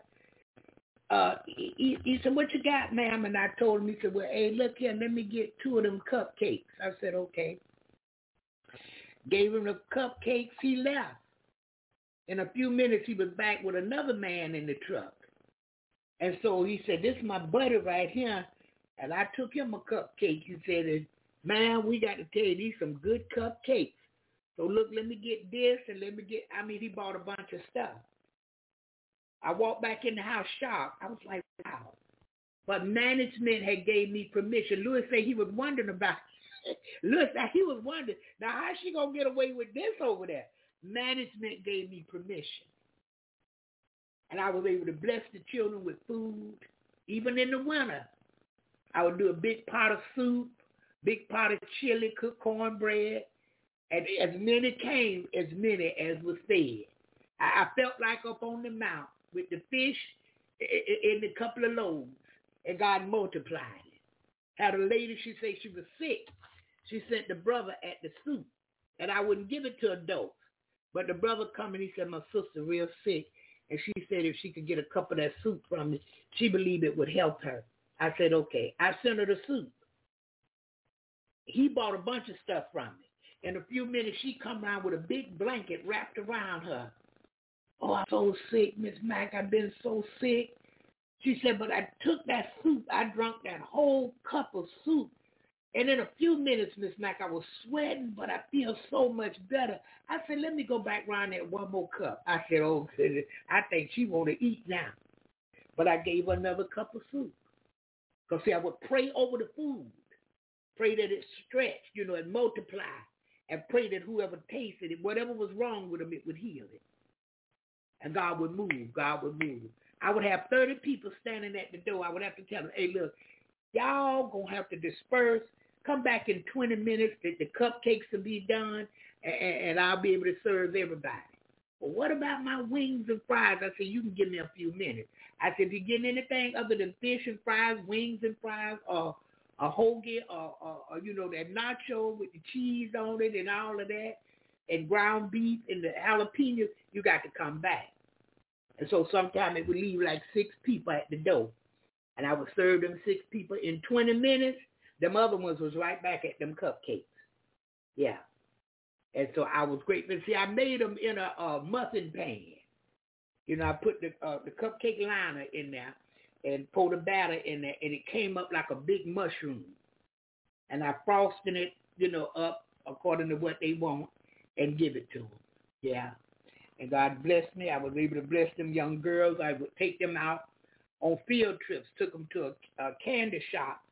He said, what you got, ma'am? And I told him, he said, well, hey, look here, let me get 2 of them cupcakes. I said, okay. Gave him the cupcakes, he left. In a few minutes, he was back with another man in the truck. And so he said, this is my buddy right here. And I took him a cupcake. He said, man, we got to tell you, these some good cupcakes. So look, let me get this and he bought a bunch of stuff. I walked back in the house shocked. I was like, wow. But management had gave me permission. Louis said he was wondering about it. Louis said he was wondering, now how's she going to get away with this over there? Management gave me permission. And I was able to bless the children with food. Even in the winter, I would do a big pot of soup, big pot of chili, cooked cornbread. And as many came, as many as was fed. I felt like up on the mount with the fish in a couple of loaves, and God multiplied it. Had a lady, she said she was sick. She sent the brother at the soup, and I wouldn't give it to adults. But the brother come and he said, my sister real sick, and she said if she could get a cup of that soup from me, she believed it would help her. I said, okay. I sent her the soup. He bought a bunch of stuff from me. In a few minutes, she come around with a big blanket wrapped around her. Oh, I'm so sick, Miss Mac. I've been so sick. She said, but I took that soup. I drank that whole cup of soup. And in a few minutes, Miss Mack, I was sweating, but I feel so much better. I said, let me go back around that one more cup. I said, oh, I think she want to eat now. But I gave her another cup of soup. Because, see, I would pray over the food. Pray that it stretched, and multiply. And pray that whoever tasted it, whatever was wrong with them, it would heal it. And God would move. God would move. I would have 30 people standing at the door. I would have to tell them, hey, look, y'all going to have to disperse. Come back in 20 minutes. The cupcakes will be done, and I'll be able to serve everybody. Well, what about my wings and fries? I said, you can give me a few minutes. I said, if you're getting anything other than fish and fries, wings and fries, or a hoagie, or that nacho with the cheese on it and all of that, and ground beef and the jalapenos, you got to come back. And so sometimes it would leave like 6 people at the door. And I would serve them 6 people in 20 minutes. Them other ones was right back at them cupcakes. Yeah. And so I was grateful. See, I made them in a muffin pan. I put the cupcake liner in there and poured the batter in there, and it came up like a big mushroom. And I frosted it, up according to what they want and give it to them. Yeah. And God blessed me. I was able to bless them young girls. I would take them out on field trips, took them to a candy shop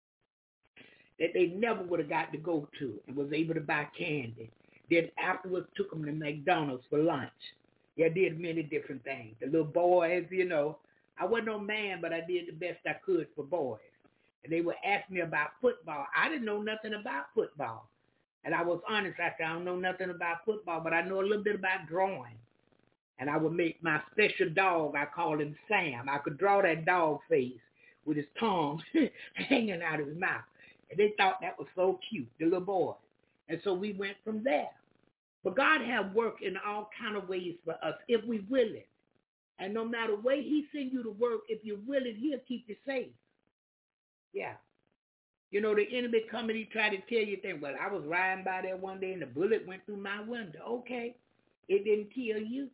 that they never would have got to go to and was able to buy candy. Then afterwards took them to McDonald's for lunch. Yeah, I did many different things. The little boys, I wasn't no man, but I did the best I could for boys. And they would ask me about football. I didn't know nothing about football. And I was honest. I said, I don't know nothing about football, but I know a little bit about drawing. And I would make my special dog, I called him Sam. I could draw that dog face with his tongue hanging out of his mouth. And they thought that was so cute, the little boy. And so we went from there. But God have work in all kind of ways for us if we will it. And no matter where he send you to work, if you're willing, he'll keep you safe. Yeah. The enemy come and he try to tell you things. Well, I was riding by there one day and the bullet went through my window. Okay. It didn't kill you.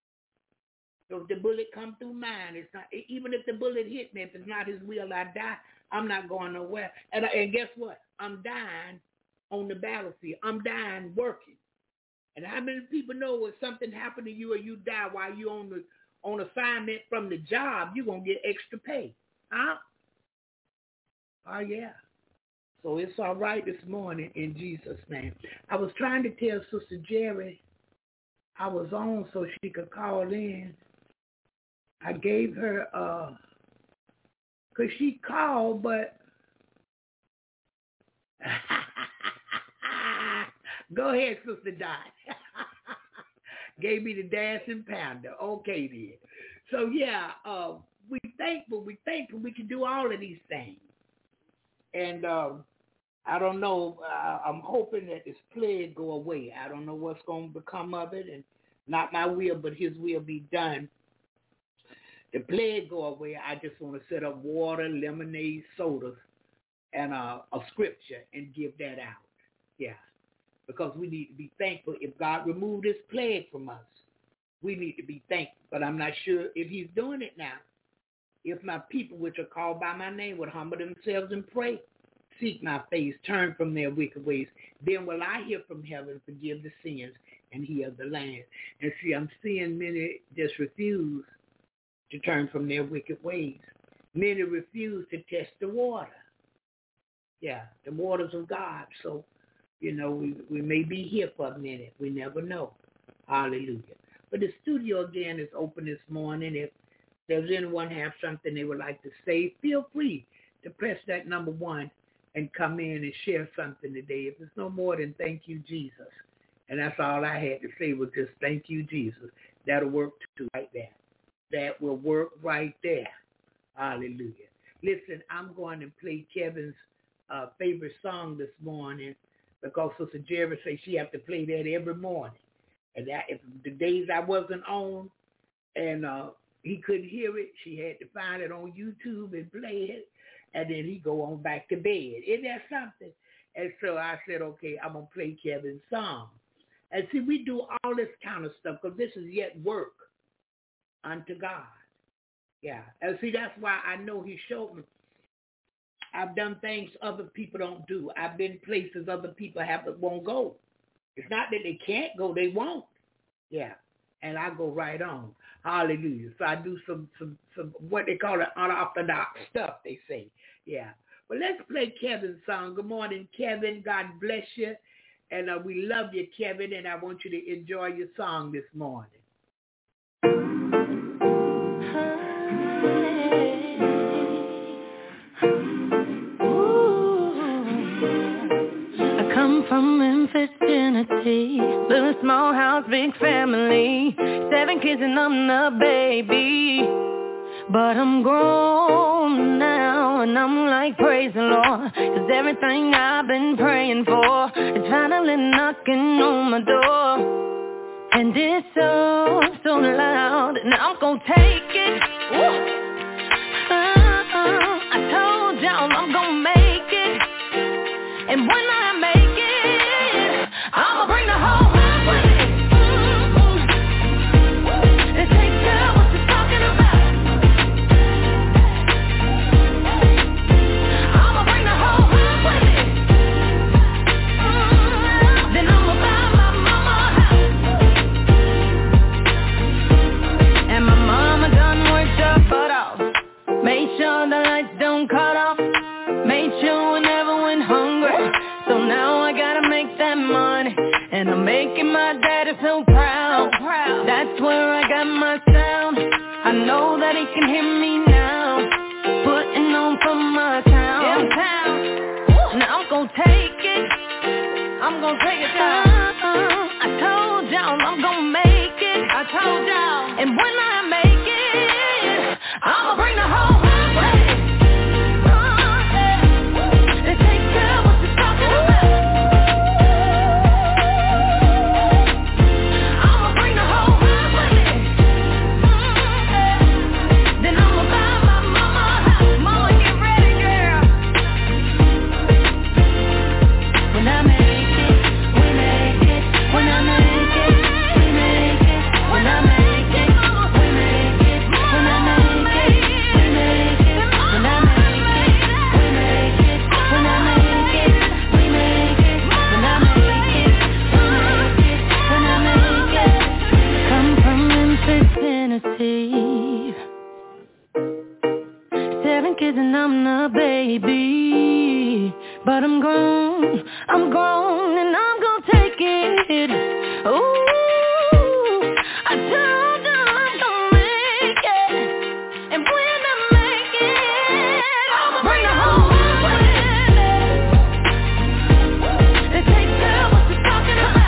So if the bullet come through mine, it's not, even if the bullet hit me, if it's not his will, I die. I'm not going nowhere. And guess what? I'm dying on the battlefield. I'm dying working. And how many people know if something happened to you or you die while you're on assignment from the job, you're going to get extra pay? Huh? Oh, yeah. So it's all right this morning in Jesus' name. I was trying to tell Sister Jerry I was on so she could call in. I gave her, because she called, but go ahead, Sister Dot. Gave me the dancing pounder. Okay, then. So, yeah, we thankful we can do all of these things. And I don't know, I'm hoping that this plague go away. I don't know what's going to become of it, and not my will, but his will be done. The plague go away. I just want to set up water, lemonade, sodas, and a scripture and give that out. Yeah, because we need to be thankful. If God removed this plague from us, we need to be thankful. But I'm not sure if he's doing it now. If my people, which are called by my name, would humble themselves and pray, seek my face, turn from their wicked ways, then will I hear from heaven, forgive the sins, and heal the land. And see, I'm seeing many just refuse to turn from their wicked ways. Many refuse to test the water. Yeah, the waters of God. So, we may be here for a minute. We never know. Hallelujah. But the studio again is open this morning. If does anyone have something they would like to say, feel free to press that number 1 and come in and share something today. If it's no more than thank you, Jesus. And that's all I had to say was just thank you, Jesus. That'll work too right there. That will work right there. Hallelujah. Listen, I'm going to play Kevin's favorite song this morning because Sister Jerry says she have to play that every morning. And that if the days I wasn't on and he couldn't hear it, she had to find it on YouTube and play it, and then he go on back to bed. Isn't that something? And so I said, okay, I'm going to play Kevin's song. And see, we do all this kind of stuff because this is yet work unto God. Yeah. And see, that's why I know he showed me. I've done things other people don't do. I've been places other people won't go. It's not that they can't go, they won't. Yeah. And I go right on. Hallelujah. So I do some what they call it unorthodox stuff, they say. Yeah. But let's play Kevin's song. Good morning, Kevin. God bless you. And we love you, Kevin, and I want you to enjoy your song this morning. I come from Memphis, Tennessee. Little small house, big family. 7 kids and I'm the baby. But I'm grown now and I'm like, praise the Lord, 'cause everything I've been praying for is finally knocking on my door. And it's so loud and I'm gonna take it. I told y'all I'm gonna make it. And when I make it, I'ma bring the whole house with me. It takes care what you're talking about. I'ma bring the whole house with me. Then I'ma buy my mama a house. And my mama done worked her butt off. Made sure the lights don't cut off. Made sure we never went hungry. So now I gotta make that money. And I'm making my daddy so proud. That's where I got my sound. I know that he can hear me now. Putting on for my town. Now I'm gonna take it. I'm gonna take it down. I told y'all I'm gonna make it. I told y'all. And when I make it, I'ma bring the whole house with me. Tennessee. 7 kids and I'm the baby. But I'm grown and I'm gonna take it. Ooh, I told you I'm gonna make it. And when I make it, I'ma bring the whole house with me. It takes care what you're talking about.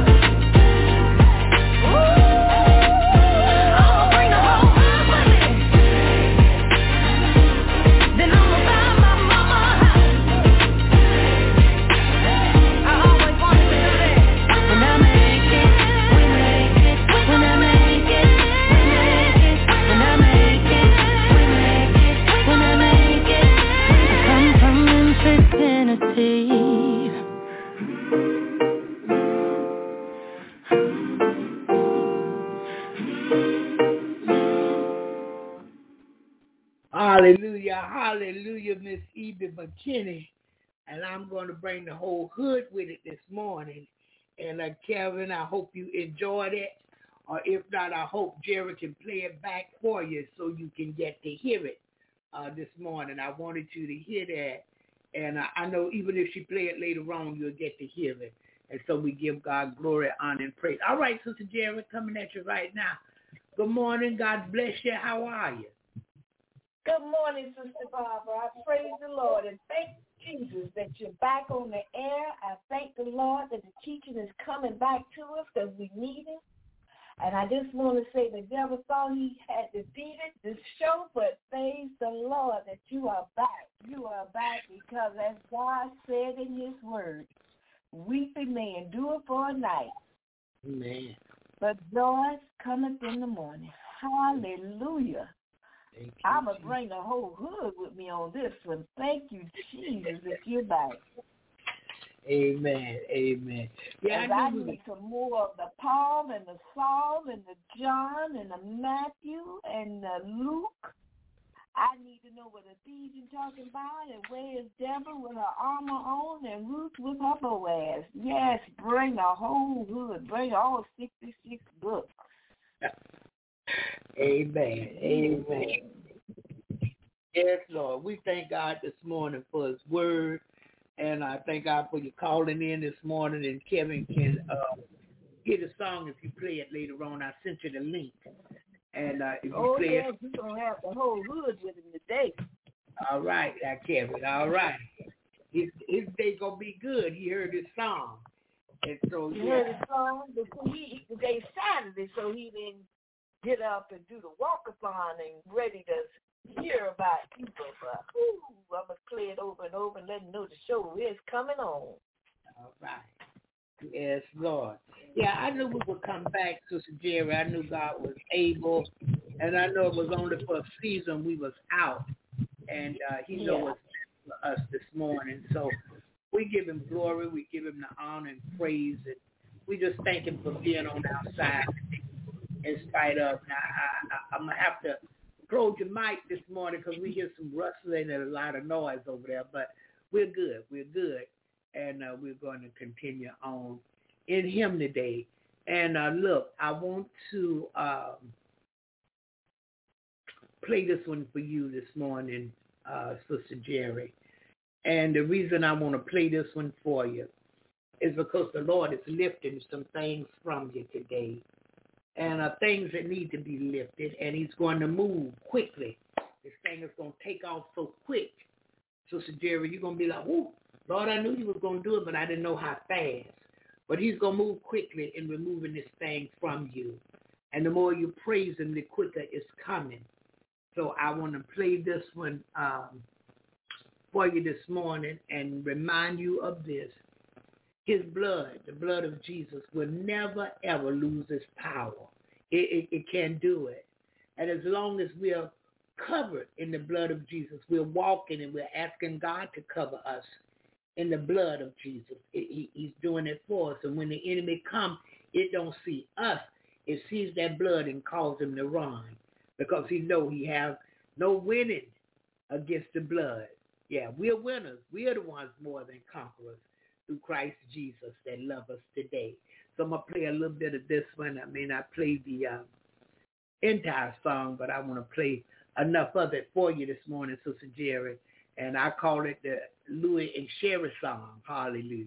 Hallelujah, hallelujah, Miss Evie McKinney. And I'm going to bring the whole hood with it this morning. And Kevin, I hope you enjoyed it. Or if not, I hope Jerry can play it back for you so you can get to hear it this morning. I wanted you to hear that. And I know even if she play it later on, you'll get to hear it. And so we give God glory, honor, and praise. All right, Sister Jerry, coming at you right now. Good morning. God bless you. How are you? Good morning, Sister Barbara. I praise the Lord and thank Jesus that you're back on the air. I thank the Lord that the teaching is coming back to us because we need it. And I just want to say the devil thought he had defeated this show, but praise the Lord that you are back. You are back because as God said in his word, weeping may endure for a night. Amen. But joy cometh in the morning. Hallelujah. I'm going to bring the whole hood with me on this one. Thank you, Jesus, that you're back. Amen. Amen. Yeah, I need some more of the Paul and the Saul and the John and the Matthew and the Luke. I need to know what Ephesians talking about and where is Deborah with her armor on and Ruth with her Boaz. Yes, bring the whole hood. Bring all 66 books. Amen. Amen. Yes, Lord. We thank God this morning for his word. And I thank God for you calling in this morning. And Kevin can hear the song if you play it later on. I sent you the link. And if you play yes, you're going to have the whole hood with him today. All right, Kevin. All right. His day going to be good. He heard his song. And so, he heard his song. Today's Saturday, so he didn't get up and do the walkathon and ready to hear about people. But, I'm going to play it over and over and let him know the show is coming on. All right. Yes, Lord. Yeah, I knew we would come back, Sister Jerry. I knew God was able, and I know it was only for a season we was out, and he knows what's best for us this morning. So we give him glory, we give him the honor and praise, and we just thank him for being on our side in spite of. Now, I'm going to have to close your mic this morning because we hear some rustling and a lot of noise over there, but we're good. We're good. And we're going to continue on in him today. And look, I want to play this one for you this morning, Sister Jerry. And the reason I want to play this one for you is because the Lord is lifting some things from you today. And things that need to be lifted. And he's going to move quickly. This thing is going to take off so quick. Sister Jerry, you're going to be like, whoo. Lord, I knew you was going to do it, but I didn't know how fast. But he's going to move quickly in removing this thing from you. And the more you praise him, the quicker it's coming. So I want to play this one for you this morning and remind you of this. His blood, the blood of Jesus, will never, ever lose its power. It can't do it. And as long as we're covered in the blood of Jesus, we're walking and we're asking God to cover us in the blood of Jesus. He's doing it for us. And when the enemy comes, it don't see us. It sees that blood and calls him to run because he know he have no winning against the blood. Yeah, we're winners. We are the ones more than conquerors through Christ Jesus that love us today. So I'm going to play a little bit of this one. I may not play the entire song, but I want to play enough of it for you this morning, Sister Jerry. And I call it the Louis and Sherry song. Hallelujah.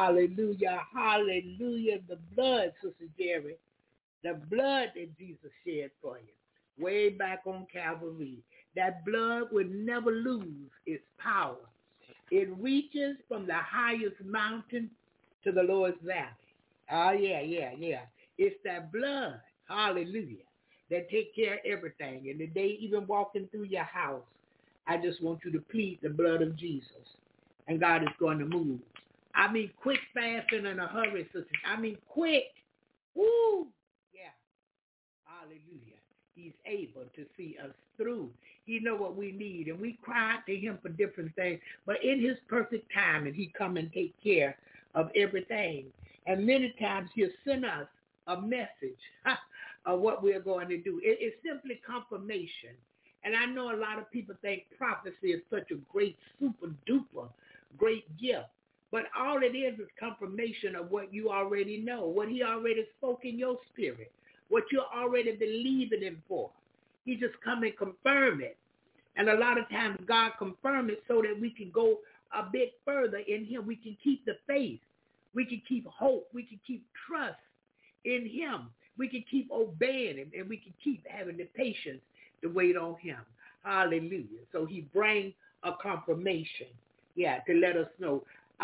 Hallelujah, hallelujah. The blood, Sister Jerry, the blood that Jesus shed for you, way back on Calvary. That blood would never lose its power. It reaches from the highest mountain to the lowest valley. Oh, yeah. It's that blood, hallelujah, that take care of everything. And today, even walking through your house, I just want you to plead the blood of Jesus. And God is going to move. I mean, quick, fast, and in a hurry, sisters. I mean, quick. Woo! Yeah. Hallelujah. He's able to see us through. He know what we need, and we cry out to him for different things. But in his perfect time, and he come and take care of everything. And many times he'll send us a message of what we're going to do. It's simply confirmation. And I know a lot of people think prophecy is such a great, super duper, great gift. But all it is confirmation of what you already know, what he already spoke in your spirit, what you're already believing him for. He just come and confirm it. And a lot of times God confirms it so that we can go a bit further in him. We can keep the faith. We can keep hope. We can keep trust in him. We can keep obeying him, and we can keep having the patience to wait on him. Hallelujah. So he brings a confirmation, to let us know,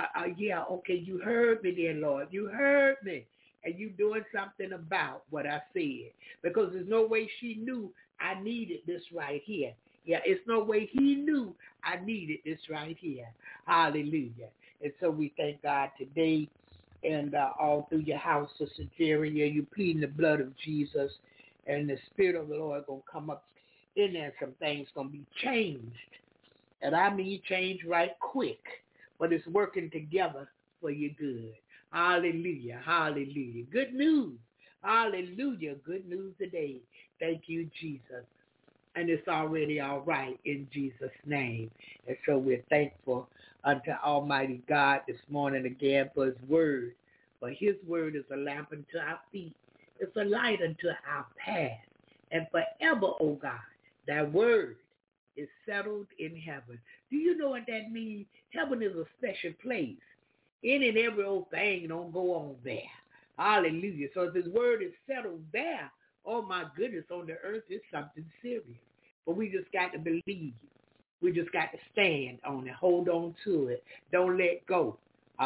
okay, you heard me then, Lord. You heard me. And you doing something about what I said. Because there's no way she knew I needed this right here. Yeah, it's no way he knew I needed this right here. Hallelujah. And so we thank God today and all through your house, Sister Jerry. You pleading the blood of Jesus, and the Spirit of the Lord going to come up in there. Some things going to be changed. And I mean change right quick. But it's working together for your good. Hallelujah, hallelujah. Good news. Hallelujah, good news today. Thank you, Jesus. And it's already all right in Jesus' name. And so we're thankful unto Almighty God this morning again for his word. For his word is a lamp unto our feet. It's a light unto our path. And forever, oh God, that word is settled in heaven. Do you know what that means? Heaven is a special place. Any and every old thing don't go on there. Hallelujah. So if his word is settled there, oh my goodness, on the earth is something serious. But we just got to believe. We just got to stand on it, hold on to it. Don't let go.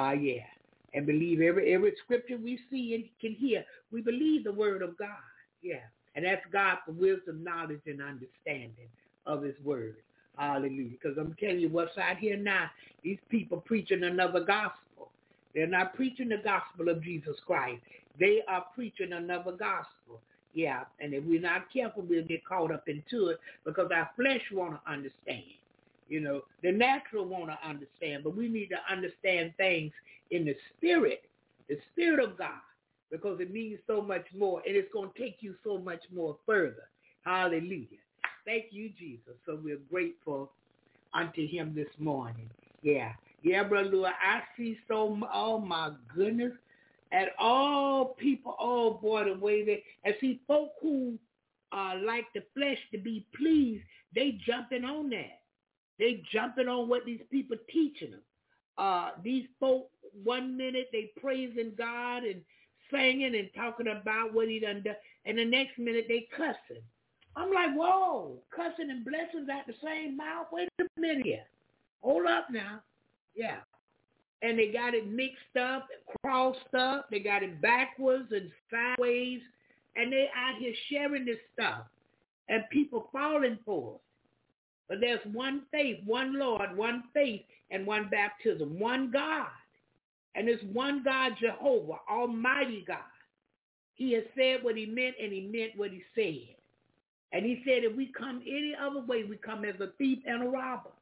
And believe every scripture we see and can hear. We believe the word of God. Yeah. And that's God for wisdom, knowledge, and understanding of his word. Hallelujah. Because I'm telling you what's out here now, these people preaching another gospel. They're not preaching the gospel of Jesus Christ. They are preaching another gospel. Yeah, and if we're not careful, we'll get caught up into it because our flesh want to understand. You know, the natural want to understand, but we need to understand things in the spirit of God, because it means so much more, and it's going to take you so much more further. Hallelujah. Thank you, Jesus. So we're grateful unto him this morning. Yeah, Brother Lord, I see oh my goodness, at all people, oh boy, the way they, and see folk who like the flesh to be pleased, they jumping on that. They jumping on what these people teaching them. These folk, 1 minute they praising God and singing and talking about what he done, and the next minute they cussing. I'm like, whoa, cussing and blessings at the same mouth? Wait a minute here. Hold up now. Yeah. And they got it mixed up, crossed up. They got it backwards and sideways. And they out here sharing this stuff. And people falling for it. But there's one faith, one Lord, one faith, and one baptism. One God. And it's one God, Jehovah, Almighty God. He has said what he meant, and he meant what he said. And he said if we come any other way, we come as a thief and a robber.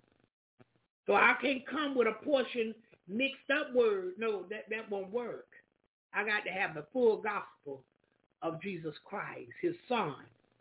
So I can't come with a portion mixed up word. No, that won't work. I got to have the full gospel of Jesus Christ, his son.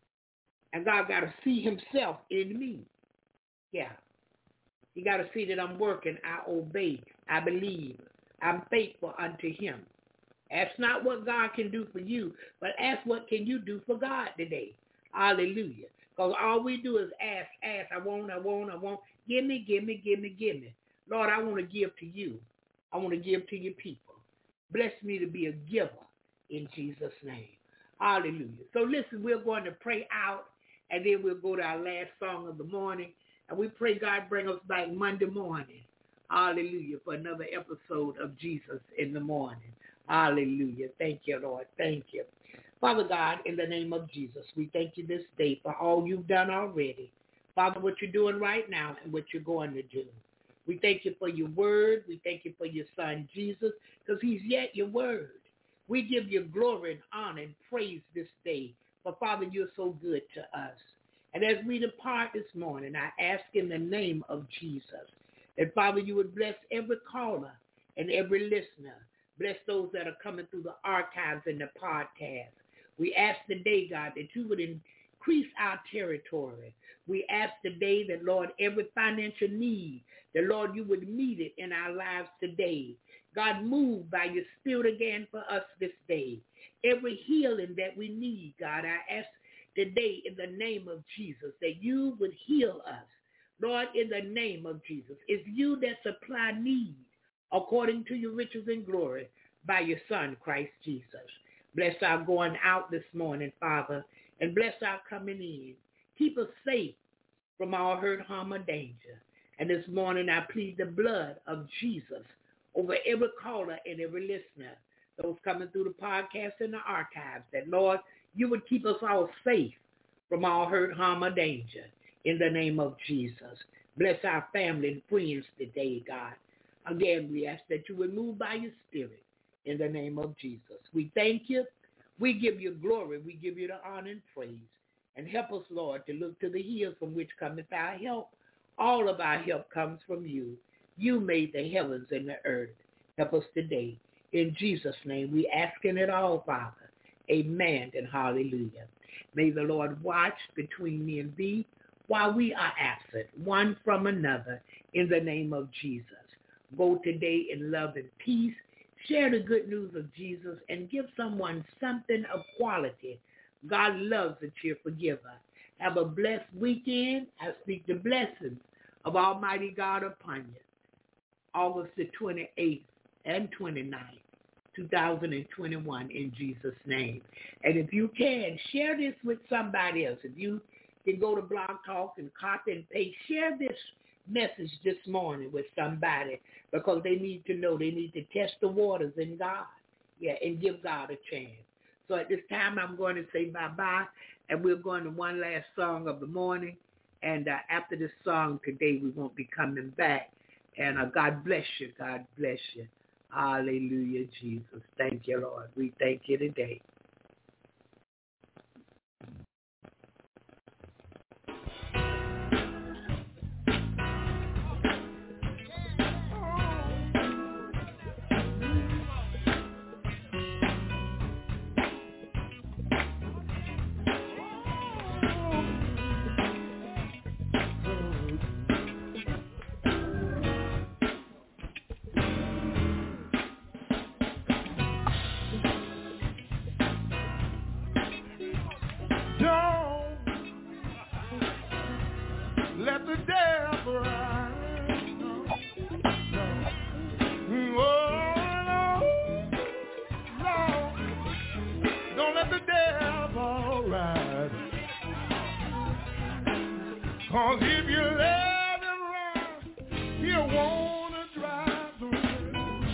And God got to see himself in me. Yeah. He got to see that I'm working, I obey, I believe, I'm faithful unto him. Ask not what God can do for you, but ask what can you do for God today. Hallelujah. Because all we do is ask. I want. Give me. Lord, I want to give to you. I want to give to your people. Bless me to be a giver in Jesus' name. Hallelujah. So listen, we're going to pray out, and then we'll go to our last song of the morning. And we pray God bring us back Monday morning. Hallelujah. For another episode of Jesus in the morning. Hallelujah. Thank you, Lord. Thank you. Father God, in the name of Jesus, we thank you this day for all you've done already. Father, what you're doing right now and what you're going to do. We thank you for your word. We thank you for your son, Jesus, because he's yet your word. We give you glory and honor and praise this day. For, Father, you're so good to us. And as we depart this morning, I ask in the name of Jesus that, Father, you would bless every caller and every listener. Bless those that are coming through the archives and the podcast. We ask today, God, that you would increase our territory. We ask today that, Lord, every financial need, that, Lord, you would meet it in our lives today. God, move by your spirit again for us this day. Every healing that we need, God, I ask today in the name of Jesus that you would heal us. Lord, in the name of Jesus, it's you that supply need according to your riches and glory by your son, Christ Jesus. Bless our going out this morning, Father, and bless our coming in. Keep us safe from all hurt, harm, or danger. And this morning I plead the blood of Jesus over every caller and every listener, those coming through the podcast and the archives, that, Lord, you would keep us all safe from all hurt, harm, or danger in the name of Jesus. Bless our family and friends today, God. Again, we ask that you would move by your spirit in the name of Jesus. We thank you. We give you glory. We give you the honor and praise. And help us, Lord, to look to the hills from which cometh our help. All of our help comes from you. You made the heavens and the earth. Help us today. In Jesus' name, we asking it all, Father. Amen and hallelujah. May the Lord watch between me and thee while we are absent, one from another, in the name of Jesus. Go today in love and peace. Share the good news of Jesus and give someone something of quality. God loves a cheerful giver. Have a blessed weekend. I speak the blessings of Almighty God upon you. August the 28th and 29th, 2021, in Jesus' name. And if you can, share this with somebody else. If you can go to Blog Talk and copy and paste, share this message this morning with somebody, because they need to know, they need to test the waters in God, and give God a chance. So at this time, I'm going to say bye-bye, and we're going to one last song of the morning. And after this song today, we won't be coming back. And God bless you. God bless you. Hallelujah, Jesus. Thank you, Lord. We thank you today. Cause if you let him run, he'll wanna drive away.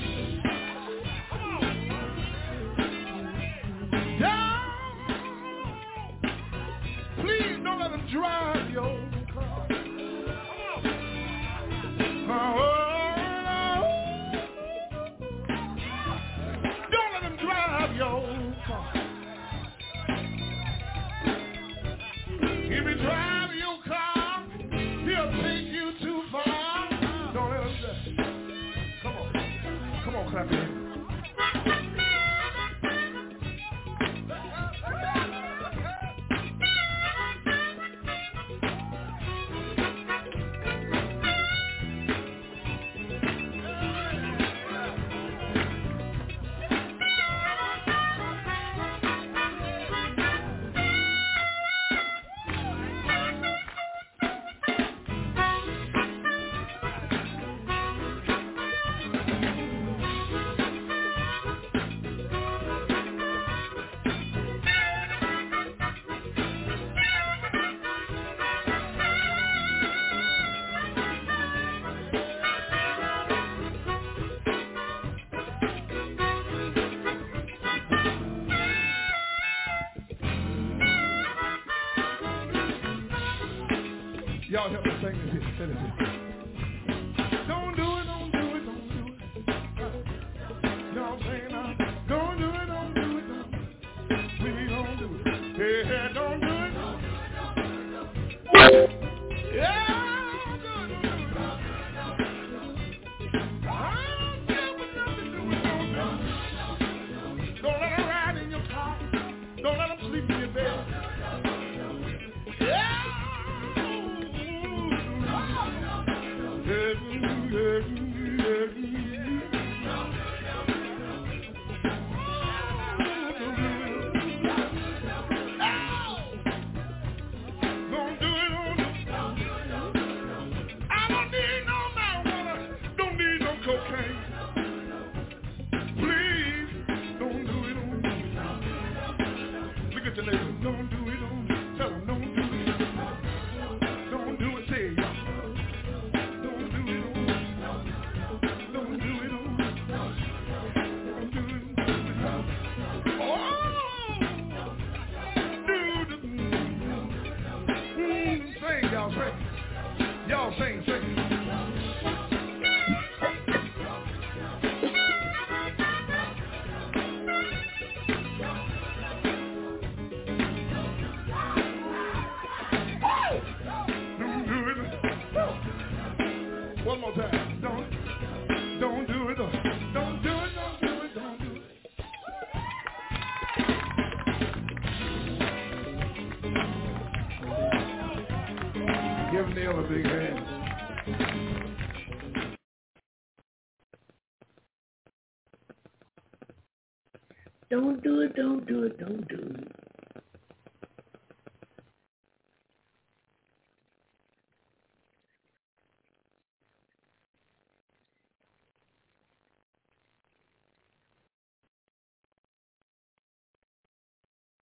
Down. Please don't let him drive your car. Don't let him drive your car. If he drives your car, he'll take you too far. Don't let him drive. Come on, clap your hands. Y'all help me sing this here. Say this here. Don't do it, don't do it, don't do it. Y'all sing now. Don't do it, don't do it, don't do it. We don't do it. Yeah, don't do it. Yeah. Don't let her ride in your car. Don't let them sleep in your bed. Yeah. Don't do it on the. I don't need no marijuana. Don't need no cocaine. Please, don't do it on me. Look at your neighbor. Don't do it on me. Tell them don't do it. Don't do it, say it, y'all. Don't do it on me. Don't do it on me. Don't do it on me. Oh, do the sing, y'all sing. Y'all sing, sing. One more time. Don't do it. Don't do it. Don't do it. Don't do it. Give Neil a big hand. Don't do it, don't do it, don't do it.